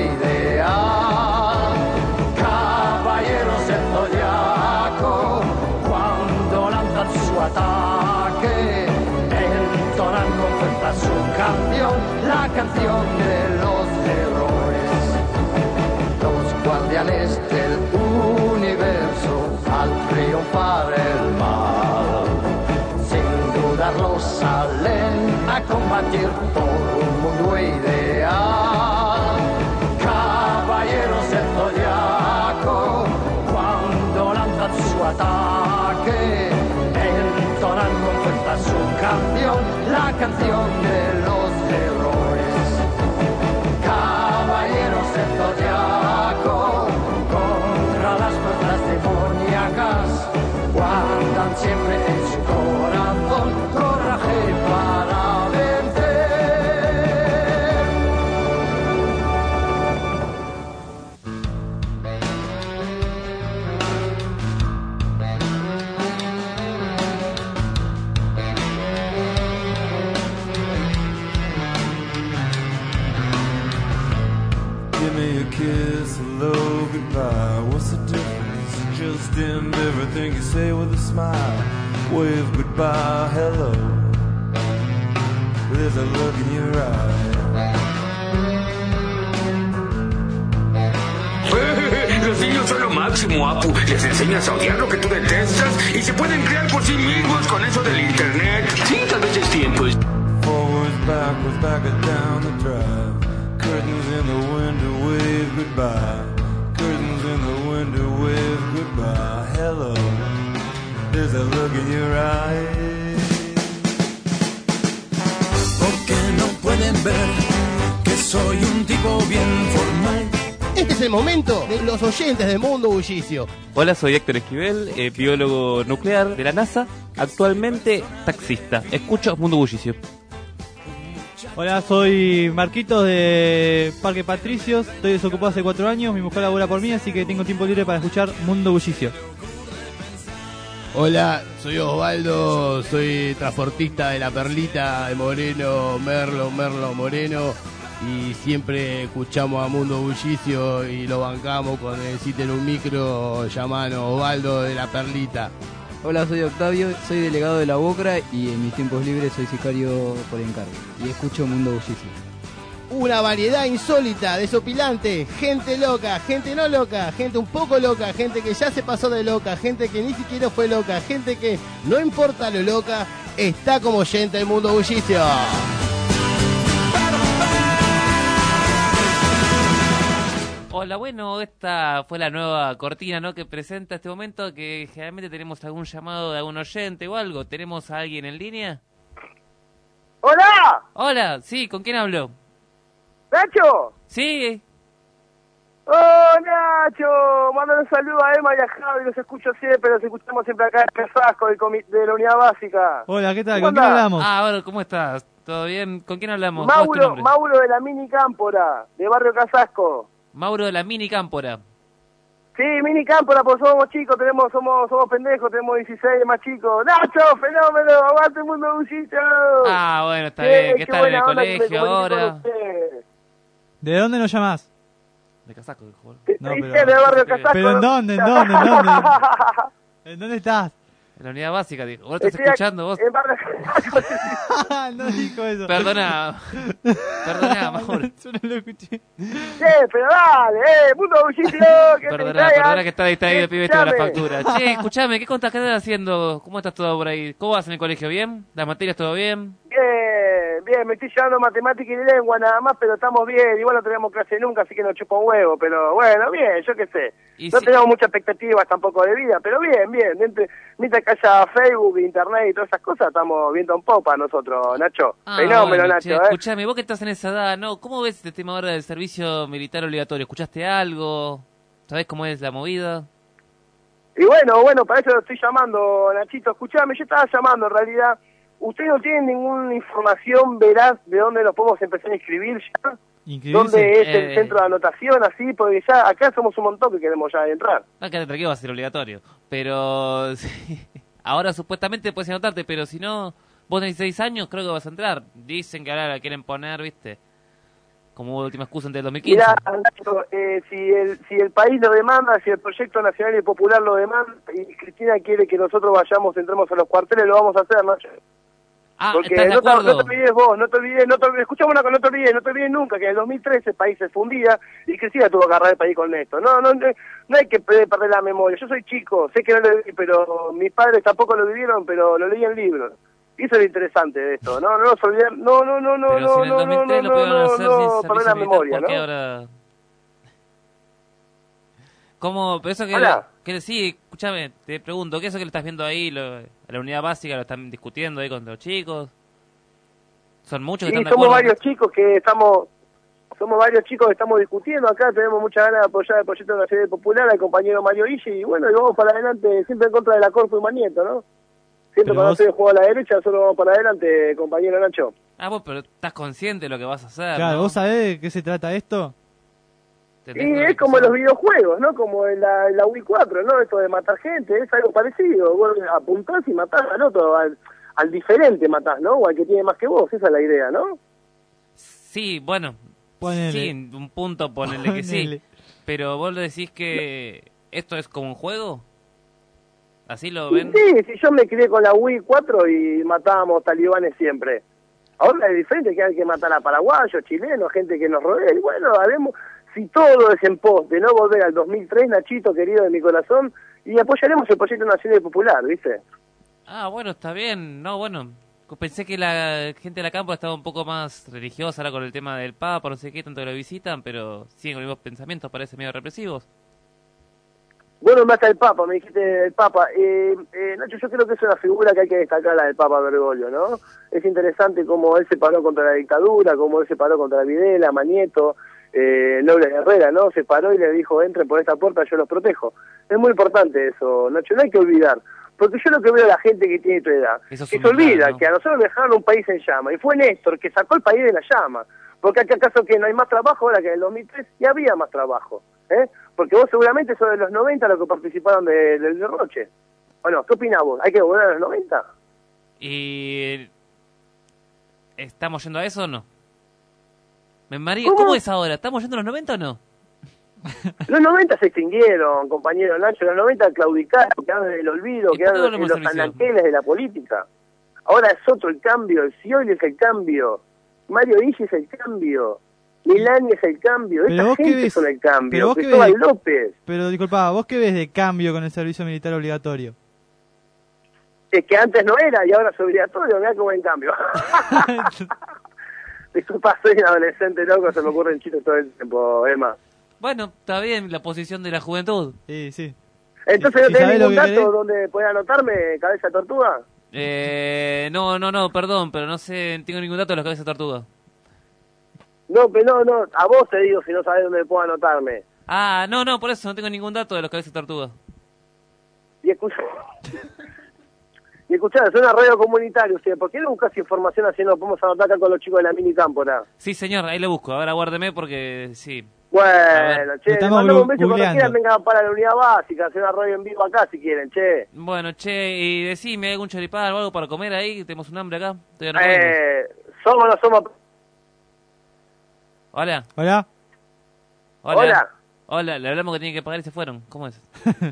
S4: ideal. Caballeros del zodiaco, cuando lanzan su ataque, entonan con fuerza su canción, la canción de los héroes. Los guardianes del universo al triunfar el mal, sin dudarlo salen a combatir por un mundo ideal.
S2: a kiss, hello, goodbye. What's the difference? Just end everything you say with a smile. Wave goodbye, hello. There's a look in your eye.
S6: Los niños son lo máximo, Apu. Les enseñas a odiar lo que tú detestas y se pueden crear por sí mismos con eso del internet. Sí, tal vez es tiempo.
S2: Forwards, backwards, back and down the drive. Curtains in the window, wave goodbye. Curtains in the window, wave goodbye. Hello, there's a look in your eyes.
S3: Porque no pueden ver que soy un tipo bien formal.
S8: Este es el momento de los oyentes de Mundo Bullicio.
S9: Hola, soy Héctor Esquivel, eh, biólogo nuclear de la NASA, actualmente taxista. Escucho Mundo Bullicio.
S10: Hola, soy Marquitos de Parque Patricios, estoy desocupado hace cuatro años, mi mujer labora por mí, así que tengo tiempo libre para escuchar Mundo Bullicio.
S8: Hola, soy Osvaldo, soy transportista de La Perlita, de Moreno, Merlo, Merlo, Moreno. Y siempre escuchamos a Mundo Bullicio y lo bancamos cuando necesiten un micro, llaman a Osvaldo de La Perlita.
S12: Hola, soy Octavio, soy delegado de La Bocra y en mis tiempos libres soy sicario por encargo. Y escucho Mundo Bullicio.
S8: Una variedad insólita, desopilante, gente loca, gente no loca, gente un poco loca, gente que ya se pasó de loca, gente que ni siquiera fue loca, gente que no importa lo loca, está como oyente del Mundo Bullicio.
S9: Hola, bueno, esta fue la nueva cortina, ¿no?, que presenta este momento, que generalmente tenemos algún llamado de algún oyente o algo. ¿Tenemos a alguien en línea?
S18: ¡Hola!
S9: Hola, sí, ¿con quién hablo?
S18: ¿Nacho?
S9: Sí.
S18: ¡Oh, Nacho! Mándale un saludo a Emma y a Javi, los escucho siempre, los escuchamos siempre acá en Casasco, del comi- de la Unidad Básica.
S10: Hola, ¿qué tal?
S18: ¿Cómo
S10: ¿Con quién
S18: andás?
S10: hablamos?
S9: Ah, bueno, ¿cómo estás? ¿Todo bien? ¿Con quién hablamos? ¿Cómo es tu
S18: Mauro,
S9: nombre?
S18: Mauro de la Mini Cámpora, de Barrio Casasco.
S9: Mauro de la Mini Cámpora.
S18: Sí, Mini Cámpora, pues somos chicos, tenemos, somos, somos pendejos, tenemos dieciséis más chicos. ¡Nacho, fenómeno! ¡Aguante el Mundo Bullicio!
S9: Ah, bueno, está
S18: Sí,
S9: bien. ¿Qué
S18: qué
S9: tal en el
S18: buena onda que me
S9: colegio
S18: comuniqué
S9: ahora?
S18: con ustedes.
S10: ¿De dónde nos llamás?
S9: De Casasco, dijo.
S10: No,
S18: Sí,
S10: pero...
S18: de Barrio Casasco.
S10: ¿Pero en dónde? ¿En dónde? ¿En dónde? ¿En dónde estás?
S9: En la Unidad Básica, dijo. ¿Vos estás
S18: Estoy
S9: escuchando vos?
S18: En Barrio
S10: No dijo eso.
S9: Perdona. Perdona, Mauro.
S10: Yo no lo escuché.
S18: Sí, pero dale, eh, Mundo Bullicio, que te
S9: Perdona,
S18: distraigan.
S9: perdona que está distraído el pibe este con la
S18: Escuchame.
S9: factura. Che, escuchame, ¿qué contás? ¿Qué estás haciendo? ¿Cómo estás todo por ahí? ¿Cómo vas en el colegio? ¿Bien? ¿Las materias todo bien?
S18: Bien, bien, me estoy llevando matemática y lengua nada más, pero estamos bien. Igual no tenemos clase nunca, así que nos chupa un huevo. Pero bueno, bien, yo qué sé.
S9: Y
S18: No
S9: si-
S18: tenemos muchas expectativas tampoco de vida, pero bien, bien. Mientras, mientras que haya Facebook, Internet y todas esas cosas, estamos viendo en popa nosotros, Nacho.
S9: Ah,
S18: Fenómeno,
S9: bueno,
S18: Nacho,
S9: che,
S18: ¿eh?
S9: escuchame, vos que estás en esa edad, ¿no? ¿Cómo ves este tema ahora del servicio militar obligatorio? ¿Escuchaste algo? ¿Sabés cómo es la movida?
S18: Y bueno, bueno, para eso lo estoy llamando, Nachito. Escuchame, yo estaba llamando en realidad. ¿Ustedes no tienen ninguna información veraz de dónde nos podemos empezar a inscribir ya? ¿Dónde es el
S9: Eh,
S18: centro de anotación, así? Porque ya acá somos un montón que queremos ya entrar.
S9: No, quédate tranquilo, va a ser obligatorio. Pero sí, ahora supuestamente puedes anotarte, pero si no, vos tenés dieciséis años, creo que vas a entrar. Dicen que ahora la quieren poner, ¿viste? Como última excusa antes del dos mil quince.
S18: Mirá, Nacho, eh, si, el, si el país lo demanda, si el proyecto nacional y popular lo demanda, y Cristina quiere que nosotros vayamos, entremos a los cuarteles, lo vamos a hacer, Nacho.
S9: Ah,
S18: Porque
S9: ¿estás de
S18: no te,
S9: acuerdo?
S18: no te olvides vos, no te olvides, no te olvides, escuchame una cosa, no te olvides, no te olvides nunca que en el dos mil trece el país se fundía y Cristina tuvo que agarrar el país con esto. No, no, no, no hay que pe- perder la memoria. Yo soy chico, sé que no lo viví, pero mis padres tampoco lo vivieron, pero lo leí en libros. Y eso es lo interesante de esto, no, no nos olvidemos, no, no, no, no,
S9: Pero si
S18: no,
S9: en el
S18: no,
S9: dos mil
S18: no,
S9: tres
S18: no,
S9: lo pudieron
S18: no,
S9: hacer
S18: no,
S9: sin
S18: perder
S9: servicio
S18: la
S9: militar,
S18: memoria,
S9: ¿por qué
S18: ¿no?
S9: ahora...? ¿Cómo? Pero eso que,
S18: Hola.
S9: que sí, escúchame, te pregunto, ¿qué es eso que le estás viendo ahí, lo, la unidad básica, lo están discutiendo ahí con los chicos? ¿Son muchos que
S18: Sí,
S9: están de
S18: somos
S9: acuerdo?
S18: varios chicos que estamos, somos varios chicos que estamos discutiendo acá, tenemos muchas ganas de apoyar el proyecto nacional popular al compañero Mario Guille y bueno, y vamos para adelante, siempre en contra de la Corfo y Manieto, ¿no? Siempre
S10: Pero
S18: cuando
S10: vos-
S18: se juega a la derecha, nosotros vamos para adelante, compañero Nacho.
S9: Ah, vos, pero estás consciente de lo que vas a hacer,
S10: Claro,
S9: ¿no?
S10: ¿vos sabés de qué se trata esto?
S9: Te
S18: Y
S9: tengo
S18: es
S9: que
S18: como
S9: pasar.
S18: los videojuegos, ¿no? Como en la, en la Wii cuatro, ¿no? Esto de matar gente, es algo parecido. Vos apuntás y matás al otro, al, al diferente matás, ¿no? O al que tiene más que vos, esa es la idea, ¿no?
S9: Sí, bueno,
S10: Ponele.
S9: Sí, un punto ponele que sí.
S10: Ponele.
S9: Pero vos le decís que esto es como un juego. ¿Así lo ven?
S18: Sí, sí, yo me crié con la Wii cuatro y matábamos talibanes siempre. Ahora es diferente, que hay que matar a paraguayos, chilenos, gente que nos rodea. Y bueno, haremos, si todo es en pos de no volver al dos mil tres, Nachito, querido de mi corazón, y apoyaremos el proyecto nacional y popular, ¿viste?
S9: Ah, bueno, está bien. No, bueno, pensé que la gente de la campo estaba un poco más religiosa ahora con el tema del Papa, no sé qué, tanto que lo visitan, pero siguen con los mismos pensamientos, parece medio represivos.
S18: Bueno, me hasta el Papa, me dijiste el Papa. Eh, eh, Nacho, yo creo que es una figura que hay que destacar, la del Papa Bergoglio, ¿no? Es interesante cómo él se paró contra la dictadura, cómo él se paró contra Videla, Manieto, eh, Noble Herrera, ¿no? Se paró y le dijo, entren por esta puerta, yo los protejo. Es muy importante eso, Nacho, no hay que olvidar. Porque yo lo que veo a la gente que tiene tu edad,
S9: Eso es
S18: que
S9: un
S18: se olvida
S9: milagro, ¿no?
S18: que a nosotros nos dejaron un país en llama, y fue Néstor que sacó el país de la llama. Porque acá acaso que no hay más trabajo ahora que en el dos mil tres, y había más trabajo, ¿eh? Porque vos seguramente sos de los noventa los que participaron de- del derroche. Bueno, ¿qué opinás vos? ¿Hay que volver a los noventa?
S9: ¿Y estamos yendo a eso o no? Me maría,
S18: ¿Cómo?
S9: ¿Cómo es ahora? ¿Estamos yendo a los noventa o no?
S18: Los noventa se extinguieron, compañero Nacho. Los noventa claudicaron, quedaron en el olvido,
S9: ¿Y por qué
S18: quedaron en
S9: volvemos
S18: los
S9: a la elección?
S18: anaqueles de la política. Ahora es otro el cambio, el Scioli es el cambio, Mario Igi es el cambio, Milani es el cambio,
S10: Pero
S18: esta
S10: vos qué
S18: gente
S10: ves-
S18: son el
S10: pero
S18: cambio,
S10: vos qué
S18: Cristóbal
S10: ves-
S18: López.
S10: Pero disculpa, ¿vos qué ves de cambio con el servicio militar obligatorio?
S18: Es que antes no era y ahora es obligatorio, mirá qué buen cambio. Disculpa, soy un adolescente loco, se me ocurren chistes todo el tiempo, Emma.
S9: Bueno, está bien la posición de la juventud.
S10: Sí, sí.
S18: Entonces
S10: Si-
S18: no
S10: si
S18: tenés
S10: sabés lo
S18: ningún
S10: que
S18: dato
S10: querés.
S18: donde pueda anotarme, cabeza de tortuga.
S9: Eh, no, no, no, perdón, pero no sé, no tengo ningún dato de los cabezas de tortuga.
S18: No, pero no, no, a vos te digo si no sabés dónde puedo anotarme.
S9: Ah, no, no, por eso no tengo ningún dato de los cabezas de tortuga.
S18: Y escucha, y escuchá, es una radio comunitaria usted, ¿por qué no buscas información así nos podemos anotar acá con los chicos de la mini cámpora?
S9: Sí, señor, ahí lo busco. Ahora guárdeme porque sí.
S18: Bueno, che, le
S10: estamos
S18: mandamos un
S10: glu-
S18: beso cuando
S10: googleando.
S18: quieran, vengan para la unidad básica, hacer una radio en vivo acá si quieren, che.
S9: Bueno, che, y decime, ¿hay algún choripán o algo para comer ahí? Tenemos un hambre acá. Todavía no comemos.
S18: Eh, somos o no somos...
S9: Hola.
S10: Hola.
S9: Hola.
S18: Hola.
S9: Hola, le hablamos que tienen que pagar y se fueron. ¿Cómo es?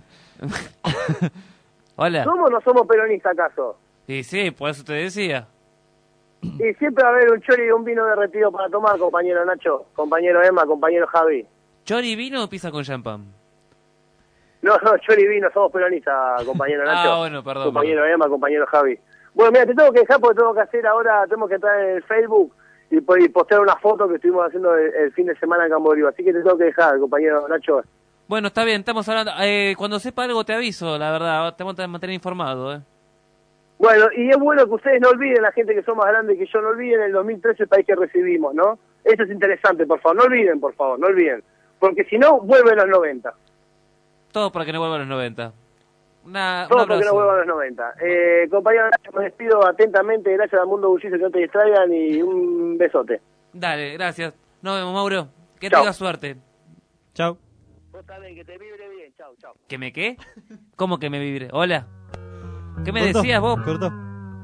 S9: Hola.
S18: ¿Somos o no somos peronistas acaso?
S9: Sí, sí, por eso te decía.
S18: Y siempre va a haber un chori y un vino derretido para tomar, compañero Nacho, compañero Emma, compañero Javi.
S9: ¿Chori vino o pizza con champán?
S18: No, no, chori y vino, somos peronistas, compañero Nacho.
S9: Ah, bueno, perdón,
S18: Compañero Emma, compañero Javi. Bueno, mira, te tengo que dejar porque tengo que hacer ahora, tenemos que entrar en el Facebook y, po- y postear una foto que estuvimos haciendo el, el fin de semana en Camboriú. Así que te tengo que dejar, compañero Nacho.
S9: Bueno, está bien, estamos hablando. Eh, cuando sepa algo te aviso, la verdad. Te vamos a mantener informado, ¿eh?
S18: Bueno, y es bueno que ustedes no olviden, la gente que son más grandes que yo, no olviden el dos mil trece el país que recibimos, ¿no? Eso es interesante, por favor, no olviden, por favor, no olviden. Porque si no, vuelven los noventa.
S9: Todo para que no vuelva a los noventa. Una, un
S18: Todo porque no
S9: abrazo.
S18: vuelvan los noventa. Eh, compañero Nacho, me despido atentamente, gracias al Mundo Bullicio que no te distraigan y un besote.
S9: Dale, gracias. Nos vemos, Mauro. Que
S18: Chao.
S9: tengas suerte.
S10: Chao.
S18: Vos también, que te vibre bien, chao, chao.
S9: ¿Que me qué? ¿Cómo que me vibre? Hola. ¿Qué me
S10: Cortó,
S9: decías vos?
S10: Cortó.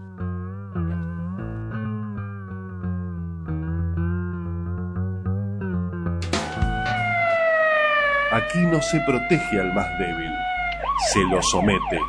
S11: Aquí no se protege al más débil, se lo somete.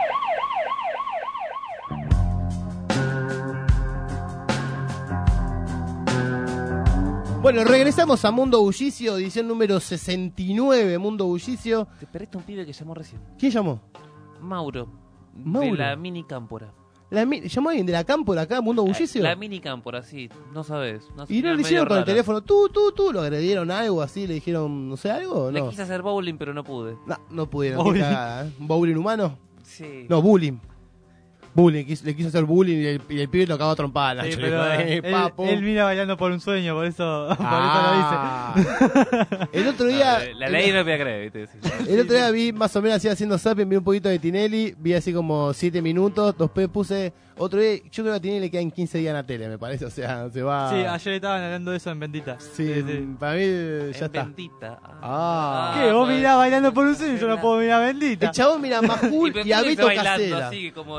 S8: Bueno, regresamos a Mundo Bullicio, edición número sesenta y nueve, Mundo Bullicio.
S9: Te perdiste un pibe que llamó recién.
S8: ¿Quién llamó?
S9: Mauro.
S8: Mauro.
S9: De la mini cámpora.
S8: La, mi- ¿Llamó alguien de la Cámpora acá, Mundo Bullicio?
S9: La mini cámpora, sí. No sabes. No sé,
S8: Y no
S9: era
S8: le hicieron
S9: medio
S8: con el
S9: rara.
S8: teléfono, tú, tú, tú, lo agredieron algo así, le dijeron, no sé, algo,
S9: Le
S8: no.
S9: quise hacer bowling, pero no pude.
S8: No, no pudieron, qué
S10: Bowling.
S8: cagada, ¿eh? ¿Un bowling humano?
S9: Sí.
S8: No, bullying. Bullying, quiso- le quiso hacer bullying y el, y el pibe lo acabó a trompar.
S10: Sí,
S8: Nacho,
S10: pero
S8: le dijo,
S10: él,
S8: "Eh, papu".
S10: él mira bailando por un sueño, por eso,
S8: Ah.
S10: por eso lo dice.
S8: El otro día...
S9: No, la ley no me creer, ¿viste? Sí.
S8: El otro día vi más o menos así haciendo zapping, vi un poquito de Tinelli, vi así como siete minutos, después puse otro día, yo creo que a Tinelli le quedan quince días en la tele, me parece, o sea, se va...
S10: Sí, ayer estaban hablando de eso en Bendita.
S8: Sí, para mí ya está.
S9: Bendita.
S8: Ah.
S10: ¿Qué? ¿Vos
S9: pues.
S10: mirás bailando por un sueño? Yo no puedo mirar Bendita.
S8: El chabón mira Majul
S9: Y
S8: y a
S9: Pepito
S8: Beto
S9: bailando
S8: Casella.
S9: así, como
S8: Yo
S9: negra
S8: quiero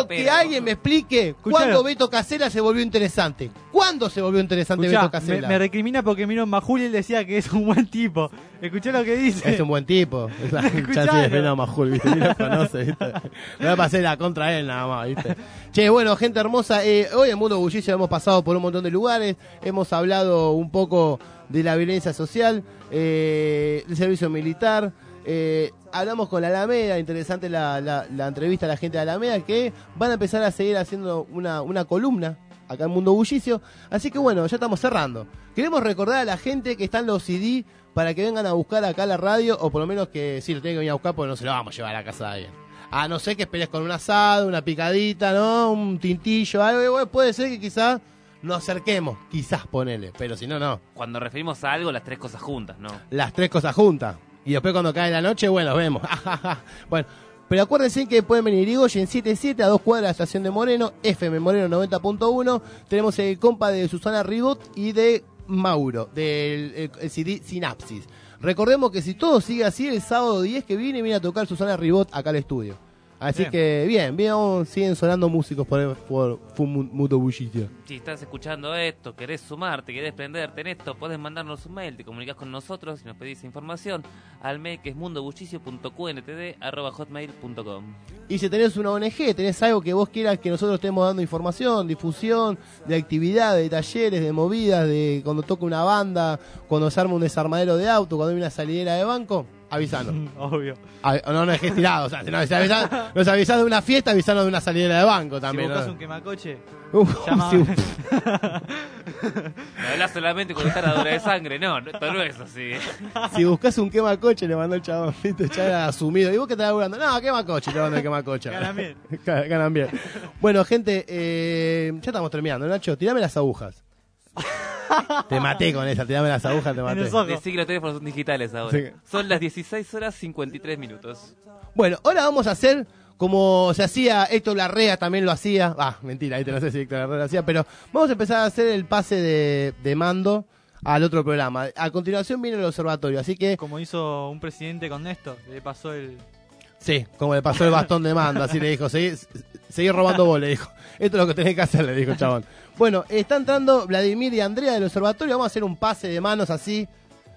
S8: Quiero que alguien me explique
S10: Escuchalo.
S8: cuándo Beto Casella se volvió interesante. ¿Cuándo se volvió interesante
S10: Escuchá,
S8: Beto Casella?
S10: me, me recrimina porque miro Majul y él decía que es un buen tipo. Escuché lo que dice.
S8: Es un buen tipo. Es la chance de ver a Majul, ¿viste? Ni lo conoce, ¿viste? Me va a pasar la contra él nada más, ¿viste? Che, bueno, gente hermosa, eh, hoy en Mundo Bullicio hemos pasado por un montón de lugares, hemos hablado un poco de la violencia social, eh, del servicio militar, eh, hablamos con la Alameda, interesante la, la, la entrevista a la gente de Alameda, que van a empezar a seguir haciendo una, una columna acá en Mundo Bullicio, así que bueno, ya estamos cerrando. Queremos recordar a la gente que están los C D para que vengan a buscar acá la radio, o por lo menos que sí, lo tienen que venir a buscar porque no se lo vamos a llevar a la casa de alguien. A no ser que esperes con un asado, una picadita, ¿no? Un tintillo, algo, y bueno, puede ser que quizás nos acerquemos, quizás ponele, pero si no, no.
S9: Cuando referimos a algo, las tres cosas juntas, ¿no?
S8: Las tres cosas juntas. Y después cuando cae la noche, bueno, vemos. Bueno, pero acuérdense que pueden venir Irigoyen setenta y siete a dos cuadras de la estación de Moreno, F M Moreno noventa punto uno. Tenemos el compa de Susana Ribot y de Mauro, del el, el C D Sinapsis. Recordemos que si todo sigue así, el sábado diez que viene viene a tocar Susana Ribot acá al estudio. Así bien. que bien, bien, vamos, siguen sonando músicos por, por, por Mundo Bullicio.
S9: Si estás escuchando esto, querés sumarte, querés prenderte en esto, podés mandarnos un mail, te comunicás con nosotros y nos pedís información al mail que es mundobullicio punto q n t d arroba hotmail punto com.
S8: Y si tenés una O N G, tenés algo que vos quieras que nosotros estemos dando información, difusión, de actividades, de talleres, de movidas, de cuando toca una banda, cuando se arma un desarmadero de auto, cuando hay una salidera de banco, avisanos.
S10: Obvio.
S8: A, no, no es estirado, o sea, si nos avisás, nos avisás de una fiesta, avisanos de una salidera de banco también.
S10: Si buscas
S8: ¿no?
S10: un quemacoche,
S8: Uh,
S10: llama.
S8: si-
S9: No hablas solamente con esta dura de sangre, no, no, esto no es así.
S8: Si buscas un quemacoche, le mandó el chabón, ¿viste? Ya era asumido. ¿Y vos qué estás laburando? No, quemacoche, le mandó el quemacoche.
S10: Ganan bien.
S8: Ganan bien. Bueno, gente, eh, ya estamos terminando. Nacho, tirame las agujas. Te maté con esa, tirame las agujas, te maté.
S9: Decí que los teléfonos son digitales ahora.
S8: Sí.
S9: Son las dieciséis horas cincuenta y tres minutos.
S8: Bueno, ahora vamos a hacer como se hacía, Héctor Larrea también lo hacía. Ah, mentira, ahí te no sé si Héctor Larrea lo hacía, pero vamos a empezar a hacer el pase de, de mando al otro programa. A continuación viene el observatorio, así que...
S10: Como hizo un presidente con Néstor, le pasó el...
S8: Sí, como le pasó el bastón de mando, así le dijo, seguí, seguí robando vos, le dijo. Esto es lo que tenés que hacer, le dijo el chabón. Bueno, está entrando Vladimir y Andrea del observatorio, vamos a hacer un pase de manos así.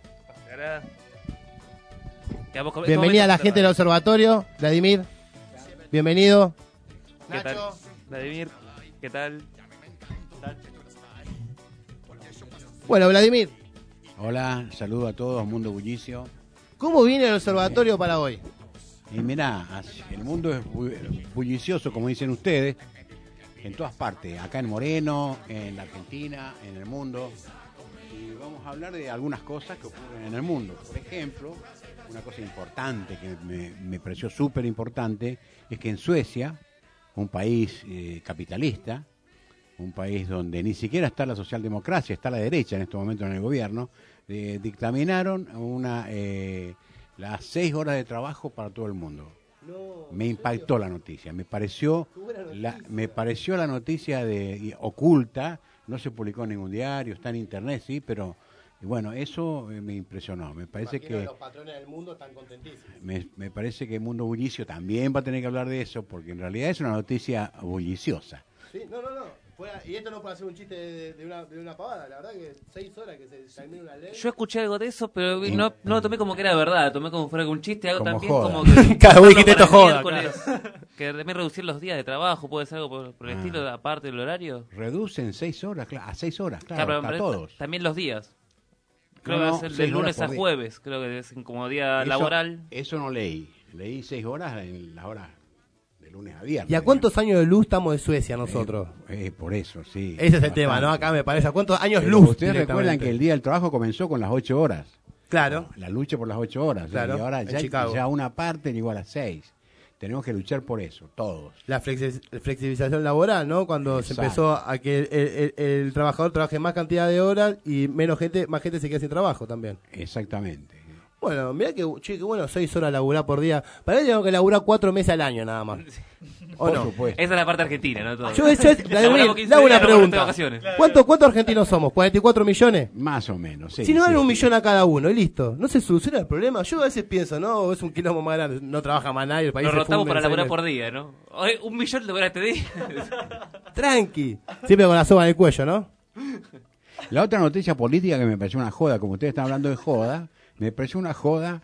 S8: Bienvenida a la gente del observatorio, Vladimir. Bienvenido.
S9: ¿Qué tal? Vladimir, ¿qué tal?
S8: Bueno, Vladimir.
S13: Hola, saludo a todos, Mundo Bullicio.
S8: ¿Cómo viene el observatorio para hoy?
S13: Y mirá, el mundo es bullicioso, como dicen ustedes, en todas partes, acá en Moreno, en la Argentina, en el mundo. Y vamos a hablar de algunas cosas que ocurren en el mundo. Por ejemplo, una cosa importante que me, me pareció súper importante es que en Suecia, un país eh, capitalista, un país donde ni siquiera está la socialdemocracia, está la derecha en este momento en el gobierno, eh, dictaminaron una eh, las seis horas de trabajo para todo el mundo.
S8: No,
S13: me impactó la noticia, me pareció la, me pareció la noticia de oculta, no se publicó en ningún diario, está en internet, sí, pero bueno, eso me impresionó. Me parece
S8: Imagino
S13: que
S8: los patrones del mundo están contentísimos.
S13: me, me parece que Mundo Bullicio también va a tener que hablar de eso, porque en realidad es una noticia bulliciosa.
S8: Sí, no, no, no. Fuera- y esto no puede hacer un chiste de, de una, de una pavada, la verdad que seis horas que se termine una ley.
S9: Yo escuché algo de eso, pero no, no lo tomé como que era verdad, lo tomé como fuera un chiste, algo
S13: Como
S9: también
S13: joda.
S9: como que...
S13: Cada
S8: vez que te
S9: para el
S8: joda,
S9: miércoles, Que también reducir los días de trabajo, puede ser algo por, por el
S13: Ah.
S9: estilo, aparte del horario.
S13: Reducen seis horas, cla- a seis horas, claro,
S9: Claro,
S13: para
S9: pero
S13: todos.
S9: También los días. Creo
S13: No,
S9: que
S13: no,
S9: es el de
S13: seis horas
S9: lunes
S13: por
S9: a
S13: día.
S9: jueves, creo que es como día
S13: Eso-
S9: laboral.
S13: Eso no leí. Leí seis horas en las horas de lunes a viernes.
S8: ¿Y a cuántos años de luz estamos de Suecia nosotros?
S13: Eh, eh, por eso, sí.
S8: Ese es el tema, ¿no? Acá me parece. ¿A cuántos años luz?
S13: Ustedes recuerdan
S8: directamente?
S13: que el día del trabajo comenzó con las ocho horas.
S8: Claro.
S13: La lucha por las ocho horas.
S8: Claro,
S13: Y ahora
S8: en
S13: ya,
S8: Chicago.
S13: ya una parte llegó a las seis. Tenemos que luchar por eso, todos.
S8: La flexi- flexibilización laboral, ¿no? Cuando se
S13: Exacto.
S8: empezó a que el, el- el- el trabajador trabaje más cantidad de horas y menos gente, más gente se queda sin trabajo también.
S13: Exactamente.
S8: Bueno, mirá que, che, que bueno, seis horas laburar por día. Para él tengo que laburar cuatro meses al año nada más. ¿O
S9: Por
S8: no?
S9: supuesto. Esa es la parte argentina, ¿no? Todo.
S8: Yo eso es, la de
S9: Laburamos
S8: Will,
S9: quince
S8: le hago una
S9: días, nos vamos de
S8: pregunta.
S9: vacaciones.
S8: ¿Cuántos ¿Cuántos argentinos somos? ¿cuarenta y cuatro millones?
S13: Más o menos, sí.
S8: Si nos dan
S13: sí,
S8: un
S13: sí.
S8: millón a cada uno y listo, ¿no se soluciona el problema? Yo a veces pienso, no, es un quilombo más grande, no trabaja más nadie, el país
S9: Nos
S8: se
S9: rotamos
S8: funde
S9: para
S8: en seis
S9: laburar
S8: meses.
S9: por día, ¿no? Oye, un millón laburar este día.
S8: Tranqui. Siempre con la soga en el cuello, ¿no?
S13: La otra noticia política que me pareció una joda, como ustedes están hablando de joda, me pareció una joda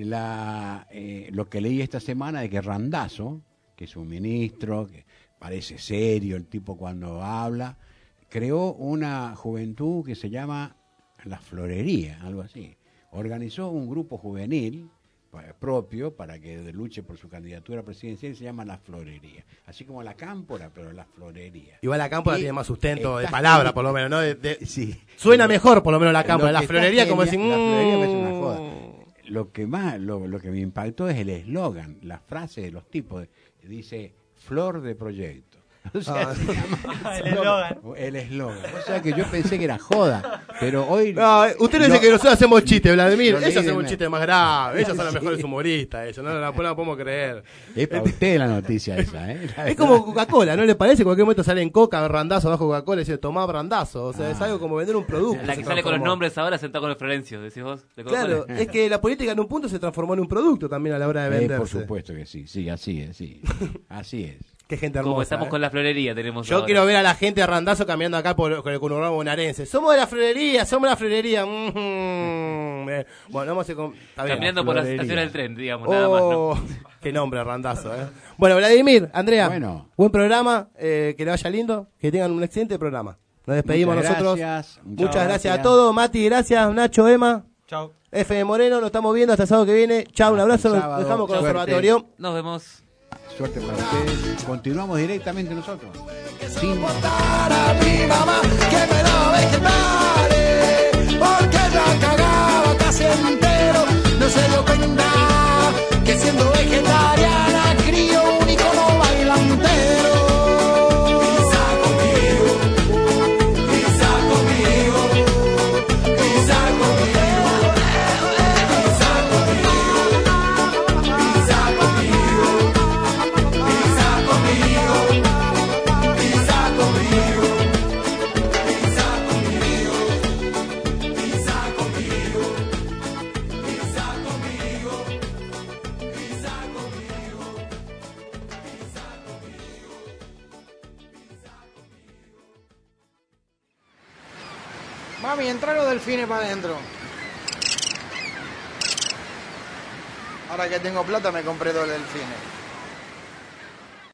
S13: la, eh, lo que leí esta semana de que Randazzo, que es un ministro, que parece serio el tipo cuando habla, creó una juventud que se llama La Florería, algo así. Organizó un grupo juvenil pa- propio para que luche por su candidatura presidencial y se llama La Florería. Así como La Cámpora, pero La Florería.
S8: Igual la cámpora
S13: Y
S8: tiene más sustento de
S13: está-
S8: palabra, por lo menos, ¿no? De- de-
S13: Sí.
S8: Suena mejor, por lo menos, la cámpora.
S13: Lo
S8: La
S13: que está
S8: florería, como
S13: genial-
S8: decir,
S13: La florería me
S8: mm.
S13: parece una joda. Lo que más, lo, lo que me impactó es el eslogan, la frase de los tipos. Dice, flor de proyecto. O sea,
S8: Ah.
S13: se llama-
S10: El eslogan.
S13: El eslogan. O sea que yo pensé que era joda, pero hoy...
S8: No, eh, usted no dice
S13: lo-
S8: que nosotros hacemos chistes, Vladimir.
S13: lo leí
S8: Ellos
S13: de
S8: hacen un
S13: una-
S8: chiste más grave. Ellos son los
S13: Sí.
S8: mejores humoristas. Ellos no la, no la podemos creer.
S13: Es para usted la noticia esa, ¿eh? La
S8: Es
S13: verdad.
S8: como Coca-Cola, ¿no le parece? En cualquier momento sale en Coca, Randazo abajo Coca-Cola y dice, tomá Randazo. O sea, es algo como vender un producto.
S9: La
S8: se
S9: que sale con los
S8: transformó.
S9: nombres ahora sentado con el Florencio, decís vos. de
S8: Claro,
S9: Coca-Cola.
S8: es que la política en un punto se transformó en un producto también a la hora de
S13: Eh,
S8: venderse.
S13: por supuesto que sí, sí, así es, sí. Así es.
S8: Qué gente hermosa.
S9: Como estamos
S8: ¿eh?
S9: con la florería, tenemos
S8: Yo
S9: ahora.
S8: quiero ver a la gente de Randazo caminando acá por, con el conurbano bonaerense. Somos de la florería, somos de la florería. Mhm. Eh, Bueno, vamos a... con- está bien.
S9: Caminando por las
S8: Florería.
S9: estaciones del tren, digamos, nada más,
S8: Oh,
S9: ¿no?
S8: qué nombre, Randazo, ¿eh? Bueno, Vladimir, Andrea,
S13: Bueno.
S8: buen programa, eh, que le vaya lindo, que tengan un excelente programa. Nos despedimos
S13: Muchas
S8: nosotros.
S13: gracias,
S8: muchas
S13: muchas
S8: gracias.
S13: gracias.
S8: a todos. Mati, gracias. Nacho, Emma.
S10: Chao.
S8: F M Moreno, nos estamos viendo hasta el sábado que viene. Chao, un abrazo. Nos
S13: Sábado,
S8: dejamos con el
S13: suerte.
S8: observatorio.
S9: Nos vemos.
S13: Suerte para ustedes. Continuamos directamente nosotros. Sin...
S3: Para mi mamá que me daba vegetales, porque ella cagaba casi entero, no se dio cuenta que siendo vegetariana crío un icono bailantero. Pisa conmigo, pisa conmigo, pisa conmigo, pisa conmigo, pisa conmigo, pisa conmigo. Pisa conmigo, pisa conmigo, pisa conmigo, pisa conmigo, pisa conmigo, pisa conmigo.
S5: Mami, entra los delfines para adentro. Ahora que tengo plata me compré dos delfines.